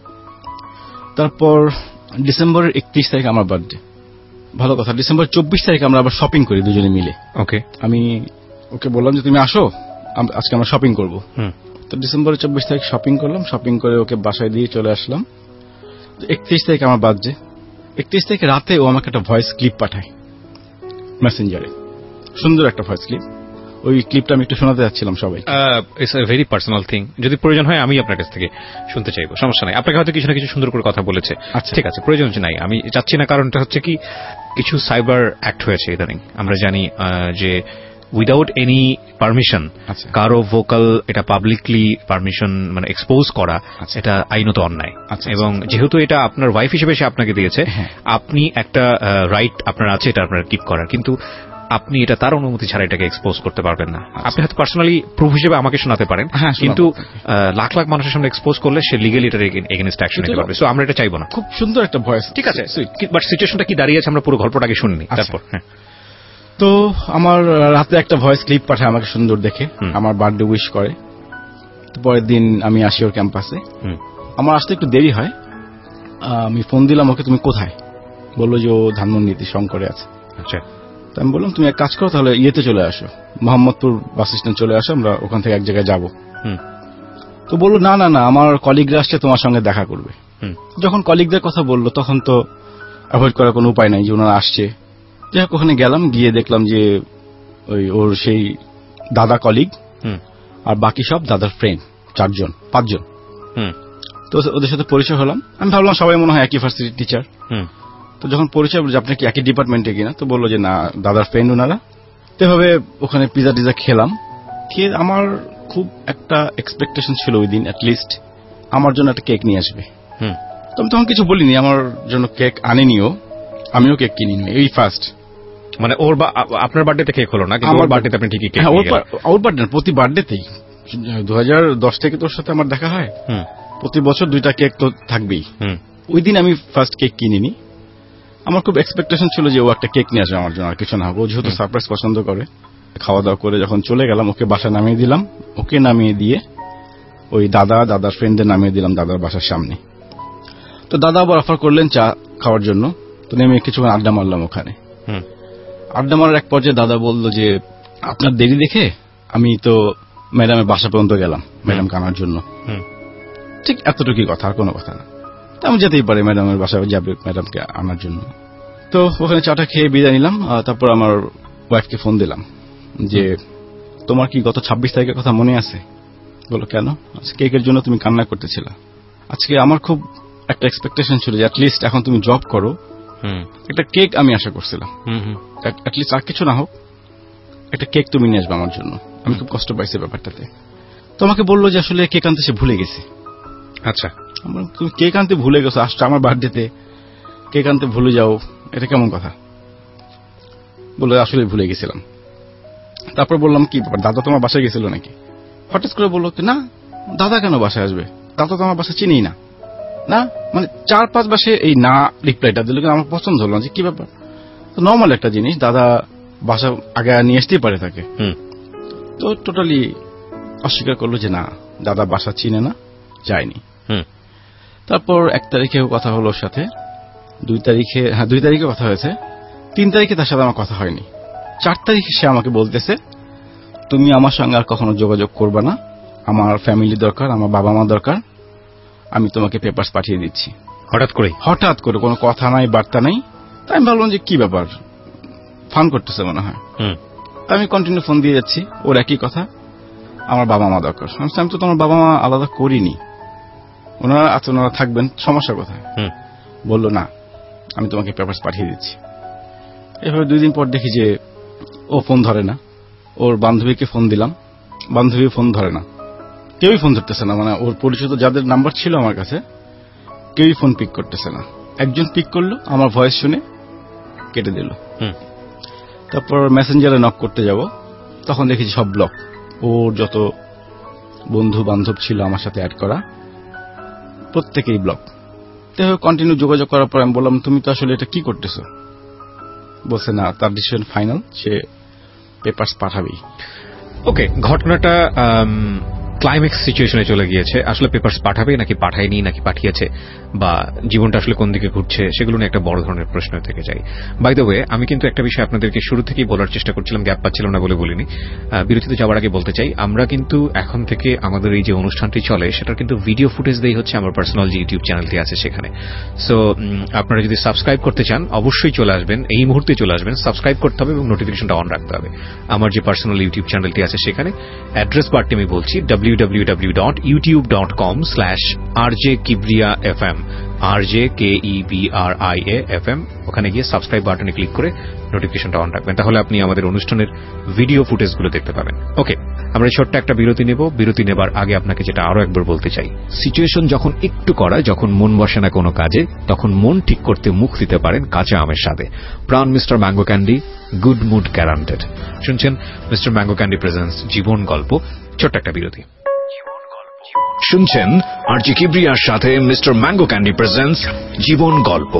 তারপর ডিসেম্বরের 31 তারিখ আমার বার্থডে। ভালো কথা, ডিসেম্বর 24 তারিখে আমরা আবার শপিং করি দুজনে মিলে। ওকে। আমি ওকে বললাম যে তুমি আসো, আজকে আমরা শপিং করব। তো ডিসেম্বরের 24 তারিখ শপিং করলাম, শপিং করে ওকে বাসায় দিয়ে চলে আসলাম। 31 তারিখ আমার বার্থডে। 31 তারিখে রাতে ও আমাকে একটা ভয়েস ক্লিপ পাঠায় মেসেঞ্জারে, সুন্দর একটা ভয়েস ক্লিপ। ওই ক্লিপটা আমি একটু শোনাতে যাচ্ছিলাম সবাই। It's a very personal thing, যদি প্রয়োজন হয় আমি আপনার কাছ থেকে শুনতে চাইবো, সমস্যা নাই। আপনাকে হয়তো কিছু না কিছু সুন্দর করে কথা বলেছে, ঠিক আছে, প্রয়োজন নাই, আমি চাচ্ছি না। কারণটা হচ্ছে কি, কিছু সাইবার অ্যাক্ট হয়েছে ইদানিং, আমরা জানি যে উইদাউট এনি পারমিশন কারো ভোকাল এটা পাবলিকলি পারমিশন মানে এক্সপোজ করা, এটা আইনত অন্যায়। এবং যেহেতু এটা আপনার ওয়াইফ হিসেবে সে আপনাকে দিয়েছে, আপনি একটা রাইট আপনার আছে এটা আপনার কিপ করার, কিন্তু আপনি এটা তার অনুমতি ছাড়া এটাকে এক্সপোজ করতে পারবেন না। আপনি হয়তো পার্সোনালি প্রুফ হিসেবে আমাকে শোনাতে পারেন, কিন্তু লাখ লাখ মানুষের সামনে এক্সপোজ করলে সে লিগ্যালি এটার এগেইনস্ট অ্যাকশন নিতে পারবে। সো আমরা এটা চাইবো না। খুব সুন্দর একটা ভয়েস, ঠিক আছে, বাট সিচুয়েশনটা কি দাঁড়িয়েছে আমরা পুরো গল্পটা আগে শুনিনি, তারপর। তো আমার রাতে একটা ভয়েস ক্লিপ পাঠায় আমাকে সুন্দর দেখে, আমার বার্থডে উইশ করে। পরের দিন আমি আসি ওর ক্যাম্পাসে। আমার আসতে একটু দেরি হয়, আমি ফোন দিলাম ওকে, তুমি কোথায়? বললো যে ও ধানমন্ডিতে শঙ্করে আছে। আচ্ছা। আমি বললাম তুমি এক কাজ করো, তাহলে ইয়েতে চলে আসো, মোহাম্মদপুর বাস স্ট্যান্ড চলে আসো, আমরা ওখান থেকে এক জায়গায় যাব। তো বললো না না না, আমার কলিগরা আসছে, তোমার সঙ্গে দেখা করবে। যখন কলিগদের কথা বললো তখন তো অ্যাভয়েড করার কোনো উপায় নাই যে ওনারা আসছে। যাই হোক, ওখানে গেলাম, গিয়ে দেখলাম যে ওর সেই দাদা কলিগ আর বাকি সব দাদার ফ্রেন্ড, 5জন। তো ওদের সাথে পরিচয় হলাম। আমি ভাবলাম সবাই মনে হয় একই ভার্সিটির টিচার। তো যখন পরিচয় বলছে আপনি কি একই ডিপার্টমেন্টে কিনা, তো বললো যে না, দাদার ফ্রেন্ড ওনারা। তো এভাবে ওখানে পিজা টিজা খেলাম। খেয়ে আমার খুব একটা এক্সপেকটেশন ছিল ওই দিন অ্যাটলিস্ট আমার জন্য একটা কেক নিয়ে আসবে। তো আমি তখন কিছু বলিনি, আমার জন্য কেক আনেনিও, আমিও কেক কিনিনি, এই ফার্স্ট। মানে ওর আপনার বার্থডেতে কেক হলো না, কিন্তু ওর বার্থডেতে আপনি ঠিকই কেক। ওর বার্থডে প্রতি বার্থডেতেই 2010 থেকে তোর সাথে আমার দেখা হয়। প্রতি বছর 2টা কেক তো থাকবেই। ওই দিন আমি ফার্স্ট কেক কিনিনি। আমার খুব এক্সপেকটেশন ছিল যে ও একটা কেক নিয়ে আসবে আমার জন্য, আর কিছু না। ও যেহেতু সারপ্রাইজ পছন্দ করে। খাওয়া দাওয়া করে যখন চলে গেলাম, ওকে বাসা নামিয়ে দিলাম। ওকে নামিয়ে দিয়ে ওই দাদার ফ্রেন্ডদের নামিয়ে দিলাম দাদার বাসার সামনে। তো দাদা আবার অফার করলেন চা খাওয়ার জন্য। তো নেমে কিছুক্ষণ আড্ডা মারলাম ওখানে। আড্ডা মারার এক পর্যায়ে দাদা বলল যে আপনার দেরি দেখে আমি তো ম্যাডামের বাসা পর্যন্ত গেলাম ম্যাডামকে আনার জন্য। ঠিক এতটুকুই কথা, আর কোনো কথা না। তো আমি যেতেই পারি, ম্যাডামের বাসায় যাবে ম্যাডামকে আনার জন্য। তো ওখানে চাটা খেয়ে বিদায় নিলাম। তারপর আমার ওয়াইফকে ফোন দিলাম যে তোমার কি গত 26 তারিখের কথা মনে আছে? বলো কেন? কেকের জন্য তুমি কান্না করতেছিলা। আজকে আমার খুব একটা এক্সপেকটেশন ছিল যে অ্যাটলিস্ট এখন তুমি জব করো, একটা কেক আমি আশা করছিলাম। অ্যাটলিস্ট আর কিছু না হোক, একটা কেক তুমি নিয়ে আসবে আমার জন্য। আমি খুব কষ্ট পাইছি ব্যাপারটাতে। তো আমাকে বললো যে আসলে কেক আনতে সে ভুলে গেছে। আচ্ছা, তুমি কেক আনতে ভুলে গেছো? আসছে আমার বার্থডেতে কেক আনতে ভুলে যাও, এটা কেমন কথা? বলে আসলে ভুলে গেছিলাম। তারপর বললাম কি ব্যাপার, দাদা তোমার বাসায় গেছিল নাকি? হঠাৎ করে বললো না, দাদা কেন বাসায় আসবে? দাদা তো আমার বাসা চিনি না। না মানে 4-5 বাসে এই না রিপ্লাইটা দিল, আমার পছন্দ হলো না যে কি ব্যাপার। তো নর্মাল একটা জিনিস, দাদা বাসা আগে নিয়ে আসতেই পারে তাকে। তো টোটালি অস্বীকার করলো যে না, দাদা বাসা চিনে না, যায়নি। তারপর 1 তারিখে কথা হলো ওর সাথে, 2 তারিখে কথা হয়েছে, 3 তারিখে তার সাথে আমার কথা হয়নি। 4 তারিখে সে আমাকে বলতেছে তুমি আমার সঙ্গে আর কখনো যোগাযোগ করবে না, আমার ফ্যামিলি দরকার, আমার বাবা মা দরকার, আমি তোমাকে পেপারস পাঠিয়ে দিচ্ছি। হঠাৎ করে কোনো কথা নাই, বার্তা নাই। তাই আমি ভাবলাম যে কি ব্যাপার, ফান করতেছে মনে হয়। আমি কন্টিনিউ ফোন দিয়ে যাচ্ছি, ওর একই কথা, আমার বাবা মা দরকার। আমি তো তোমার বাবা মা আলাদা করিনি, ওনারা থাকবেন, সমস্যা কোথায়? বললো না, আমি তোমাকে পেপারস পাঠিয়ে দিচ্ছি। এভাবে 2 দিন পর দেখি যে ও ফোন ধরে না। ওর বান্ধবীকে ফোন দিলাম, বান্ধবী ফোন ধরে না, কেউই ফোন ধরতেছে না। মানে ওর পরিচিত যাদের নাম্বার ছিল আমার কাছে, কেউই ফোন পিক করতেছে না। একজন পিক করলো, আমার ভয়েস শুনে কেটে দিল। তারপর মেসেঞ্জারে নক করতে যাব, তখন দেখেছি সব ব্লক। ওর যত বন্ধু বান্ধব ছিল আমার সাথে অ্যাড করা, প্রত্যেকেই ব্লক। কন্টিনিউ যোগাযোগ করার পর আমি বললাম তুমি তো আসলে এটা কি করতেছো? বলছে না, তার ডিসিশন ফাইনাল, সে পেপারস পাঠাবেই। ওকে, ঘটনাটা ক্লাইম্যাক্স সিচুয়েশনে চলে গিয়েছে। আসলে পেপারস পাঠাবে নাকি পাঠায়নি, নাকি পাঠিয়েছে, বা জীবনটা আসলে কোন দিকে ঘুরছে, সেগুলো নিয়ে একটা বড় ধরনের প্রশ্ন থেকে যায়। বাই দ্য ওয়ে, আমি কিন্তু একটা বিষয় আপনাদেরকে শুরু থেকেই বলার চেষ্টা করছিলাম, গ্যাপ পাচ্ছিলাম না বলে বলিনি। বিরতিতে যাওয়ার আগে বলতে চাই, আমরা কিন্তু এখন থেকে আমাদের এই যে অনুষ্ঠানটি চলে, সেটার কিন্তু ভিডিও ফুটেজ দেই হচ্ছে আমার পার্সোনাল যে ইউটিউব চ্যানেলটি আছে সেখানে। সো আপনারা যদি সাবস্ক্রাইব করতে চান অবশ্যই চলে আসবেন, এই মুহূর্তে চলে আসবেন। সাবস্ক্রাইব করতে হবে এবং নোটিফিকেশনটা অন রাখতে হবে। আমার যে পার্সোনাল ইউটিউব চ্যানেলটি আছে সেখানে অ্যাড্রেস বারটি আমি বলছি, www.youtube.com/rjkibriafm, RJKEBRIAFM। ওখানে গিয়ে সাবস্ক্রাইব বাটনে ক্লিক করে নোটিফিকেশনটা অন রাখবেন, তাহলে আপনি আমাদের অনুষ্ঠানের ভিডিও ফুটেজগুলো দেখতে পাবেন। ওকে, আমরা ছোট্ট একটা বিরতি নেব। বিরতি নেবার আগে আপনাকে যেটা আরো একবার বলতে চাই, সিচুয়েশন যখন একটু করা, যখন মন বসে না কোনো কাজে, তখন মন ঠিক করতে মুখ দিতে পারেন কাঁচা আমের স্বাদে। Pran mister Mango Candy, good mood guaranteed. শুনছেন মিস্টার ম্যাঙ্গো ক্যান্ডি প্রেজেন্টস জীবন গল্প। ছোট্ট একটা বিরতি। শুনছেন আরজি কিবরিয়ার সাথে মিস্টার ম্যাঙ্গো ক্যান্ডি প্রেজেন্টস জীবন গল্প।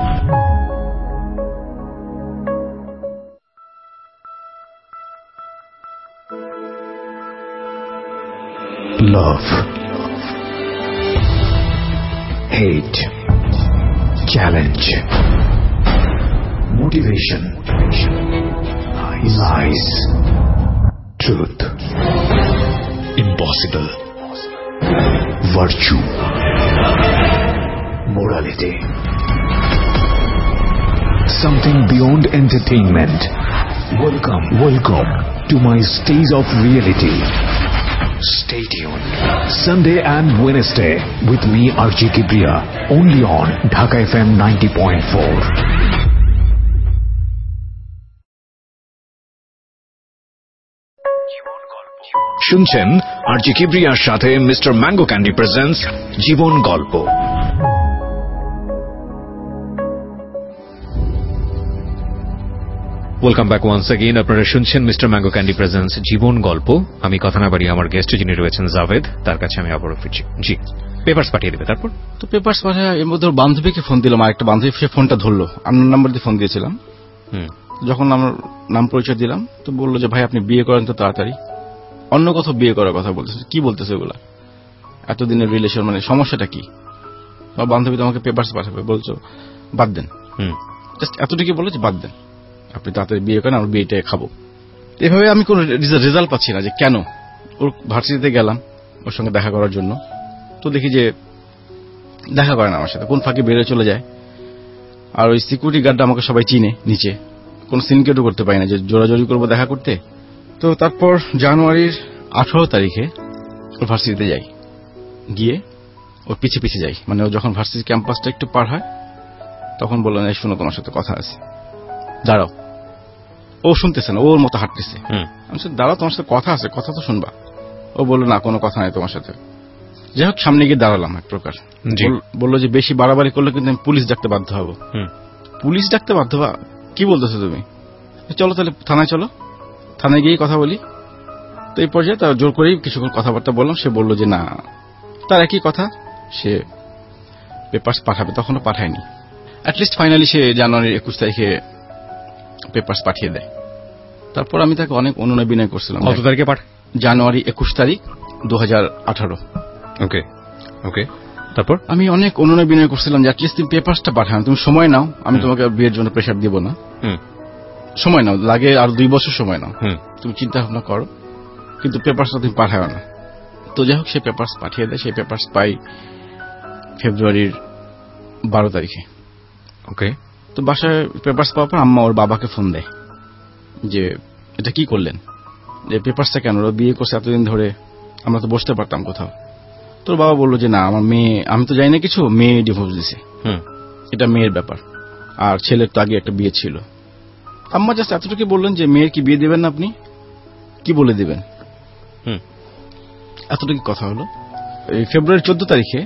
Love, hate, challenge, motivation, lies, truth, impossible, virtue, morality, something beyond entertainment. Welcome to my stage of reality. Stay tuned. Sunday and Wednesday with me RJ Kibria, only on Dhaka FM 90.4. শুনছেন RJ কিবরিয়ার সাথে mister Mango Candy presents জীবন গল্প। Welcome back once again. আপনারা শুনছেন mister Mango Candy presents জীবন গল্প। আমি কথা না বাড়িয়ে আমার গেস্ট যিনি রয়েছেন জাভেদ, তার কাছে আমি আবারও ফিরছি। জি পেপারস পাঠিয়ে দেবে, তারপর? তো পেপারস পাঠায়, এর মধ্যে ওর বান্ধবীকে ফোন দিলাম, আরেকটা বান্ধবী, সে ফোনটা ধরলো, আননোন নাম্বার দিয়ে ফোন দিয়েছিলাম। যখন আমার নাম পরিচয় দিলাম তো বললো যে ভাই আপনি বিয়ে করেন তো তাড়াতাড়ি। অন্য কোথাও বিয়ে করার কথা বলতেছে। কি বলতেছে ওগুলা? এতদিনের রিলেশন, মানে সমস্যাটা কি? আমার বান্ধবী তোমাকে পেপারস পাঠাবে, বলছো বাদ দেন। জাস্ট এতটুকু বলে যে বাদ দেন, আপনি তাড়াতাড়ি বিয়ে করেন, আমরা বিয়েটা খাবো। এভাবে আমি কোন রেজাল্ট পাচ্ছি না যে কেন। ওর ভার্সিটিতে গেলাম ওর সঙ্গে দেখা করার জন্য, তো দেখি যে দেখা করে না আমার সাথে, কোন ফাঁকে বেরিয়ে চলে যায়। আর ওই সিকিউরিটি গার্ডটা আমাকে সবাই চিনে নিচে, কোন সিনকেটও করতে পারি না যে জোরাজোরি করবো দেখা করতে। তো তারপর জানুয়ারির 18 তারিখে ওর ভার্সিটিতে যাই, গিয়ে ওর পিছে পিছে যাই, মানে ও যখন ভার্সিটি ক্যাম্পাসটা একটু পার হয় তখন বললাম এই শুনো তোমার সাথে কথা আছে, দাঁড়াও। ও শুনতেছে না, ওর মতো হাঁটতেছে। আমি দাঁড়াও তোমার সাথে কথা আছে, কথা তো শুনবা। ও বললো না কোনো কথা নাই তোমার সাথে। যাই হোক সামনে গিয়ে দাঁড়ালাম এক প্রকার। বললো যে বেশি বাড়াবাড়ি করলে কিন্তু আমি পুলিশ ডাকতে বাধ্য হবো। পুলিশ ডাকতে বাধ্য হবা? কি বলতেছো তুমি? চলো তাহলে থানায় চলো, থানায় গিয়ে কথা বলি। তো এই পর্যায়ে তার জোর করেই কিছুক্ষণ কথাবার্তা বললাম। সে বললো যে না, তার একই কথা, সে পেপারস পাঠাবে, তখনও পাঠায়নি। অ্যাটলিস্ট ফাইনালি সে জানুয়ারির 21 তারিখে পেপারস পাঠিয়ে দেয়। তারপর আমি তাকে অনেক অনুনয় বিনয় করছিলাম। কত তারিখে পাঠায়? জানুয়ারি 21 তারিখ 2018। ওকে ওকে। তারপর আমি অনেক অনুনয় বিনয় করছিলাম যে অ্যাটলিস্ট তুমি পেপারসটা পাঠাও, তুমি সময় নাও, আমি তোমাকে বিয়ের জন্য প্রেশার দিব না, সময় নাও, লাগে আর 2 বছর সময় নাও, তুমি চিন্তা ভাবনা করো, কিন্তু পেপারসটা তুমি পাঠাও না। তো যাই হোক সে পেপারস পাঠিয়ে দেয়। সেই পেপারস পাই ফেব্রুয়ারির 12 তারিখে। ওকে। তো বাসায় পেপারস পাওয়ার পর আম্মা ওর বাবাকে ফোন দেয় যে এটা কি করলেন, যে পেপারসটা কেন, ওরা বিয়ে করছে এতদিন ধরে, আমরা তো বসতে পারতাম কোথাও। তোর বাবা বললো যে না আমার মেয়ে, আমি তো জানি না কিছু, মেয়ে ডিভোর্স দিছে, এটা মেয়ের ব্যাপার, আর ছেলের তো আগে একটা বিয়ে ছিল। আম্মা জাস্ট এতটুকু বললেন যে মেয়ের কি বিয়ে দেবেন না, আপনি কি বলে দিবেন, এতটুকু কথা হলো। এই ফেব্রুয়ারি 14 তারিখে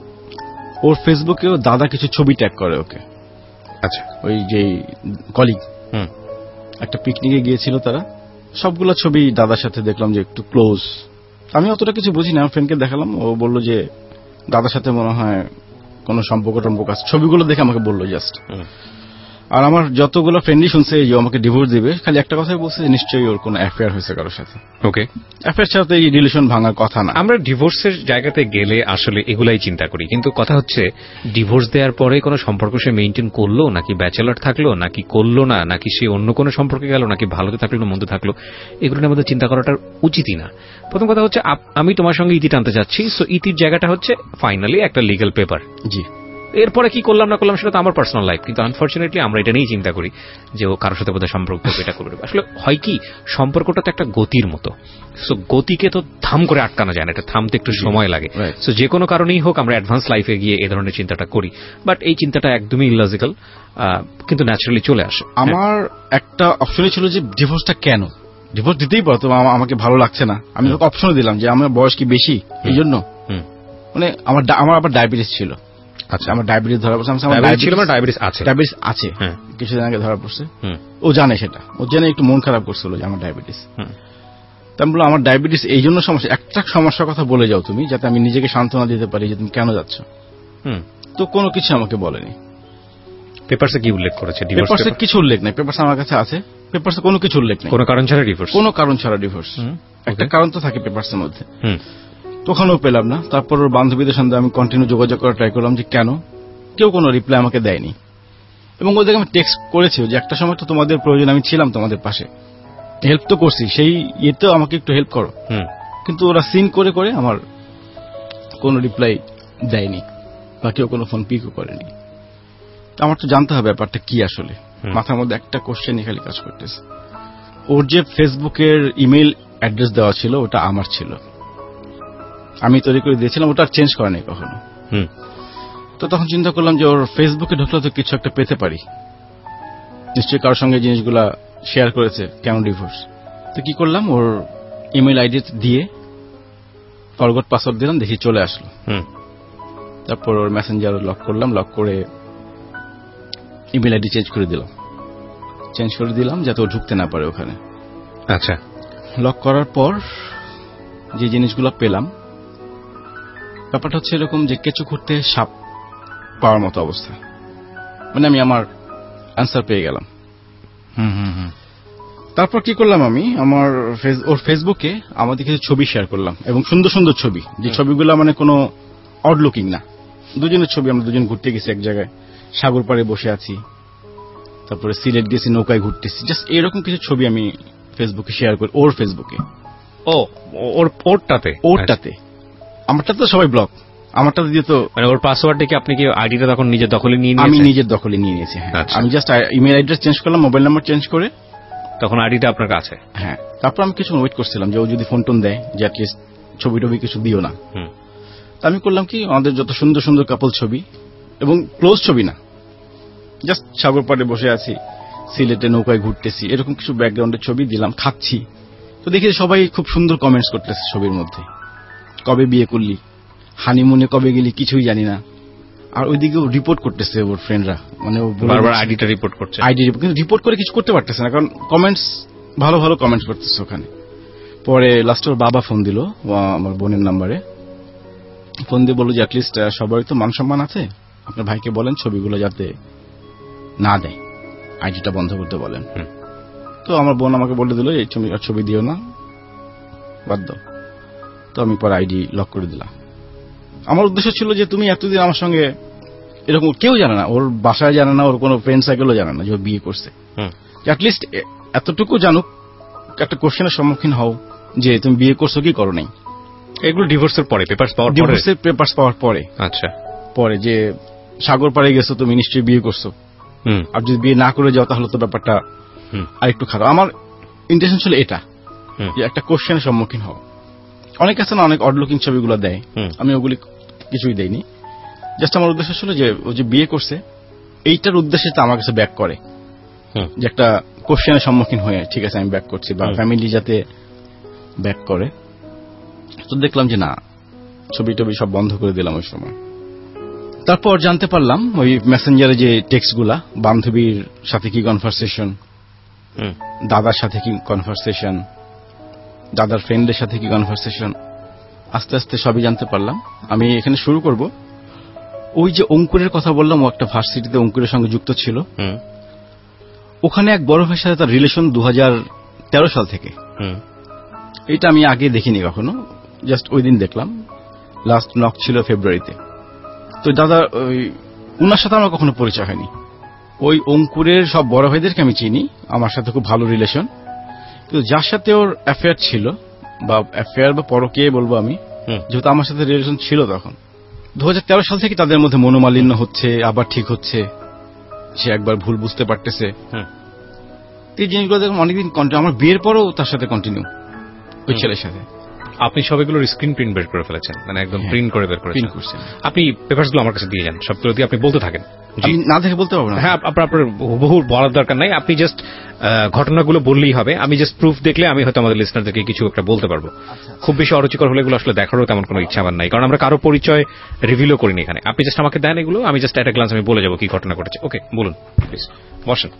ওর ফেসবুকেও দাদা কিছু ছবি ট্যাগ করে ওকে। আচ্ছা। ওই যে কলিগ একটা পিকনিকে গিয়েছিল তারা, সবগুলো ছবি দাদার সাথে দেখলাম যে একটু ক্লোজ। আমি অতটা কিছু বুঝি না, ফ্রেন্ডকে দেখালাম, ও বললো যে দাদার সাথে মনে হয় কোনো সম্পর্ক টম্পর্ক আছে, ছবিগুলো দেখে আমাকে বললো জাস্ট। আর আমার যতগুলো ফ্রেন্ডই শুনছে যে আমাকে ডিভোর্স দিবে, খালি একটা কথাই বলছে যে নিশ্চয়ই ওর কোনো অ্যাফেয়ার হয়েছে কারোর সাথে। ওকে। অ্যাফেয়ার ছাড়া তো এই রিলেশন ভাঙার কথা না। আমরা ডিভোর্সের জায়গাতে গেলে আসলে এগুলাই চিন্তা করি, কিন্তু কথা হচ্ছে ডিভোর্স দেওয়ার পরে কোনো সম্পর্ক সে মেইনটেইন করলো, নাকি ব্যাচেলর থাকলো, নাকি করলো না, নাকি সে অন্য কোনো সম্পর্কে গেল, নাকি ভালোতে থাকলো না মন্দ থাকলো, এগুলো আমাদের চিন্তা করাটা উচিতই না। প্রথম কথা হচ্ছে আমি তোমার সঙ্গে ইতি টানতে চাচ্ছি, সো ইতির জায়গাটা হচ্ছে ফাইনালি একটা লিগ্যাল পেপার। জি। এরপরে কি করলাম না করলাম সেটা তো আমার পার্সোনাল লাইফ, কিন্তু আনফর্চুনেটলি আমরা এটা নিয়েই চিন্তা করি যে ও কারোর সাথে বোধহয় সম্পর্ক করবে, এটা করবে। আসলে হয় কি, সম্পর্কটা তো একটা গতির মতো, সো গতিকে তো থাম করে আটকানো যায় না, এটা থামতে একটু সময় লাগে। সো যে কোনো কারণেই হোক আমরা অ্যাডভান্স লাইফে গিয়ে এই ধরনের চিন্তাটা করি, বাট এই চিন্তাটা একদমই ইললজিক্যাল, কিন্তু ন্যাচারালি চলে আসে। আমার একটা অপশনই ছিল যে ডিভোর্সটা কেন, ডিভোর্স দিতেই পারতো, আমাকে ভালো লাগছে না, আমি তোকে অপশন দিলাম যে আমার বয়স কি বেশি, এই জন্য মানে আমার আবার ডায়াবেটিস ছিল। আচ্ছা, আমার ডায়াবেটিস ধরা পড়ছে, ডায়াবেটিস আছে, কিছুদিন আগে ধরা পড়ছে। ও জানে সেটা, ও জেনে একটু মন খারাপ করছিল যে আমার ডায়াবেটিস। তা আমি বললাম আমার ডায়াবেটিস এই জন্য সমস্যা, একটা সমস্যার কথা বলে যাও তুমি, যাতে আমি নিজেকে সান্ত্বনা দিতে পারি যে তুমি কেন যাচ্ছ। তো কোনো কিছু আমাকে বলেনি। পেপারসে কি উল্লেখ করেছে? পেপারসে কিছু উল্লেখ নেই, পেপারস আমার কাছে আছে, পেপারসে কোনো কিছু উল্লেখ নেই। কোনো কারণ ছাড়া ডিভোর্স? কোনো কারণ ছাড়া ডিভোর্স। একটা কারণ তো থাকে পেপারসের মধ্যে, তখনও পেলাম না। তারপর ওর বান্ধবীদের সঙ্গে আমি কন্টিনিউ যোগাযোগ করার ট্রাই করলাম যে কেন, কেউ কোনো রিপ্লাই আমাকে দেয়নি। এবং ওদেরকে আমি টেক্সট করেছি যে একটা সময় তো তোমাদের প্রয়োজন, আমি ছিলাম তোমাদের পাশে, হেল্প তো করছি, সেই ইয়েতেও আমাকে একটু হেল্প করো। কিন্তু ওরা সিন করে করে আমার কোনো রিপ্লাই দেয়নি, বা কেউ কোনো ফোন পিকও করেনি। আমার তো জানতে হবে ব্যাপারটা কি আসলে। মাথার মধ্যে একটা কোশ্চেনই খালি কাজ করতেছে। ওর যে ফেসবুকের ইমেল অ্যাড্রেস দেওয়া ছিল ওটা আমার ছিল, আমি তৈরি করে দিয়েছিলাম, ওটা আর চেঞ্জ করেনি কখনো। তো তখন চিন্তা করলাম যে ওর ফেসবুকে ঢুকলে তো কিছু একটা পেতে পারি, নিশ্চয়ই কারোর সঙ্গে জিনিসগুলা শেয়ার করেছে, কেন ডিভোর্স। তো কি করলাম, ওর ইমেল আইডি দিয়ে ফরগট পাসওয়ার্ড দিলাম, দেখি চলে আসলো। তারপর ওর মেসেঞ্জার লক করলাম, লক করে ইমেল আইডি চেঞ্জ করে দিলাম যাতে ও ঢুকতে না পারে ওখানে। আচ্ছা। লক করার পর যে জিনিসগুলো পেলাম, ব্যাপারটা হচ্ছে এরকম যে কেঁচো খুঁড়তে সাপ পাওয়ার মতো অবস্থা, মানে আমি আমার অ্যান্সার পেয়ে গেলাম। তারপর কি করলাম, আমি আমার ওর ফেসবুকে আমাদের কিছু ছবি শেয়ার করলাম, এবং সুন্দর সুন্দর ছবি, যে ছবিগুলো মানে কোনো অড লুকিং না, দুজনের ছবি। আমরা দুজন ঘুরতে গেছি এক জায়গায়, সাগর পাড়ে বসে আছি, তারপরে সিলেট গেছি, নৌকায় ঘুরতেছি, জাস্ট এরকম কিছু ছবি আমি ফেসবুকে শেয়ার করি, ওর ফেসবুকে। ওরটাতে আমারটাতে তো সবাই ব্লক, আমারটাতে দিয়ে তো মানে ওর পাসওয়ার্ডটা কি আপনি কি আইডিটা তখন নিজের দখলে নিয়ে নিয়েছেন? আমি নিজের দখলে নিয়ে নিয়েছি, হ্যাঁ। আমি জাস্ট ইমেল অ্যাড্রেস চেঞ্জ করলাম, মোবাইল নাম্বার চেঞ্জ করে, তখন আইডিটা আপনার কাছে। হ্যাঁ, তারপর আমি কিছু ওয়েট করছিলাম যে ও যদি ফোন টোন দেয়, যে অ্যাটলিস্ট ছবি টবি কিছু দিও না। আমি করলাম কি, আমাদের যত সুন্দর সুন্দর কাপল ছবি, এবং ক্লোজ ছবি না, জাস্ট সাগর পাড়ে বসে আছি, সিলেটে নৌকায় ঘুরতেছি, এরকম কিছু ব্যাকগ্রাউন্ডের ছবি দিলাম, খাচ্ছি। তো দেখি সবাই খুব সুন্দর কমেন্টস করতেছে ছবির মধ্যে, কবে বিয়ে করলি, হানিমুনে কবে গেলি, কিছুই জানি না। আর ওইদিকেও রিপোর্ট করতেছে ওর ফ্রেন্ডরা, মানে বারবার আইডিটা রিপোর্ট করছে, কিন্তু রিপোর্ট করে কিছু করতে পারতেছে না, কারণ কমেন্টস ভালো ভালো কমেন্টস করতেছে ওখানে। পরে লাস্টে ওর বাবা ফোন দিল আমার বোনের নাম্বারে, ফোন দিয়ে বলল যে অ্যাটলিস্ট সবারই তো মান সম্মান আছে, আপনার ভাইকে বলেন ছবিগুলো যাতে না দেয়, আইডিটা বন্ধ করতে বলেন। তো আমার বোন আমাকে বলে দিল এই ছবি দিও না, বাদ দাও। তো আমি পরে আইডি লক করে দিলাম। আমার উদ্দেশ্য ছিল যে তুমি এতদিন আমার সঙ্গে এরকম, কেউ জানে না, ওর বাসায় জানে না, ওর কোনো ফ্রেন্ড সার্কেলও জানে না যে ও বিয়ে করছে, অ্যাটলিস্ট এতটুকু জানুক, একটা কোশ্চেনের সম্মুখীন হও যে তুমি বিয়ে করছো কি করো নাই। এগুলো ডিভোর্সের পরে, পেপারস পাওয়ার পরে। আচ্ছা, পরে যে সাগর পাড়ে গেছো তুমি, নিশ্চয়ই বিয়ে করছো, আর যদি বিয়ে না করে যাও তাহলে তো ব্যাপারটা আরেকটু খারাপ। আমার ইন্টেনশন ছিল এটা, যে একটা কোশ্চেনের সম্মুখীন হও। অনেক আছে না, অনেক অড লুকিং ছবিগুলো দেয়, আমি ওগুলি কিছুই দেইনি। জাস্ট আমার উদ্দেশ্য ছিল যে ও যে বিয়ে করছে এইটার উদ্দেশ্যে তো আমার কাছে ব্যাক করে, যে একটা কোশ্চেনের সম্মুখীন হয়ে ঠিক আছে আমি ব্যাক করছি, বা ফ্যামিলি যাতে ব্যাক করে। তো দেখলাম যে না, ছবি টবি সব বন্ধ করে দিলাম ওই সময়। তারপর জানতে পারলাম ওই মেসেঞ্জারে যে টেক্সটগুলা, বান্ধবীর সাথে কি কনভারসেশন, দাদার সাথে কি কনভারসেশন, দাদার ফ্রেন্ডের সাথে কি কনভারসেশন, আস্তে আস্তে সবই জানতে পারলাম। আমি এখানে শুরু করব, ওই যে অঙ্কুরের কথা বললাম, ও একটা ভার্সিটিতে অঙ্কুরের সঙ্গে যুক্ত ছিল, ওখানে এক বড় ভাইয়ের সাথে তার রিলেশন 2013 সাল থেকে। এটা আমি আগে দেখিনি কখনো, জাস্ট ওই দিন দেখলাম, লাস্ট নক ছিল ফেব্রুয়ারিতে। তো দাদা উনার সাথে আমার কখনো পরিচয় হয়নি। ওই অঙ্কুরের সব বড় ভাইদেরকে আমি চিনি, আমার সাথে খুব ভালো রিলেশন, কিন্তু যার সাথে ওর অ্যাফেয়ার ছিল, বা অ্যাফেয়ার বা পরকীয়া বলবো আমি, যেহেতু আমার সাথে রিলেশন ছিল তখন, 2013 সাল থেকে তাদের মধ্যে মনোমালিন্য হচ্ছে, আবার ঠিক হচ্ছে, সে একবার ভুল বুঝতে পারতেছে। এই জিনিসগুলো দেখুন অনেকদিন কন্টিনিউ, আমার বিয়ের পরও তার সাথে কন্টিনিউ ওই ছেলের সাথে। আপনি সবগুলোর স্ক্রিন প্রিন্ট বের করে ফেলেছেন, মানে একদম প্রিন্ট করে বের করেছেন। আপনি পেপারসগুলো আমার কাছে দিয়ে যান, সবগুলো দিয়ে আপনি বলতে থাকেন। না দেখে বলতে পারবো না। হ্যাঁ, আপনার বহু বলার দরকার নাই, আপনি জাস্ট ঘটনাগুলো বললেই হবে। আমি জাস্ট প্রুফ দেখলে আমি হয়তো আমাদের লিসনারদেরকে কিছু একটা বলতে পারবো। খুব বেশি অরুচিকর হলে এগুলো আসলে দেখারও তেমন কোনো ইচ্ছা আমার নাই, কারণ আমরা কারো পরিচয় রিভিলও করিনি এখানে। আপনি জাস্ট আমাকে দেন এগুলো, আমি জাস্ট একটা গ্লান্স আমি বলে যাবো কি ঘটনা ঘটেছে। ওকে, বলুন প্লিজ, বসেন।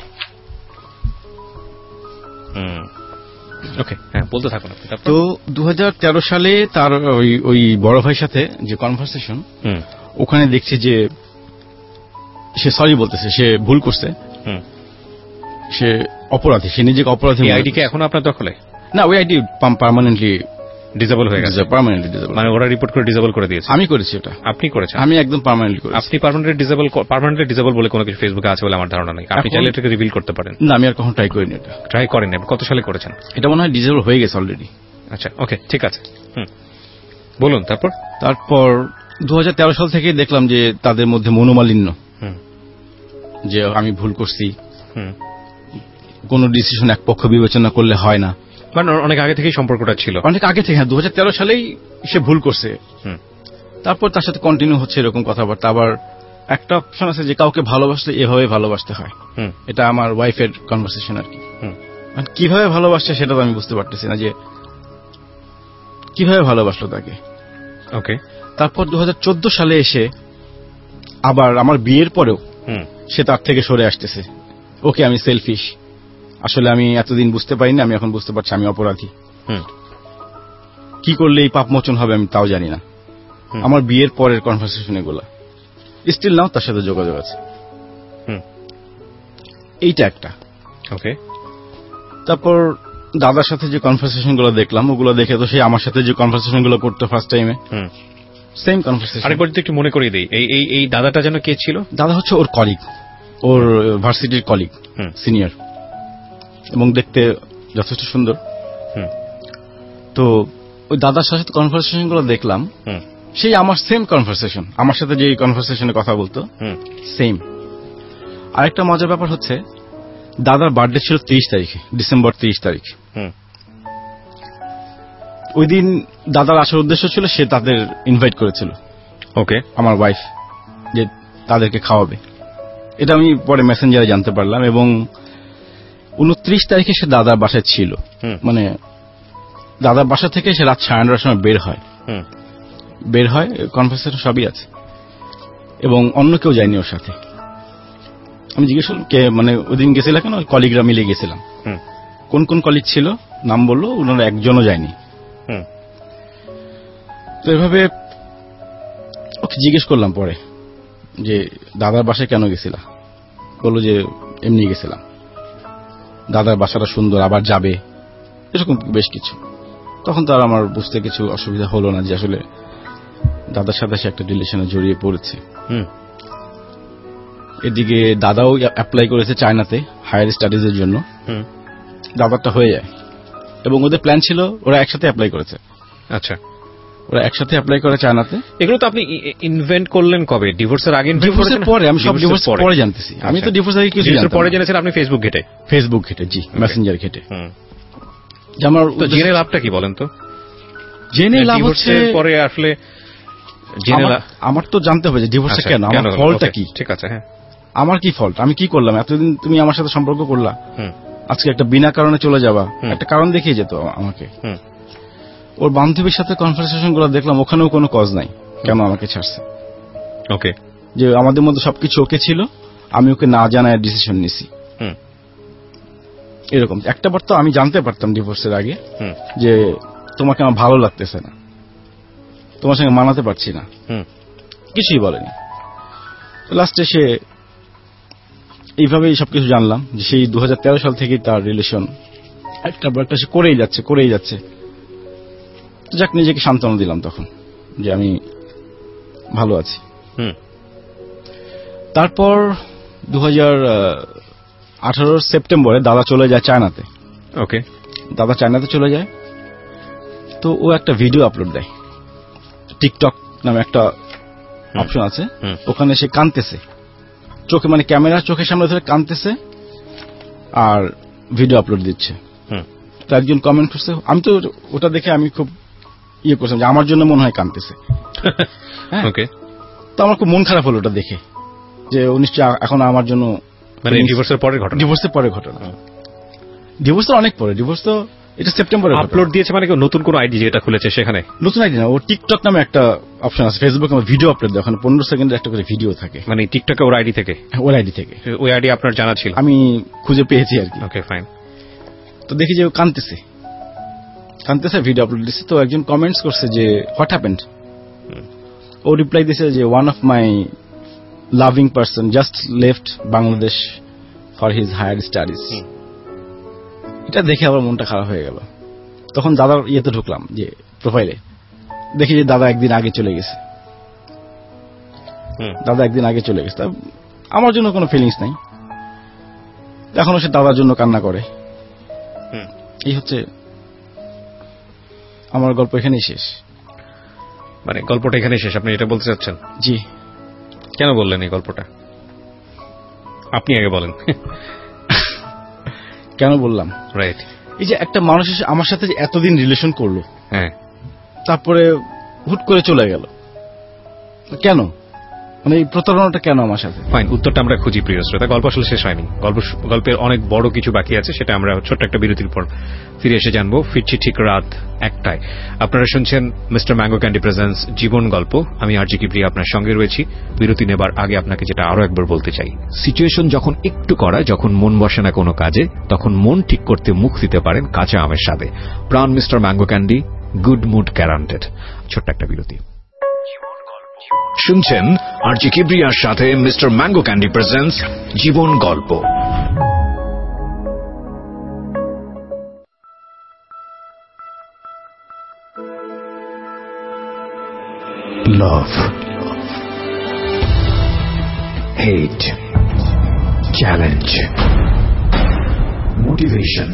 ওকে, হ্যাঁ, বলতে থাকুন। তো 2013 সালে তার ওই বড় ভাইয়ের সাথে যে কনভারসেশন, ওখানে দেখছি যে সে সরি বলতেছে, সে ভুল করছে, সে অপরাধী, সে নিজেকে অপরাধী। আইডি কি এখন আপনার দখলে? না, ওই আইডি পার্মানেন্টলি ডিসেবল হয়ে গেছে। পার্মানেন্টলি ডিসেবল, মানে ওরা রিপোর্ট করে ডিসেবল করে দিয়েছে। আমি করেছি ওটা। আপনি করেছেন? আমি একদম পার্মানেন্টলি করেছি। আপনি পার্মানেন্টলি ডিসেবল বলে কোনো কিছু ফেসবুকে আছে বলে আমার ধারণা নেই। আপনি চাইলে এটাকে রিভিল করতে পারেন। না, আমি আর কখনো ট্রাই করিনি এটা। ট্রাই করেন? কত সালে করেছেন? এটা মনে হয় ডিসেবল হয়ে গেছে অলরেডি। আচ্ছা, ওকে, ঠিক আছে, বলুন। তারপর 2013 সাল থেকে দেখলাম যে তাদের মধ্যে মনোমালিন্য, যে আমি ভুল করছি, কোন ডিসিশন এক পক্ষ বিবেচনা করলে হয় না। মানে অনেক আগে থেকেই সম্পর্কটা ছিল, অনেক আগে থেকে। হ্যাঁ, 2013 সালেই সে ভুল করছে। তারপর তার সাথে কন্টিনিউ হচ্ছে এরকম কথাবার্তা। আবার একটা অপশন আছে যে কাউকে ভালোবাসলে এভাবে ভালোবাসতে হয়, এটা আমার ওয়াইফের কনভারসেশন আর কি। কিভাবে ভালোবাসছে সেটা তো আমি বুঝতে পারতেছি না, যে কিভাবে ভালোবাসলো তাকে। ওকে। তারপর 2014 সালে এসে আবার আমার বিয়ের পরেও সে তার থেকে সরে আসতেছে। ওকে, আমি সেলফিশ, আসলে আমি এতদিন বুঝতে পারিনি, আমি এখন বুঝতে পারছি আমি অপরাধী। কি করলে এই পাপ মোচন হবে আমি তাও জানি না। আমার বিয়ের পরের কনভারসেশন এগুলা স্টিল নাও তার সাথে যোগাযোগ আছে। এইটা একটা। ওকে। তারপর দাদার সাথে যে কনভারসেশন গুলো দেখলাম ওগুলো দেখে তো সে আমার সাথে যে কনভারসেশন গুলো করতো ফার্স্ট টাইমে সেম কনভারসেশন। আরেকবার একটু মনে করিয়ে দিই, এই দাদাটা যেন কে ছিল? দাদা হচ্ছে ওর কলিগ, ওর ভার্সিটির কলিগ, সিনিয়র, এবং দেখতে যথেষ্ট সুন্দর। তো ওই দাদার সাথে কনভারসেশন গুলো দেখলাম, সেই আমার সেম কনভারসেশন, আমার সাথে যে কনভারসেশনে কথা বলতো সেম। আরেকটা মজার ব্যাপার হচ্ছে দাদার বার্থডে ছিল 23 তারিখে, ডিসেম্বর 23 তারিখ। ওই দিন দাদার আসার উদ্দেশ্য ছিল সে তাদের ইনভাইট করেছিল, ওকে, আমার ওয়াইফ, যে তাদেরকে খাওয়াবে। এটা আমি পরে মেসেঞ্জারে জানতে পারলাম। এবং 29 তারিখে সে দাদার বাসায় ছিল, মানে দাদার বাসা থেকে সে রাত 9:30টার সময় বের হয়, কনভারসেশন সবই আছে, এবং অন্য কেউ যায়নি ওর সাথে। আমি জিজ্ঞেস করলাম কে, মানে ওই দিন গেছিলাম কেন, কলিগরা মিলে গেছিলাম। কোন কোন কলিগ ছিল নাম বললো, ওনারা একজনও যায়নি। তো এভাবে ওকে জিজ্ঞেস করলাম পরে যে দাদার বাসায় কেন গেছিলা, বললো যে এমনি গেছিলাম, দাদার বাসাটা সুন্দর, আবার যাবে, এরকম বেশ কিছু। তখন তো আর আমার বুঝতে কিছু অসুবিধা হলো না যে আসলে দাদার সাথে সে একটা রিলেশনে জড়িয়ে পড়েছে। এদিকে দাদাও অ্যাপ্লাই করেছে চায়নাতে হায়ার স্টাডিজের জন্য, দাদারটা হয়ে যায়, এবং ওদের প্ল্যান ছিল ওরা একসাথে অ্যাপ্লাই করেছে। আচ্ছা, ওরা একসাথে অ্যাপ্লাই করে চায়নাতে। এগুলো তো আপনি ইনভেন্ট করলেন কবে? ডিভোর্সের আগে? ডিভোর্সের পরে। আমি সব ডিভোর্স পরে জানতেছি, আমি তো ডিভোর্স আগে কিছু জানতাম না। পরে জেনেছেন আপনি ফেসবুক ঘেটে? ফেসবুক ঘেটে, জি, মেসেঞ্জার ঘেটে। আমার জেনে লাভটা কি বলেন তো? জেনে লাভ হচ্ছে পরে আসলে আমার তো জানতে হবে যে ডিভোর্সটা কেন, আমার ফল্টটা কি। ঠিক আছে, হ্যাঁ, আমার কি ফল্ট, আমি কি করলাম, এতদিন তুমি আমার সাথে সম্পর্ক করলা, আজকে একটা বিনা কারণে চলে যাবা, একটা কারণ দেখিয়ে যেত আমাকে। ওর বান্ধবীর সাথে কনভারসেশন গুলো দেখলাম, ওখানেও কোনো কজ নাই কেন আমাকে ছাড়ছে। ওকে, যে আমাদের মধ্যে সবকিছু ওকে ছিল, আমি ওকে না জানায় ডিসিশন নিছি। এরকম একটা বার তো আমি জানতে পারতাম ডিভোর্সের আগে যে তোমাকে আমার ভালো লাগতেছে না, তোমার সঙ্গে মানাতে পারছি না, কিছুই বলেনি। লাস্টে সে এইভাবেই সবকিছু জানলাম যে সেই 2013 সাল থেকেই তার রিলেশন একটা সে করেই যাচ্ছে। যাক, নিজেকে সান্ত্বনা দিলাম তখন যে আমি ভালো আছি। তারপর 2018 সেপ্টেম্বরে দাদা চলে যায় চায়নাতে। ওকে, দাদা চায়নাতে চলে যায়, তো ও একটা ভিডিও আপলোড দেয়, টিকটক নামে একটা অপশন আছে, ওখানে সে কাঁদতেছে, চোখে মানে ক্যামেরা চোখের সামনে ধরে কাঁদতেছে আর ভিডিও আপলোড দিচ্ছে। তো একজন কমেন্ট করছে, আমি তো ওটা দেখে আমি খুব করছিলাম যে আমার জন্য মনে হয় কাঁদতেছে। ওকে, তো আমার খুব মন খারাপ হলো ওটা দেখে, যে নিশ্চয় এখন আমার জন্য, মানে ডিভোর্সের পরের ঘটনা। ডিভোর্স তো অনেক পরে, ডিভোর্স তো এটা সেপ্টেম্বরে আপলোড দিয়েছে, মানে নতুন কোন আইডি যেটা খুলেছে সেখানে? নতুন আইডি না, ও টিকটক নামে একটা অপশন আছে ফেসবুকে, আমার ভিডিও আপলোড দেয়, ওখানে 15 সেকেন্ডের একটা করে ভিডিও থাকে। মানে টিকটকে ওর আইডি থেকে? ওর আইডি থেকে। ওই আইডি আপনার জানা ছিল? আমি খুঁজে পেয়েছি আর কি। Okay, fine. তো দেখি যে ও কাঁদতেছে, ভিডিও আপলোড দিচ্ছে। তো একজন কমেন্টস করছে যে হোয়াট হ্যাপেন্ড। ও রিপ্লাই দিছে যে one of my loving person just left Bangladesh for his higher studies. এটা দেখে আমার মনটা খারাপ হয়ে গেল। তখন দাদার ইয়েতে ঢুকলাম, যে প্রোফাইলে দেখি যে দাদা একদিন আগে চলে গেছে। আমার জন্য কোনো ফিলিংস নাই, এখনো সে দাদার জন্য কান্না করে। এই হচ্ছে আমার গল্প, এখানেই শেষ। মানে গল্পটা এখানেই শেষ, আপনি এটা বলতে চাচ্ছেন? জি। কেন বললেন এই গল্পটা? আপনি আগে বলেন। কেন বললাম? রাইট। এই যে একটা মানুষ আমার সাথে এতদিন রিলেশন করলো, হ্যাঁ, তারপরে হুট করে চলে গেল, কেন? মানে এই প্রতারণাটা কেন আমার সাথে? ফাইন, উত্তরটা আমরা খুঁজি প্রিয় শ্রোতা। গল্প আসলে শেষ হয়নি, গল্পের অনেক বড় কিছু বাকি আছে, সেটা আমরা ছোট্ট একটা বিরতির পর ফিরে এসে জানবো। ফিরছি ঠিক রাত 1টায়। আপনারা শুনছেন মিস্টার ম্যাঙ্গো ক্যান্ডি প্রেজেন্টস জীবন গল্প। আমি আরজি কিপ্রিয়া আপনার সঙ্গে রয়েছি। বিরতি নেবার আগে আপনাকে যেটা আরো একবার বলতে চাই, সিচুয়েশন যখন একটু করা, যখন মন বসে না কোনো কাজে, তখন মন ঠিক করতে মুখ দিতে পারেন কাঁচা আমের স্বাদে। Pran mister Mango Candy, good mood guaranteed. ছোট্ট একটা বিরতি। শুনছেন আরজি কিবরিয়ার সাথে মিস্টার ম্যাঙ্গো ক্যান্ডি প্রেজেন্টস জীবন গল্প। Love, hate, challenge, motivation,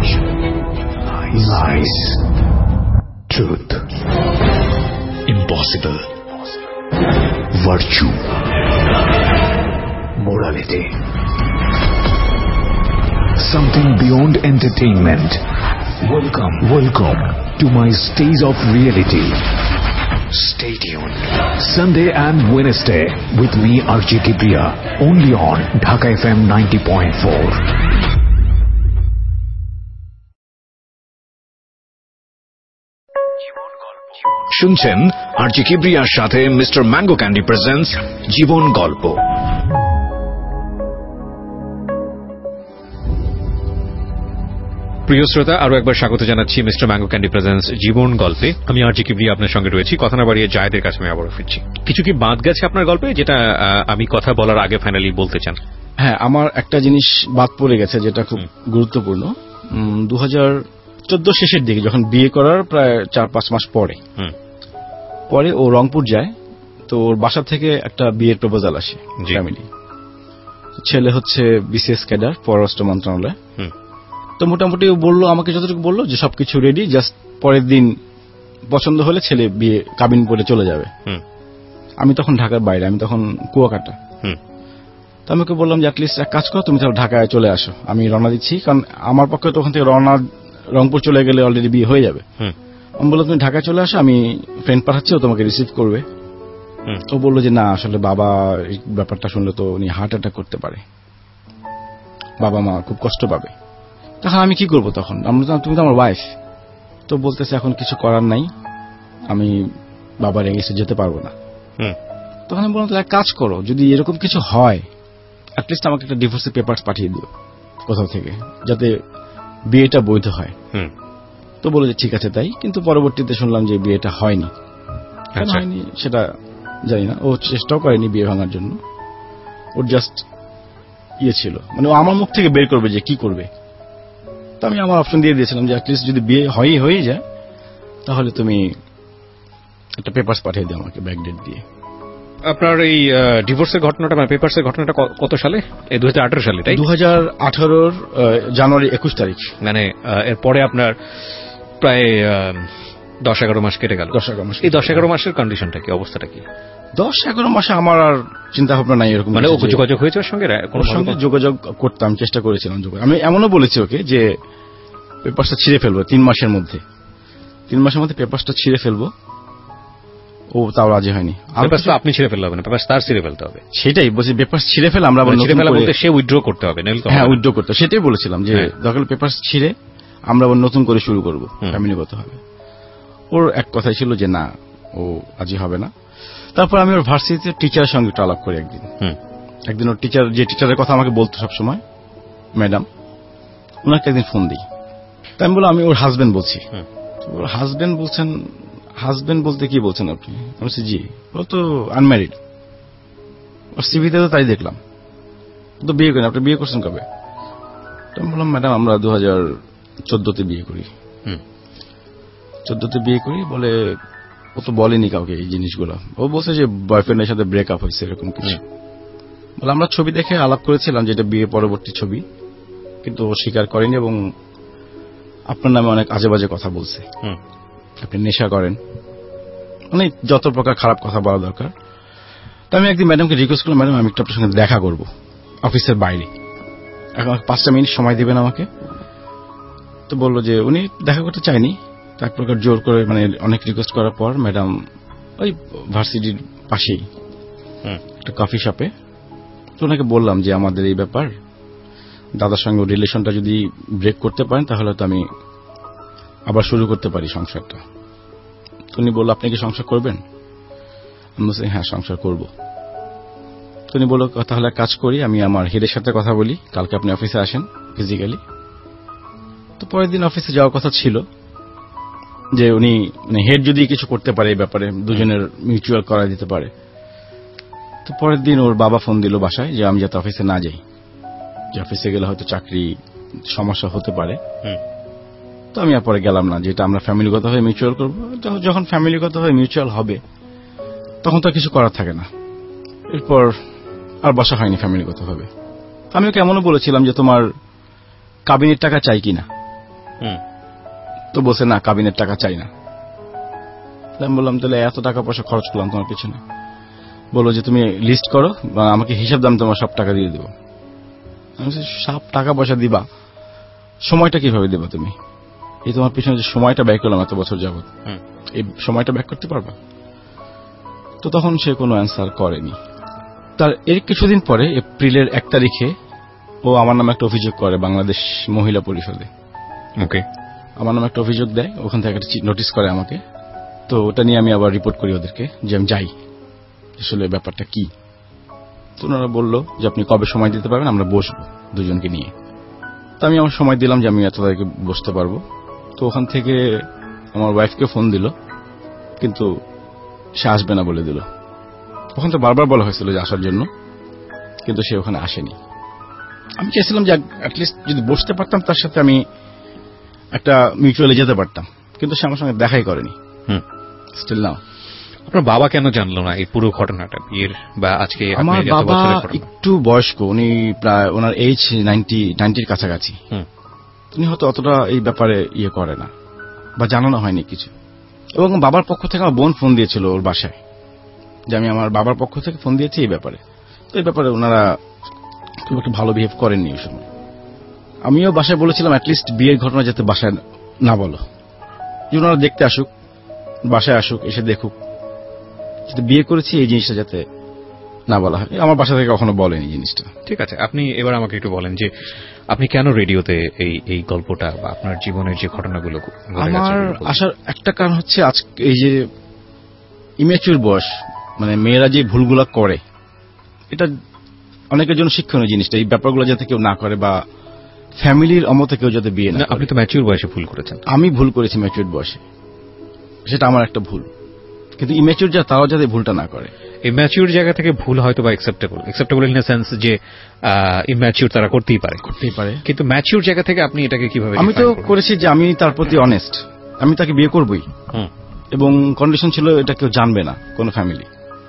lies, truth, impossible, virtue, morality, something beyond entertainment. Welcome to my stage of reality. Stay tuned. Sunday and Wednesday with me RJ Kibriya, only on Dhaka FM 90.4. শুনছেন RJ কিবরিয়ার সাথে mister Mango Candy presents জীবন গল্প। প্রিয় শ্রোতা, আরো একবার স্বাগত জানাচ্ছি মিস্টার ম্যাঙ্গো ক্যান্ডি প্রেজেন্টস জীবন গল্পে। আমি আরজি কিবরিয়া আপনার সঙ্গে রয়েছি। কথা না বাড়িয়ে জায়েদের কাছে আমি আবারও ফিরছি। কিছু কি বাদ গেছে আপনার গল্পে, যেটা আমি কথা বলার আগে ফাইনালি বলতে চান? হ্যাঁ, আমার একটা জিনিস বাদ পড়ে গেছে যেটা খুব গুরুত্বপূর্ণ। 2014 শেষের দিকে যখন বিয়ে করার প্রায় 4-5 মাস পরে ও রংপুর যায়, তো ওর বাসা থেকে একটা বিয়ের প্রপোজাল আসে ফ্যামিলি। ছেলে হচ্ছে বিসিএস ক্যাডার, পররাষ্ট্র মন্ত্রণালয়। তো মোটামুটি ও বললো, আমাকে যতটুকু বললো যে সবকিছু রেডি, জাস্ট পরের দিন পছন্দ হলে ছেলে বিয়ে কাবিন করে চলে যাবে। আমি তখন ঢাকার বাইরে, আমি তখন কুয়াকাটা। তো আমি ওকে বললাম যে অ্যাটলিস্ট এক কাজ করো, তুমি তাহলে ঢাকায় চলে আসো, আমি রওনা দিচ্ছি, কারণ আমার পক্ষে তো ওখান থেকে রংপুর চলে গেলে অলরেডি বিয়ে হয়ে যাবে। আমি বললাম তুমি ঢাকায় চলে আসো, আমি ফ্রেন্ড পাঠাচ্ছি, ও তোমাকে রিসিভ করবে। ও বললো যে না, আসলে বাবা এই ব্যাপারটা শুনলে তো উনি হার্ট অ্যাটাক করতে পারে, বাবা মা খুব কষ্ট পাবে। তখন আমি কি করবো? তখন তুমি তো আমার ওয়াইফ। তো বলতেছে এখন কিছু করার নাই, আমি বাবার এগেইনস্টে যেতে পারবো না। তখন আমি বললাম এক কাজ করো, যদি এরকম কিছু হয় অ্যাটলিস্ট আমাকে একটা ডিভোর্সের পেপারস পাঠিয়ে দিও কোথাও থেকে, যাতে বিয়েটা বৈধ হয়। তো বলে যে ঠিক আছে তাই। কিন্তু পরবর্তীতে শুনলাম যে বিয়েটা হয়নি। হয়নি সেটা জানি না, ও চেষ্টাও করেনি বিয়ে ভাঙার জন্য, ওর জাস্ট ইয়ে ছিল, মানে ও আমার মুখ থেকে বের করবে যে কি করবে। তো আমি আমার অপশন দিয়ে দিয়েছিলাম যে অ্যাটলিস্ট যদি বিয়ে হয়ে যায় তাহলে তুমি একটা পেপারস পাঠিয়ে দিও আমাকে ব্যাকডেট দিয়ে। আপনার এই ডিভোর্সের ঘটনাটা, মানে পেপারসের ঘটনাটা কত সালে? 2018 সালে, তাই? 2018 জানুয়ারি 21 তারিখ। মানে এরপরে আপনার প্রায় 10-11 মাস কেটে গেল। 10-11 মাস। এই 10-11 মাসের কন্ডিশনটা কি, অবস্থাটা কি? 10-11 মাসে আমার আর চিন্তা ভাবনা নাই এরকম। মানে যোগাযোগ হয়েছে ওর সঙ্গে? ওর সঙ্গে যোগাযোগ করতাম, চেষ্টা করেছিলাম। আমি এমনও বলেছি ওকে যে পেপারসটা ছিঁড়ে ফেলবো 3 মাসের মধ্যে, 3 মাসের মধ্যে পেপারসটা ছিঁড়ে ফেলবো। ও তাও রাজি হয়নি। পেপারস তো আপনি ছিঁড়ে ফেলতে হবে না, পেপারস তার ছিঁড়ে ফেলতে হবে। সেটাই বলছি, পেপারস ছিঁড়ে ফেলে আমরা ছিঁড়ে ফেলা বলতে সে উইথড্র করতে হবে। হ্যাঁ, উইথড্র করতে, সেটাই বলেছিলাম যে দরকার পেপারস ছিঁড়ে আমরা নতুন করে শুরু করবো, ফ্যামিলিগত হবে। ওর এক কথাই ছিল যে না, ও রাজি হবে না। তারপর আমি ওর ভার্সিটিতে টিচারের সঙ্গে একটু আলাপ করি একদিন ওর টিচার, যে টিচারের কথা আমাকে বলতো সবসময়, ম্যাডাম, ওনাকে একদিন ফোন দিই। তাই আমি বললাম আমি ওর হাজবেন্ড বলছি। ওর হাজবেন্ড বলছেন, হাজবেন্ড বলতে কি বলছেন আপনি? আমি বলছি জি। ও তো আনম্যারিড, ওর সিভিতে তো তাই দেখলাম, তো বিয়ে করেন। আপনি বিয়ে করছেন কবে? আমি বললাম ম্যাডাম আমরা 2014-তে বিয়ে করি। 14-তে বিয়ে করি বলে, ও তো বলেনি কাউকে এই জিনিসগুলো। ও বলছে যে বয়ফ্রেন্ডের সাথে ব্রেকআপ হয়েছে এরকম কিছু। বলে আমরা ছবি দেখে আলাপ করেছিলাম যেটা বিয়ে পরবর্তী ছবি, কিন্তু ও স্বীকার করেনি এবং আপনার নামে অনেক আজে বাজে কথা বলছে, আপনি নেশা করেন, মানে যত প্রকার খারাপ কথা বলা দরকার। তো আমি একদিন ম্যাডামকে রিকোয়েস্ট করলাম, ম্যাডাম আমি একটু আপনার সঙ্গে দেখা করবো অফিসের বাইরে, এখন 5টা মিনিট সময় দিবেন আমাকে। তো বললো যে উনি দেখা করতে চায়নি, এক প্রকার জোর করে, মানে অনেক রিকোয়েস্ট করার পর ম্যাডাম ওই ভার্সিটির পাশেই একটা কফি শপে, তো ওনাকে বললাম যে আমাদের এই ব্যাপার, দাদার সঙ্গে রিলেশনটা যদি ব্রেক করতে পারেন তাহলে তো আমি আবার শুরু করতে পারি সংসারটা। উনি বলল আপনি কি সংসার করবেন? আমি বলছি হ্যাঁ সংসার করব। উনি বলল তাহলে কাজ করি, আমি আমার হেডের সাথে কথা বলি, কালকে আপনি অফিসে আসেন ফিজিক্যালি। তো পরের দিন অফিসে যাওয়ার কথা ছিল, যে উনি মানে হেড যদি কিছু করতে পারে এই ব্যাপারে, দুজনের মিউচুয়াল করা দিতে পারে। তো পরের দিন ওর বাবা ফোন দিল বাসায় যে আমি যাতে অফিসে না যাই, যে অফিসে গেলে হয়তো চাকরি সমস্যা হতে পারে। তো আমি আর পরে গেলাম না, যেটা আমরা ফ্যামিলিগত হয়ে মিউচুয়াল করবো। যখন ফ্যামিলিগত হয়ে মিউচুয়াল হবে তখন তো কিছু করার থাকে না। এরপর আর বসা হয়নি ফ্যামিলিগত ভাবে। আমি ওকে এমনও বলেছিলাম যে তোমার কাবিনের টাকা চাই কিনা, তো বলছে না কাবিনের টাকা চাই না। আমি বললাম তাহলে এত টাকা পয়সা খরচ করলাম তোমার পিছনে, বলো যে তুমি লিস্ট করো বা আমাকে হিসাব দাম তোমার সব টাকা দিয়ে দেবো। আমি সব টাকা পয়সা দিবা, সময়টা কিভাবে দেবা তুমি? এই তোমার পিছনে যে সময়টা ব্যয় করলাম এত বছর যাবত, এই সময়টা ব্যয় করতে পারবা? তো তখন সে কোনো অ্যান্সার করেনি। তার এর কিছুদিন পরে এপ্রিলের 1 তারিখে ও আমার নামে একটা অভিযোগ করে বাংলাদেশ মহিলা পরিষদে। ওকে, আমার নামে একটা অভিযোগ দেয়, ওখান থেকে একটা নোটিশ করে আমাকে। তো ওটা নিয়ে আমি আবার রিপোর্ট করি ওদেরকে যে আমি যাই, আসলে ব্যাপারটা কি। তো ওনারা বললো যে আপনি কবে সময় দিতে পারবেন, আমরা বসবো দুজনকে নিয়ে। তো আমি আমার সময় দিলাম যে আমি এত তারিখে বসতে পারবো। তো ওখান থেকে আমার ওয়াইফকে ফোন দিল, কিন্তু সে আসবে না বলে দিল। ওখান থেকে বারবার বলা হয়েছিল যে আসার জন্য, কিন্তু সে ওখানে আসেনি। আমি চেয়েছিলাম যে অ্যাটলিস্ট যদি বসতে পারতাম তার সাথে আমি একটা মিউচুয়ালে যেতে পারতাম, কিন্তু সে আমার সঙ্গে দেখাই করেনি স্টিল নাও। আপনার বাবা কেন জানলো না এই পুরো ঘটনাটা বিয়ের বা আজকে? আমার বাবা একটু বয়স্ক, উনি প্রায় ওনার এজ 90 কাছাকাছি। তিনি হয়তো অতটা এই ব্যাপারে ইয়ে করে না বা জানানো হয়নি কিছু। এবং বাবার পক্ষ থেকে আমার বোন ফোন দিয়েছিল ওর বাসায় যে আমি আমার বাবার পক্ষ থেকে ফোন দিয়েছি এই ব্যাপারে। তো এই ব্যাপারে ওনারা খুব একটু ভালো বিহেভ করেননি ওই সময়। আমিও বাসায় বলেছিলাম অ্যাটলিস্ট বিয়ের ঘটনা যাতে বাসায় না বলো, যে ওনারা দেখতে আসুক, বাসায় আসুক, এসে দেখুক, যাতে বিয়ে করেছি এই জিনিসটা যাতে না বলা হয়। আমার বাসা থেকে কখনো বলেনি জিনিসটা। ঠিক আছে, আপনি এবার আমাকে একটু বলেন যে আপনি কেন রেডিওতে এই গল্পটা বা আপনার জীবনের যে ঘটনাগুলো? আমার আসার একটা কারণ হচ্ছে আজকে এই যে ইম্যাচিউর বয়স, মানে মেয়েরা যে ভুলগুলো করে, এটা অনেকের জন্য শিক্ষণীয় জিনিসটা। এই ব্যাপারগুলো যাতে কেউ না করে বা ফ্যামিলির অমতে কেউ যাতে বিয়ে না। আপনি তো ম্যাচিউর বয়সে ভুল করেছেন। আমি ভুল করেছি ম্যাচিউর বয়সে, সেটা আমার একটা ভুল। কিন্তু ইম্যাচিউর যা তারাও যাতে ভুলটা না করে। ইম্যাচিউর জায়গা থেকে ভুল হয়তো বা অ্যাকসেপ্টেবল ইন দ্য সেন্স যে ইম্যাচিউর তারা করতেই পারে, কিন্তু ম্যাচিউর জায়গা থেকে আপনি এটাকে কিভাবে? আমি তো করেছি যে আমি তার প্রতি অনেস্ট, আমি তাকে বিয়ে করবই, এবং কন্ডিশন ছিল এটা কেউ জানবে না কোন ফ্যামিলি।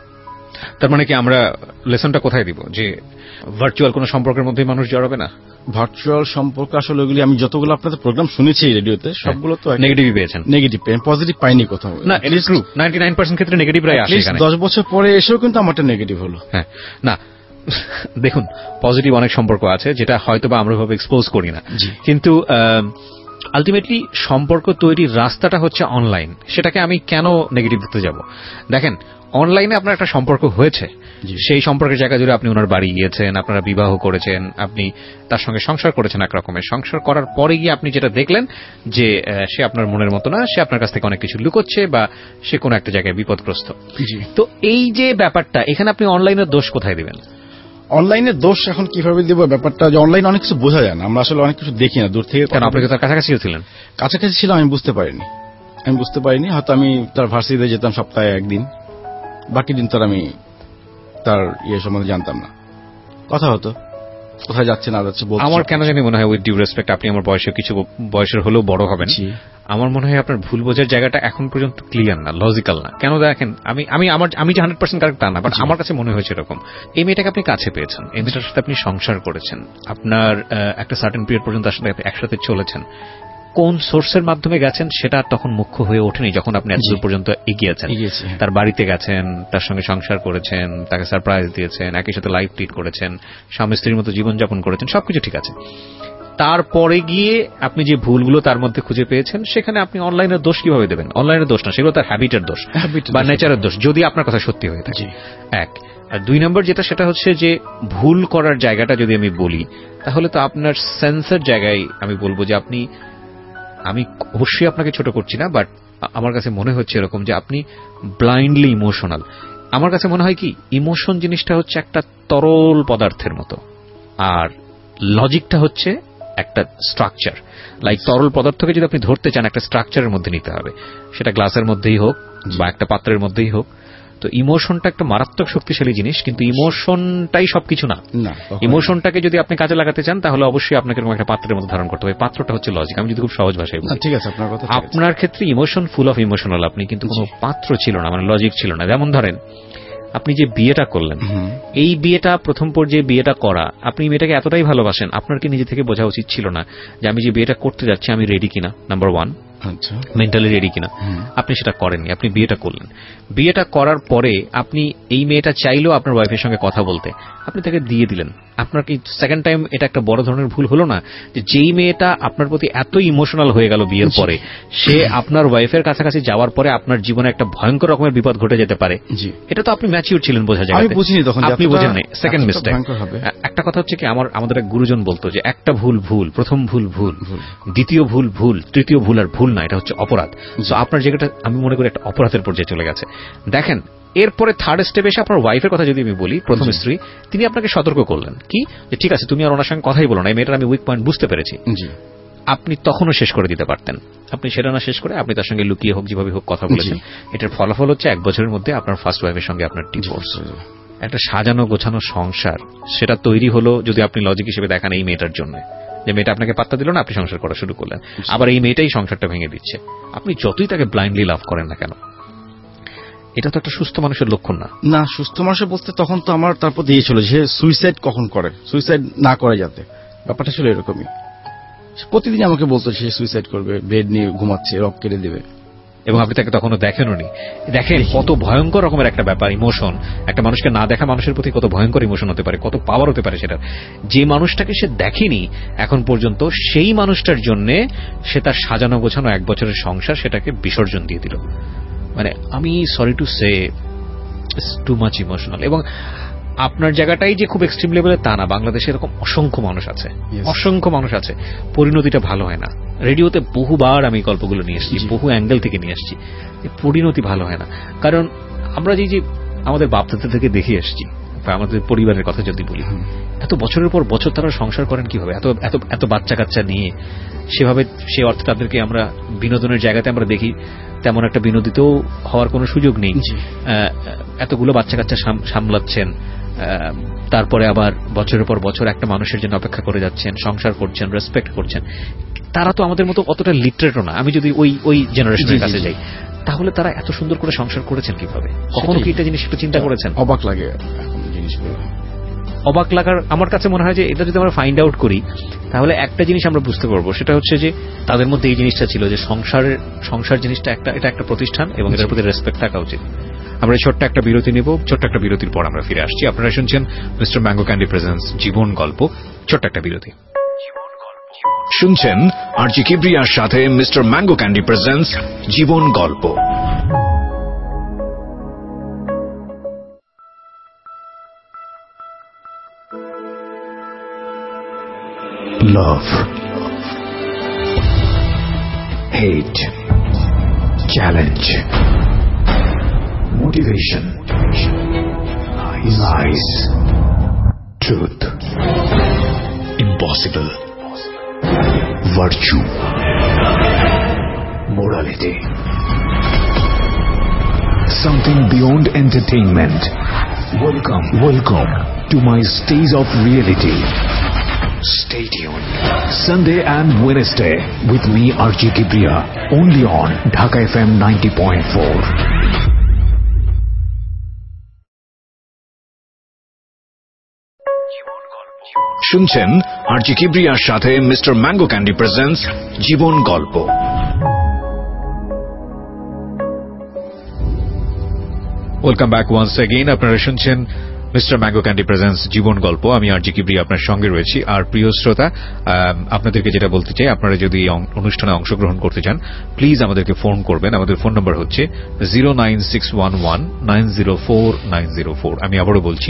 তার মানে কি আমরা লেসনটা কোথায় দিব যে ভার্চুয়াল কোন সম্পর্কের মধ্যে মানুষ জড়াবে না? ভার্চুয়াল সম্পর্ক আসলে ওগুলি আমি যতগুলো আপনাদের প্রোগ্রাম শুনেছি রেডিওতে সবগুলো তো নেগেটিভই পেয়েছেন। নেগেটিভ পেন, পজিটিভ পাইনি কোথাও। না, ইট ইজ ট্রু, 99% ক্ষেত্রে নেগেটিভরাই আসে এখানে। 10 বছর পরে এসেও কিন্তু আমারটা নেগেটিভ হলো। হ্যাঁ, না দেখুন, পজিটিভ অনেক সম্পর্ক আছে যেটা হয়তো বা আমরা ভাবে এক্সপোজ করি না, কিন্তু আলটিমেটলি সম্পর্ক তৈরির রাস্তাটা হচ্ছে অনলাইন। সেটাকে আমি কেন নেগেটিভ দিতে যাব? দেখেন, অনলাইনে আপনার একটা সম্পর্ক হয়েছে, সেই সম্পর্কের জায়গা জুড়ে আপনি ওনার বাড়ি গিয়েছেন, আপনারা বিবাহ করেছেন, আপনি তার সঙ্গে সংসার করেছেন। এক রকমের সংসার করার পরে গিয়ে আপনি যেটা দেখলেন যে সে আপনার মনের মতো না, সে আপনার কাছ থেকে অনেক কিছু লুকোচ্ছে বা সে কোনো একটা জায়গায় বিপদগ্রস্ত। তো এই যে ব্যাপারটা, এখানে আপনি অনলাইনের দোষ কোথায় দিবেন? অনলাইনের দোষ এখন কিভাবে দিব? ব্যাপারটা যে অনলাইনে অনেক কিছু বোঝা যায় না, আমরা আসলে অনেক কিছু দেখি না দূর থেকে। কেন, আপনি তার কাছাকাছিও ছিলেন? কাছাকাছি ছিলাম, আমি বুঝতে পারিনি। হয়তো আমি তার ভার্সিটিতে যেতাম সপ্তাহে একদিন, বাকি দিন তার আমি তার ইয়ে সম্বন্ধে জানতাম না। কথা হতো, কোথায় যাচ্ছে না যাচ্ছে বলতে। আমার কেন জানি মনে হয়, উইথ ডিউ রেসপেক্ট, আপনি আমার কিছু বয়সের হলেও বড় হবেন, আমার মনে হয় আপনার ভুল বোঝার জায়গাটা এখন পর্যন্ত ক্লিয়ার না, লজিক্যাল না। কেন দেখেন, আমি যে 100% কারেক্ট তা না, বাট আমার কাছে মনে হয়েছে এরকম। এই মেয়েটাকে আপনি কাছে পেয়েছেন, এই মেয়েটার সাথে আপনি সংসার করেছেন, আপনার একটা সার্টেন পিরিয়ড পর্যন্ত আসলে একসাথে চলেছেন। কোন সোর্সের মাধ্যমে গেছেন সেটা তখন মুখ্য হয়ে ওঠেনি যখন আপনি এতদূর পর্যন্ত এগিয়েছেন। তার বাড়িতে গেছেন, তার সঙ্গে সংসার করেছেন, তাকে সারপ্রাইজ দিয়েছেন, একই সাথে লাইফ ট্রিট করেছেন, স্বামী স্ত্রীর মতো জীবনযাপন করেছেন, সবকিছু ঠিক আছে। তারপরে গিয়ে আপনি যে ভুলগুলো তার মধ্যে খুঁজে পেয়েছেন, সেখানে আপনি অনলাইনের দোষ কিভাবে দেবেন? অনলাইনের দোষ না, সেগুলো তার হ্যাবিটের দোষ বা নেচারের দোষ, যদি আপনার কথা সত্যি হয়ে থাকে। এক। আর 2 নম্বর যেটা, সেটা হচ্ছে যে ভুল করার জায়গাটা যদি আমি বলি, তাহলে তো আপনার সেন্সের জায়গায় আমি বলবো যে আমি অবশ্যই আপনাকে ছোট করছি না, বাট আমার কাছে মনে হচ্ছে এরকম যে আপনি ব্লাইন্ডলি ইমোশনাল। আমার কাছে মনে হয় কি, ইমোশন জিনিসটা হচ্ছে একটা তরল পদার্থের মতো, আর লজিকটা হচ্ছে একটা স্ট্রাকচার। লাইক তরল পদার্থকে যদি আপনি ধরতে চান, একটা স্ট্রাকচারের মধ্যে নিতে হবে, সেটা গ্লাসের মধ্যেই হোক বা একটা পাত্রের মধ্যেই হোক। তো ইমোশনটা একটা মারাত্মক শক্তিশালী জিনিস, কিন্তু ইমোশনটাই সবকিছু না। ইমোশনটাকে যদি আপনি কাজে লাগাতে চান তাহলে অবশ্যই আপনাকে এরকম একটা পাত্রের মতো ধারণ করতে হবে। পাত্রটা হচ্ছে লজিক। আমি যদি খুব সহজ ভাষায় বলি, ঠিক আছে, আপনার কথা। আপনার ক্ষেত্রে ইমোশন ফুল অফ ইমোশনাল আপনি, কিন্তু কোনো পাত্র ছিল না, মানে লজিক ছিল না। যেমন ধরেন আপনি যে বিয়েটা করলেন, এই বিয়েটা প্রথম পর্যায়ে বিয়েটা করা, আপনি মেয়েটাকে এতটাই ভালোবাসেন, আপনার কি নিজে থেকে বোঝা উচিত ছিল না যে আমি যে বিয়েটা করতে যাচ্ছি আমি রেডি কিনা, নাম্বার 1, মেন্টালি রেডি কিনা? আপনি সেটা করেননি, আপনি বিয়েটা করলেন। বিয়েটা করার পরে আপনি এই মেয়েটা চাইলেও আপনার ওয়াইফের সঙ্গে কথা বলতে, আপনি তাকে দিয়ে দিলেন। আপনার কি সেকেন্ড টাইম এটা একটা বড় ধরনের ভুল হলো না? যে যেই মেয়েটা আপনার প্রতি এত ইমোশনাল হয়ে গেল বিয়ের পরে, সে আপনার ওয়াইফের কাছাকাছি যাওয়ার পরে আপনার জীবনে একটা ভয়ঙ্কর রকমের বিপদ ঘটে যেতে পারে। এটা তো আপনি ম্যাচিউর ছিলেন, বোঝা যায়। আপনি বোঝেন না। Second mistake. একটা কথা হচ্ছে কি, আমাদের এক গুরুজন বলতো যে একটা ভুল ভুল, প্রথম ভুল ভুল, দ্বিতীয় ভুল ভুল, তৃতীয় ভুল আর ভুল না, এটা হচ্ছে অপরাধ। তো আপনার জায়গাটা আমি মনে করি একটা অপরাধের পর্যায়ে চলে গেছে। দেখেন, এরপরে থার্ড স্টেপ এসে আপনার ওয়াইফের কথা যদি আমি বলি, প্রথম স্ত্রী, তিনি আপনাকে সতর্ক করলেন কি, যে ঠিক আছে তুমি আর ওনার সঙ্গে কথাই বলো না, এই মেয়েটার আমি উইক পয়েন্ট বুঝতে পেরেছি। আপনি তখনও শেষ করে দিতে পারতেন। আপনি সেটা না শেষ করে আপনি তার সঙ্গে লুকিয়ে হোক, যেভাবে হোক কথা বলেছেন। এটার ফলাফল হচ্ছে 1 বছরের মধ্যে আপনার ফার্স্ট ওয়াইফের সঙ্গে আপনার ডিভোর্স। একটা সাজানো গোছানো সংসার সেটা তৈরি হলো যদি আপনি লজিক হিসেবে দেখেন এই মেয়েটার জন্য, যে মেয়েটা আপনাকে পাত্তা দিল না, আপনি সংসার করা শুরু করলেন, আবার এই মেয়েটাই সংসারটা ভেঙে দিচ্ছে। আপনি যতই তাকে ব্লাইন্ডলি লাভ করেন না কেন, এটা তো একটা সুস্থ মানুষের লক্ষণ না। না, সুস্থ মানুষের বলতে তখন তো আমার তারপর দিয়েছিল যে সুইসাইড কখন করে, সুইসাইড না করে যাতে, ব্যাপারটা ছিল এরকমই। প্রতিদিন আমাকে বলতো সে সুইসাইড করবে, বেড নিয়ে ঘুমাচ্ছে, রক কেটে দেবে, এবং আপনি তাকে তখনও দেখেনও নি। দেখেন কত ভয়ঙ্কর রকমের একটা ব্যাপার ইমোশন। একটা মানুষকে না দেখা মানুষের প্রতি কত ভয়ঙ্কর ইমোশন হতে পারে, কত পাওয়ার হতে পারে সেটা। যে মানুষটাকে সে দেখেনি এখন পর্যন্ত, সেই মানুষটার জন্য সে তার সাজানো গোছানো 1 বছরের সংসার সেটাকে বিসর্জন দিয়ে দিল। মানে আমি sorry to say it's too much emotional. এবং আপনার জায়গাটাই যে খুব এক্সট্রিম লেভেলে তা না, বাংলাদেশে এরকম অসংখ্য মানুষ আছে, অসংখ্য মানুষ আছে। পরিণতিটা ভালো হয় না। রেডিওতে বহুবার আমি গল্পগুলো নিয়ে এসেছি, বহু অ্যাঙ্গেল থেকে নিয়ে এসেছি। পরিণতি ভালো হয় না, কারণ আমরা যে আমাদের বাপদাদা থেকে দেখে এসেছি, বা আমাদের পরিবারের কথা যদি বলি, এত বছরের পর বছর তারা সংসার করেন কিভাবে, এত এত এত বাচ্চা কাচ্চা নিয়ে। সেভাবে সে অর্থে তাদেরকে আমরা বিনোদনের জায়গাতে আমরা দেখি, তেমন একটা বিনোদিতও হওয়ার কোনো সুযোগ নেই। এতগুলো বাচ্চা কাচ্চা সামলাচ্ছেন, তারপরে আবার বছরের পর বছর একটা মানুষের জন্য অপেক্ষা করে যাচ্ছেন, সংসার করছেন, রেসপেক্ট করছেন। তারা তো আমাদের মতো অতটা লিটারেটও না। আমি যদি ওই জেনারেশনের কাছে যাই, তাহলে তারা এত সুন্দর করে সংসার করেছেন কিভাবে? কখনো কি এটা জিনিস একটু চিন্তা করেছেন? অবাক লাগে জিনিসগুলো। অবাক লাগার আমার কাছে মনে হয় যে এটা যদি আমরা ফাইন্ড আউট করি, তাহলে একটা জিনিস আমরা বুঝতে পারবো, সেটা হচ্ছে যে তাদের মধ্যে এই জিনিসটা ছিল যে সংসার জিনিসটা এটা একটা প্রতিষ্ঠান এবং এটার প্রতি রেসপেক্ট থাকা উচিত। আমরা ছোট্ট একটা বিরতি নেব, ছোট্ট একটা বিরতির পর আমরা ফিরে আসছি। আপনারা শুনছেন মিস্টার ম্যাঙ্গো ক্যান্ডি প্রেজেন্স জীবন গল্প। ছোট্ট একটা বিরতি শুনছেন আরজি কিবরিয়ার সাথে মিস্টার ম্যাঙ্গো ক্যান্ডি প্রেজেন্স জীবন গল্প। Love, hate, challenge, motivation, lies, truth, impossible, virtue, morality, something beyond entertainment. Welcome to my stage of reality. Stay tuned. Sunday and Wednesday with me RJ Kibriya, only on Dhaka FM 90.4. শুনছেন RJ কিবরিয়ার সাথে mister Mango Candy presents জীবন গল্প। Welcome back once again. আপনারা শুনছেন mister Mango Candy presents জীবন গল্প। আমি আরজি কিবরিয়া আপনার সঙ্গে রয়েছি। আর প্রিয় শ্রোতা, আপনাদেরকে যেটা বলতে চাই, আপনারা যদি অনুষ্ঠানে অংশগ্রহণ করতে চান, প্লিজ আমাদেরকে ফোন করবেন। আমাদের ফোন নম্বর হচ্ছে 09611904904। আমি আবারও বলছি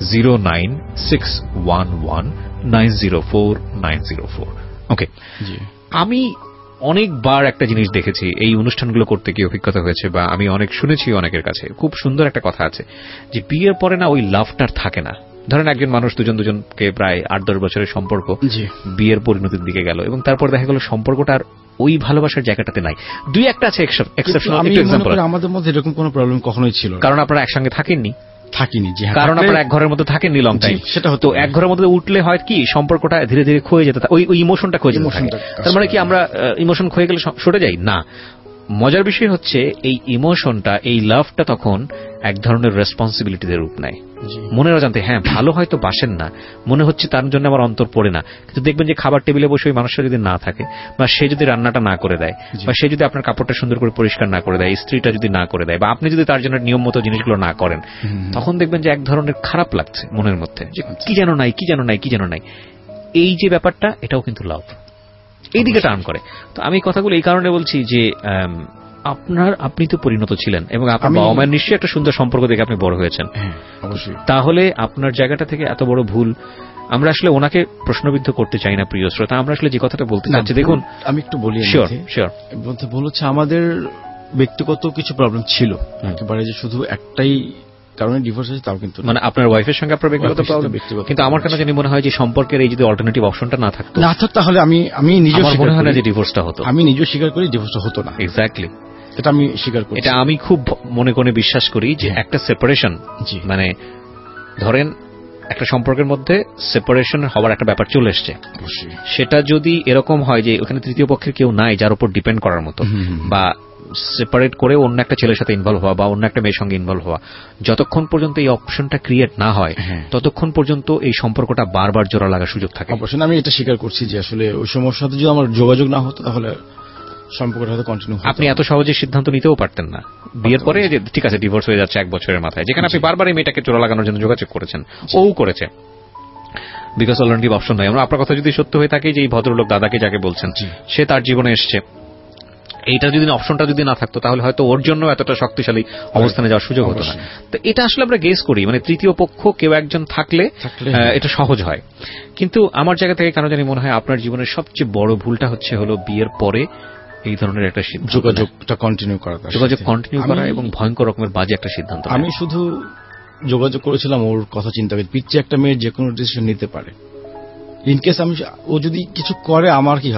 09611904904। ওকে, আমি অনেকবার একটা জিনিস দেখেছি, এই অনুষ্ঠানগুলো করতে গিয়ে অভিজ্ঞতা হয়েছে, বা আমি অনেক শুনেছি অনেকের কাছে। খুব সুন্দর একটা কথা আছে যে বিয়ের পরে না ওই লাভটার থাকে না। ধরেন একজন মানুষ দুজনকে প্রায় 8-10 বছরের সম্পর্ক বিয়ের পরিণতির দিকে গেল, এবং তারপর দেখা গেল সম্পর্কটা আর ওই ভালোবাসার জায়গাটাতে নাই। দুই একটা আছে এক্সেপশনাল, আমি একটু মনে এক্সাম্পল। করি আমাদের মধ্যে এরকম কোনো প্রবলেম কখনোই ছিল না, কারণ আপনারা একসঙ্গে থাকেননি, থাকিনি। যে কারণ আপনারা এক ঘরের মধ্যে থাকেননি লং টাইম, সেটা হতো। তো এক ঘরের মধ্যে উঠলে হয় কি সম্পর্কটা ধীরে ধীরে ক্ষয়ে যেতে, ওই ইমোশনটা ক্ষয়ে যেতে থাকে। তার মানে কি আমরা ইমোশন ক্ষয়ে গেলে সরে যাই না। মজার বিষয় হচ্ছে এই ইমোশনটা, এই লাভটা তখন এক ধরনের রেসপন্সিবিলিটির রূপ নেয়। মনের অজান্তে, হ্যাঁ ভালো হয়তো বাসেন না, মনে হচ্ছে তার জন্য আমার অন্তর পড়ে না, কিন্তু দেখবেন যে খাবার টেবিলে বসে ওই মানুষটা যদি না থাকে, বা সে যদি রান্নাটা না করে দেয়, বা সে যদি আপনার কাপড়টা সুন্দর করে পরিষ্কার না করে দেয়, স্ত্রীটা যদি না করে দেয়, বা আপনি যদি তার জন্য নিয়ম মতো জিনিসগুলো না করেন, তখন দেখবেন যে এক ধরনের খারাপ লাগছে মনের মধ্যে, যে কি যেন নাই, কি যেন নাই, কি যেন নাই। এই যে ব্যাপারটা, এটাও কিন্তু লাভ এই দিকে টার্ন করে। তো আমি কথাগুলো এই কারণে বলছি যে আপনি তো পরিণত ছিলেন এবং আপনার বাবা মায়ের নিশ্চয়ই একটা সুন্দর সম্পর্ক দেখে আপনি বড় হয়েছেন, তাহলে আপনার জায়গাটা থেকে এত বড় ভুল আমরা আসলে ওনাকে প্রশ্নবিদ্ধ করতে চাই না প্রিয় শ্রোতা। আমরা আসলে যে কথাটা বলতে চাচ্ছি, দেখুন আমি একটু বলি, শিওর বলতে ভুল হচ্ছে আমাদের ব্যক্তিগত কিছু প্রবলেম ছিল, একেবারে যে শুধু একটাই কারণে ডিভোর্স হয়েছে তাও কিন্তু, মানে আপনার ওয়াইফের সঙ্গে আপনার ব্যক্তিগত প্রবলেম। কিন্তু আমার কেন জানি মনে হয় যে সম্পর্কের এই যদি অল্টারনেটিভ অপশনটা না থাকতো, তাহলে আমি নিজেও মনে হয় না যে ডিভোর্সটা হতো। আমি নিজেও স্বীকার করি ডিভোর্সটা হতো না। এক্স্যাক্টলি, এটা আমি স্বীকার করি। এটা আমি খুব মনে করে বিশ্বাস করি যে একটা সেপারেশন, মানে ধরেন একটা সম্পর্কের মধ্যে সেপারেশন হওয়ার একটা ব্যাপার চলে এসছে, সেটা যদি এরকম হয় যে ওখানে তৃতীয় পক্ষের কেউ নাই যার উপর ডিপেন্ড করার মতো, বা সেপারেট করে অন্য একটা ছেলের সাথে ইনভলভ হওয়া বা অন্য একটা মেয়ের সঙ্গে ইনভলভ হওয়া, যতক্ষণ পর্যন্ত এই অপশনটা ক্রিয়েট না হয় ততক্ষণ পর্যন্ত এই সম্পর্কটা বারবার জোড়া লাগার সুযোগ থাকে। অবশ্যই আমি এটা স্বীকার করছি যে আসলে ওই সমস্যার সাথে যদি আমার যোগাযোগ না হতো তাহলে সম্পর্কটা হয়তো কন্টিনিউ হতো। আপনি এত সহজে সিদ্ধান্ত নিতেও পারতেন না বিয়ের পরে যে ঠিক আছে ডিভোর্স হয়ে যাচ্ছে 1 বছরের মাথায়, যেখানে আপনি বারবার এই মেয়েটাকে জোড়া লাগানোর জন্য যোগাযোগ করেছেন, ও করেছে, বিকজ অল্টারনেটিভ অপশন নয়। আমরা আপনার কথা যদি সত্য হয়ে থাকে যে এই ভদ্রলোক দাদাকে যাকে বলছেন সে তার জীবনে এসছে, এইটা যদি অপশনটা যদি না থাকতো তাহলে হয়তো ওর জন্য এতটা শক্তিশালী অবস্থানে যাওয়ার সুযোগ হতো না। তো এটা আসলে আমরা গেস করি, মানে তৃতীয় পক্ষ কেউ একজন থাকলে এটা সহজ হয়। কিন্তু আমার জায়গা থেকে কেন জানি মনে হয় আপনার জীবনের সবচেয়ে বড় ভুলটা হলো বিয়ের পরে এই ধরনের একটা যোগাযোগটা কন্টিনিউ করা এবং ভয়ঙ্কর রকমের বাজে একটা সিদ্ধান্ত। আমি শুধু যোগাযোগ করেছিলাম ওর কথা চিন্তা করে, পিচ্ছে একটা মেয়ে যে কোনো ডিসিশন নিতে পারে, ইনকেস ও যদি কিছু করে আমার কি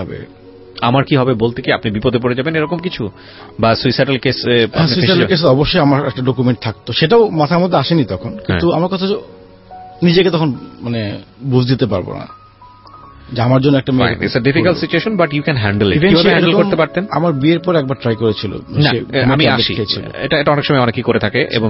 হবে বলতে কি আপনি বিপদে পড়ে যাবেন এরকম কিছু, বা সুইসাইডাল কেস অবশ্যই আমার একটা ডকুমেন্ট থাকতো, সেটাও মাথার মধ্যে আসেনি তখন। কিন্তু আমার কথা নিজেকে তখন মানে বুঝ দিতে পারবো না যে আমার জন্য একটা মেয়ে, it's a difficult situation but you can handle it. কিভাবে হ্যান্ডেল করতে পারতেন? আমার বিয়ের পর একবার ট্রাই করেছিল, আমি আসি, এটা অনেক সময় অনেকেই করে থাকে এবং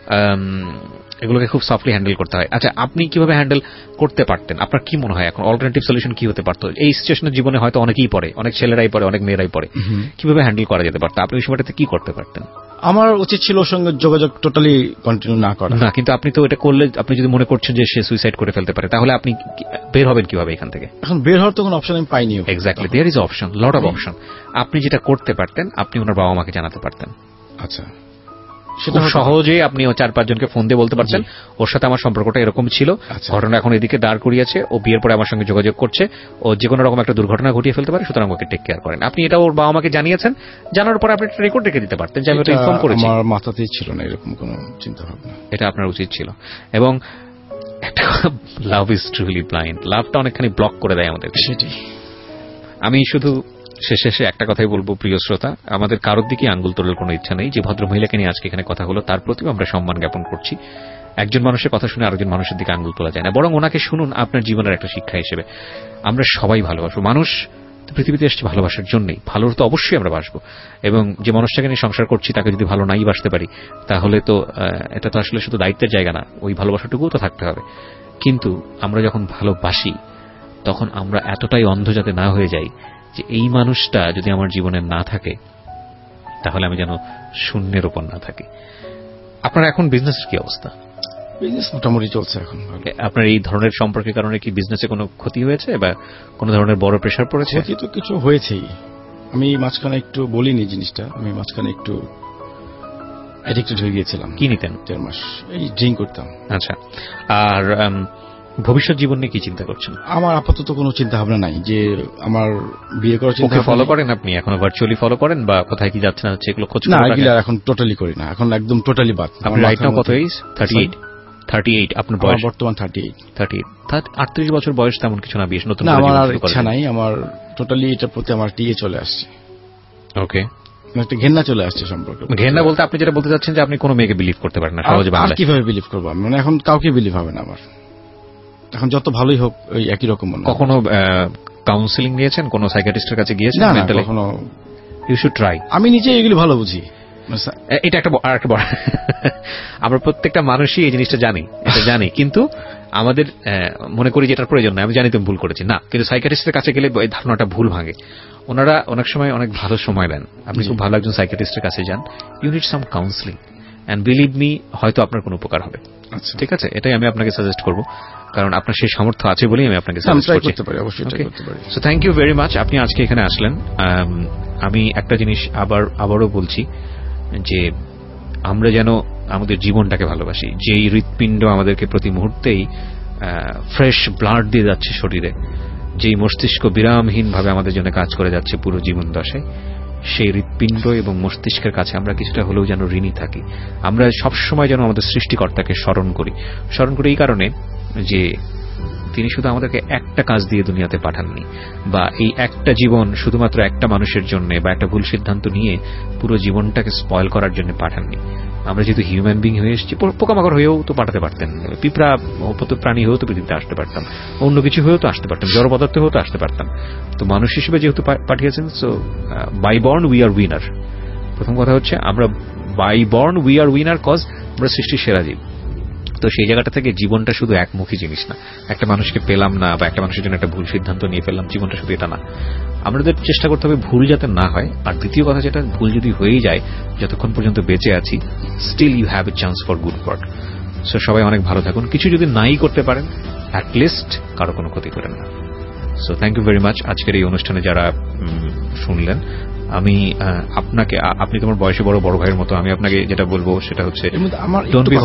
এগুলোকে খুব সফটলি হ্যান্ডেল করতে হয়। আচ্ছা, আপনি কিভাবে হ্যান্ডেল করতে পারতেন? আপনার কি মনে হয় এখন অল্টারনেটিভ সলিউশন কি হতে পারতো? এই সিচুয়েশনের জীবনে হয়তো অনেকেই পড়ে, অনেক ছেলেরাই পড়ে, অনেক মেয়েরাই পড়ে, কিভাবে হ্যান্ডেল করা যেতে পারতো? আপনি ওই সময়টাতে কি করতে পারতেন? আমার উচিত ছিল ওর সঙ্গে যোগাযোগ টোটালি কন্টিনিউ না করা। না, কিন্তু আপনি তো এটা করলে, আপনি যদি মনে করছেন যে সে সুইসাইড করে ফেলতে পারে, তাহলে আপনি বের হবেন কিভাবে এখান থেকে? এখন বের হওয়ার তো কোনো অপশন আমি পাইনি। Exactly, there is option, lot of option. আপনি যেটা করতে পারতেন, আপনি ওনার বাবা মাকে জানাতে পারতেন। আচ্ছা, সেটা সহজে আপনি 4-5 জনকে ফোন দিয়ে বলতে পারছেন ওর সাথে আমার সম্পর্কটা এরকম ছিল, ঘটনা এখন এদিকে দাঁড় করিয়েছে, ও বিয়ের পরে আমার সঙ্গে যোগাযোগ করছে, ও যে কোনো রকম একটা দুর্ঘটনা ঘটিয়ে ফেলতে পারে, সুতরাং ওকে টেক কেয়ার করেন। আপনি এটা ওর বাবা মাকে জানিয়েছেন, জানার পরে আপনি একটা রেকর্ড রেখে দিতে পারতেন যে আমি ওটা ইনফর্ম করেছি। আমার মাথাতেই ছিল না এরকম কোনো চিন্তা ভাবনা। এটা আপনার উচিত ছিল। এবং একটা লাভ ইজ ট্রুলি ব্লাইন্ড, লাভটা অনেকখানি ব্লক করে দেয় আমাদেরকে। সেটাই আমি শুধু শেষে একটা কথাই বলবো প্রিয় শ্রোতা, আমাদের কারোর দিকে আঙ্গুল তোলার কোনো ইচ্ছা নেই। যে ভদ্রমহিলাকে নিয়ে আজকে এখানে কথা হলো তার প্রতিও আমরা সম্মান জ্ঞাপন করছি। একজন মানুষের কথা শুনে আরেকজন মানুষের দিকে আঙ্গুল তোলা যায় না, বরং ওনাকে শুনুন আপনার জীবনের একটা শিক্ষা হিসেবে। আমরা সবাই ভালোবাসবো, মানুষ পৃথিবীতে এসেছে ভালোবাসার জন্যই, ভালোর তো অবশ্যই আমরা বাসবো, এবং যে মানুষটাকে নিয়ে সংসার করছি তাকে যদি ভালো নাই বাসতে পারি তাহলে তো এটা তো আসলে শুধু দায়িত্বের জায়গা না, ওই ভালোবাসাটুকুও তো থাকতে হবে। কিন্তু আমরা যখন ভালোবাসি তখন আমরা এতটাই অন্ধ যাতে না হয়ে যাই যে এই মানুষটা যদি আমার জীবনে না থাকে তাহলে আমি যেন শূন্যের উপর না থাকি। আপনার এখন বিজনেসের কি অবস্থা? বিজনেস মোটামুটি চলছে এখন। আপনার এই ধরনের সম্পর্কের কারণে কি বিজনেসে কোনো ক্ষতি হয়েছে বা কোনো ধরনের বড় প্রেসার পড়েছে? ক্ষতি তো কিছু হয়েছেই। আমি মাঝখানে একটু বলিনি জিনিসটা, আমি মাঝখানে একটু অ্যাডিক্টেড হয়ে গিয়েছিলাম। কি নিতেন? 1.5 মাস এই ড্রিঙ্ক করতাম। আচ্ছা, আর ভবিষ্যৎ জীবন নিয়ে কি চিন্তা করছেন? আমার আপাতত কোনো চিন্তা ভাবনা নাই যে আমার বিয়ে করার চিন্তা। ফলো করেন আপনি এখনো ভার্চুয়ালি ফলো করেন বা কোথায় কি যাচ্ছে না হচ্ছে এগুলো খোঁজ না, এগুলো এখন টোটালি করি না, এখন একদম টোটালি বাদ। আপনি রাইট নাও কত এজ? 38 আপনার বয়স? বর্তমান 38। 38 বছর বয়স তেমন কিছু না, বিয়ে নতুন না, আমার ইচ্ছা নাই, আমার টোটালি এটার প্রতি আমার টিয়ে চলে আসছে। ওকে, একটা ঘেন্না চলে আসছে সম্পর্কে। ঘেন্না বলতে আপনি যেটা বলতে চাচ্ছেন যে আপনি কোনো মেয়েকে বিলিভ করতে পারেন না সহজে বাংলায়। কিভাবে বিলিভ করবো আমি? মানে এখন কাউকে বিলিভ হবে না আমার, এখন যত ভালোই হোক ওই একই রকম মনে। কখনো কাউন্সিলিং নিয়েছেন, কোন সাইকিয়াট্রিস্টের কাছে গিয়েছেন? না, কখনো। You should try. আমি নিজে এগুলি ভালো বুঝি। এটা একটা বড় আমরা প্রত্যেকটা মানুষই এই জিনিসটা জানি, কিন্তু আমাদের মনে করি যেটার প্রয়োজন নাই। আমি জানি তুমি ভুল করেছি না, কিন্তু সাইকিয়াট্রিস্টের কাছে গেলে এই ধারণাটা ভুল ভাঙে। ওনারা অনেক সময় অনেক ভালো সময় দেন। আপনি খুব ভালো একজন সাইকিয়াট্রিস্টের কাছে যান, you need some counselling, and believe me, হয়তো আপনার কোনো উপকার হবে। ঠিক আছে, এটাই আমি আপনাকে সাজেস্ট করব, কারণ আপনার সেই সামর্থ্য আছে বলেই আমি আপনাকে সাজেস্ট করতে পারি। অবশ্যই করতে পারি। So thank you very much, আপনি আজকে এখানে আসলেন। আমি একটা জিনিস আবারও বলছি যে আমরা যেন আমাদের জীবনটাকে ভালোবাসি। যেই হৃৎপিণ্ড আমাদেরকে প্রতি মুহূর্তেই ফ্রেশ ব্লাড দিয়ে যাচ্ছে শরীরে, যেই মস্তিষ্ক বিরামহীনভাবে আমাদের জন্য কাজ করে যাচ্ছে পুরো জীবন দশায়, সেই হৃৎপিণ্ড এবং মস্তিষ্কের কাছে আমরা কিছুটা হলেও যেন ঋণী থাকি। আমরা সবসময় যেন আমাদের সৃষ্টিকর্তাকে স্মরণ করি এই কারণে যে তিনি শুধু আমাদেরকে একটা কাজ দিয়ে দুনিয়াতে পাঠাননি, বা এই একটা জীবন শুধুমাত্র একটা মানুষের জন্য বা একটা ভুল সিদ্ধান্ত নিয়ে পুরো জীবনটাকে স্পয়েল করার জন্য পাঠাননি। আমরা যেহেতু হিউম্যান বিং হয়ে এসেছি, পোকামাকড় হয়েও তো পাঠাতে পারতেন, পিঁপড়া প্রাণী হয়েও তো পৃথিবীতে আসতে পারতাম, অন্য কিছু হয়েও তো আসতে পারতাম, জড় পদার্থ হয়েও তো আসতে পারতাম। তো মানুষ হিসেবে যেহেতু পাঠিয়েছেন, so by born we are winner. প্রথম কথা হচ্ছে আমরা by born we are winner, cause আমরা সৃষ্টির সেরা জীব। তো সেই জায়গাটা থেকে জীবনটা শুধু একমুখী জিনিস না, একটা মানুষকে পেলাম না বা একটা মানুষের জন্য একটা ভুল সিদ্ধান্ত নিয়ে ফেললাম, জীবনটা শুধু এটা না। আমাদের চেষ্টা করতে হবে ভুল যাতে না হয়। আর দ্বিতীয় কথা যেটা, ভুল যদি হয়েই যায়, যতক্ষণ পর্যন্ত বেঁচে আছি, still you have a chance for good work. So সবাই অনেক ভালো থাকুন। কিছু যদি নাই করতে পারেন, অ্যাট লিস্ট কারো কোনো ক্ষতি করেন না। So thank you very much. আজকের এই অনুষ্ঠানে যারা শুনলেন, আমি আপনাকে, আপনি তোমার বয়সে বড় ভাইয়ের মতো, আমি আপনাকে যেটা বলবো সেটা হচ্ছে আমার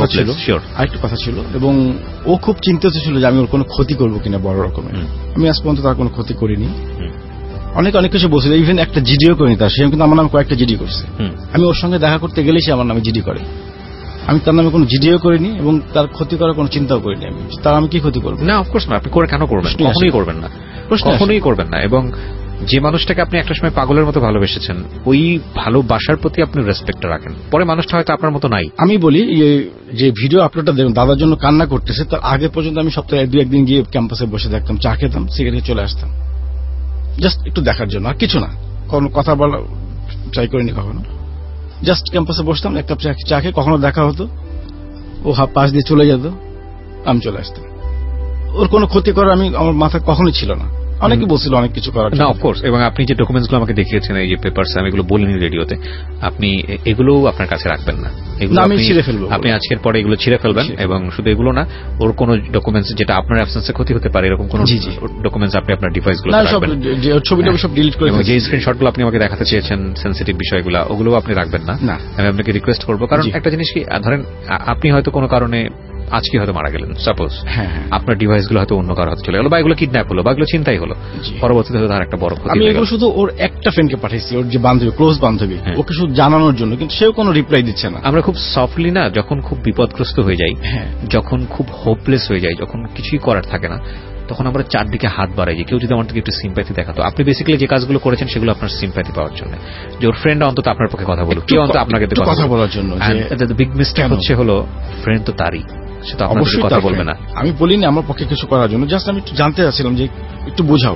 আরেকটু কথা ছিল, এবং ও খুব চিন্তিত ছিল যে আমি ওর কোনো ক্ষতি করবো কিনা বড় রকমের। আমি আজ পর্যন্ত তার কোনো ক্ষতি করিনি। অনেক কিছু বলছিল, ইভেন একটা জিডিও করিনি তার, সে কিন্তু আমার নামে কয়েকটা জিডি করছে। আমি ওর সঙ্গে দেখা করতে গেলেই সে আমার নামে জিডি করে। আমি তার নামে কোনো জিডিও করিনি এবং তার ক্ষতি করার কোনো চিন্তাও করিনি। আমি তার আমি কি ক্ষতি করবো? না, অফকোর্স না। আপনি কেন করবেন? কখনোই করবেন না, কখনোই করবেন না। এবং যে মানুষটাকে আপনি একটা সময় পাগলের মতো ভালোবেসেছেন, ওই ভালোবাসার প্রতি আপনি রেসপেক্ট রাখেন। পরে মানুষটা হয়তো আপনার মতো নাই। আমি বলি, যে ভিডিও আপলোডটা দেখুন, দাদার জন্য কান্না করতেছে, তার আগে পর্যন্ত আমি সপ্তাহে 2-1 দিন গিয়ে ক্যাম্পাসে বসে থাকতাম, চা খেতাম, সিগারেট চলে আসতাম, জাস্ট একটু দেখার জন্য, আর কিছু না। কোনো কথা বলা ট্রাই করিনি কখনো। জাস্ট ক্যাম্পাসে বসতাম, এক কাপ চা খেয়ে, কখনো দেখা হতো, ও পাশ দিয়ে চলে যেত, আমি চলে আসতাম। ওর কোনো ক্ষতি করার আমার মাথায় কখনোই ছিল না। অনেকে বলছিল অনেক কিছু করার না, অফকোর্স। এবং আপনি যে ডকুমেন্টসগুলো আমাকে দেখিয়েছেন, এই যে পেপারস, আমি এগুলো বলিনি রেডিওতে, আপনি এগুলোও আপনার কাছে রাখবেন না। এগুলো আমি ছিঁড়ে ফেলবো। আপনি আজকের পরে এগুলো ছিঁড়ে ফেলবেন। এবং শুধু এগুলো না, ওর কোনো ডকুমেন্টস যেটা আপনার অ্যাবসেন্সে ক্ষতি হতে পারে, এরকম কোনো ডকুমেন্টস আপনি আপনার ডিভাইসগুলো রাখবেন। ছবিটা সব ডিলিট করে, যে স্ক্রিনশটগুলো আপনি আমাকে দেখাতে চেয়েছেন, সেনসিটিভ বিষয়গুলো, ওগুলোও আপনি রাখবেন না। আমি আপনাকে রিকোয়েস্ট করবো, কারণ একটা জিনিস কি, ধরেন আপনি হয়তো কোনো কারণে আজকে হয়তো মারা গেলেন, সাপোজ, আপনার ডিভাইসগুলো হয়তো অন্য কারো হাতে চলে গেল, বা এগুলো কিডন্যাপ হলো, বা এগুলো চিন্তাই হলো, পরবর্তীতে হয়তো তার একটা বড় ক্ষতি। আমি এগুলো শুধু ওর একটা ফ্রেন্ডকে পাঠাইছি, ওর যে বান্ধবী, ক্লোজ বান্ধবী, ওকে শুধু জানানোর জন্য, কিন্তু সেও কোনো রিপ্লাই দিচ্ছে না। আমরা খুব সফটলি না, যখন খুব বিপদগ্রস্ত হয়ে যাই, যখন খুব হোপলেস হয়ে যাই, যখন কিছুই করার থাকে না, তখন আমরা চারদিকে হাত বাড়াই যে কেউ যদি আমার থেকে একটু সিম্প্যাথি দেখাতো। আপনি বেসিক্যালি যে কাজগুলো করেছেন সেগুলো আপনার সিম্প্যাথি পাওয়ার জন্য, যে ওর ফ্রেন্ড অন্তত আপনার পক্ষে কথা বলুক, কেউ অন্তত আপনাকে কথা বলার জন্য। বিগ মিস্টেক হচ্ছে হলো, ফ্রেন্ড তো তারই, সেটা অবশ্যই কথা বলবে না। আমি বলিনি আমার পক্ষে কিছু করার জন্য, জাস্ট আমি একটু জানতে চাচ্ছিলাম যে একটু বোঝাও।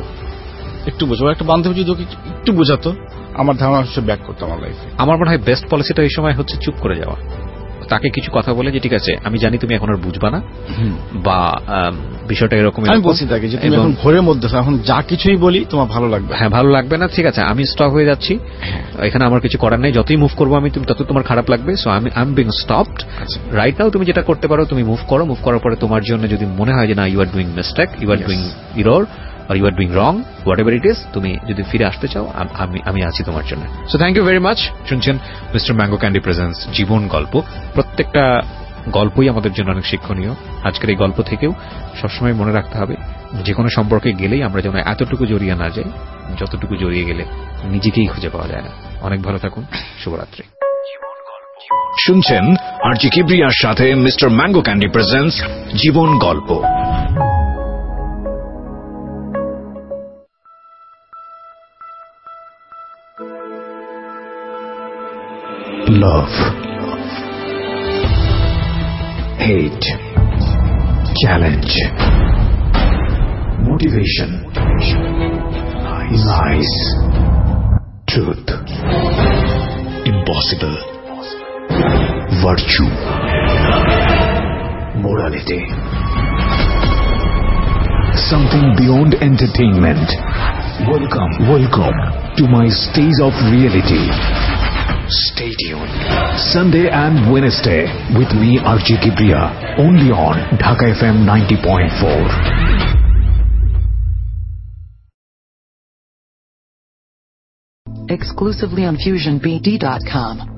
একটা বান্ধবী যদি ওকে একটু বোঝাতো, আমার ধারণা হচ্ছে ব্যাক করতো আমার লাইফে। আমার মনে হয় বেস্ট পলিসিটা এই সময় হচ্ছে চুপ করে যাওয়া। তাকে কিছু কথা বলে যে ঠিক আছে, আমি জানি তুমি এখন আর বুঝবা না, বা বিষয়টা এরকম, আমি বলছি তাকে যে তুমি এখন ঘরের মধ্যে, এখন যা কিছুই বলি তোমার ভালো লাগবে। হ্যাঁ, ভালো লাগবে না, ঠিক আছে, আমি স্টপ হয়ে যাচ্ছি, এখানে আমার কিছু করার নেই, যতই মুভ করবো আমি, তত তোমার খারাপ লাগবে, so I am being stopped right now. তুমি যেটা করতে পারো, তুমি মুভ করো। মুভ করার পরে তোমার জন্য যদি মনে হয় যে না, you are doing mistake, you are doing error, or you are doing wrong, whatever it is, তুমি যদি ফিরে আসতে চাও, আমি আছি তোমার জন্য। So thank you very much. শুনছেন মিস্টার ম্যাঙ্গো ক্যান্ডি প্রেজেন্টস জীবন গল্প। প্রত্যেকটা গল্পই আমাদের জন্য অনেক শিক্ষণীয়। আজকের এই গল্প থেকেও সবসময় মনে রাখতে হবে, যে কোনো সম্পর্কে গেলেই আমরা যেন এতটুকু জড়িয়ে না যাই যতটুকু জড়িয়ে গেলে নিজেকেই খুঁজে পাওয়া যায় না। অনেক ভালো থাকুন, শুভরাত্রি। শুনছেন আরজি কিবরিয়ার সাথে মিস্টার ম্যাঙ্গো ক্যান্ডি প্রেজেন্টস জীবন গল্প। love, hate, challenge, motivation, lies, truth, impossible, virtue, morality, something beyond entertainment. Welcome to my stage of reality. Stay tuned. Sunday and Wednesday with me, RJ Kibriya, only on Dhaka FM 90.4. Exclusively on FusionBD.com.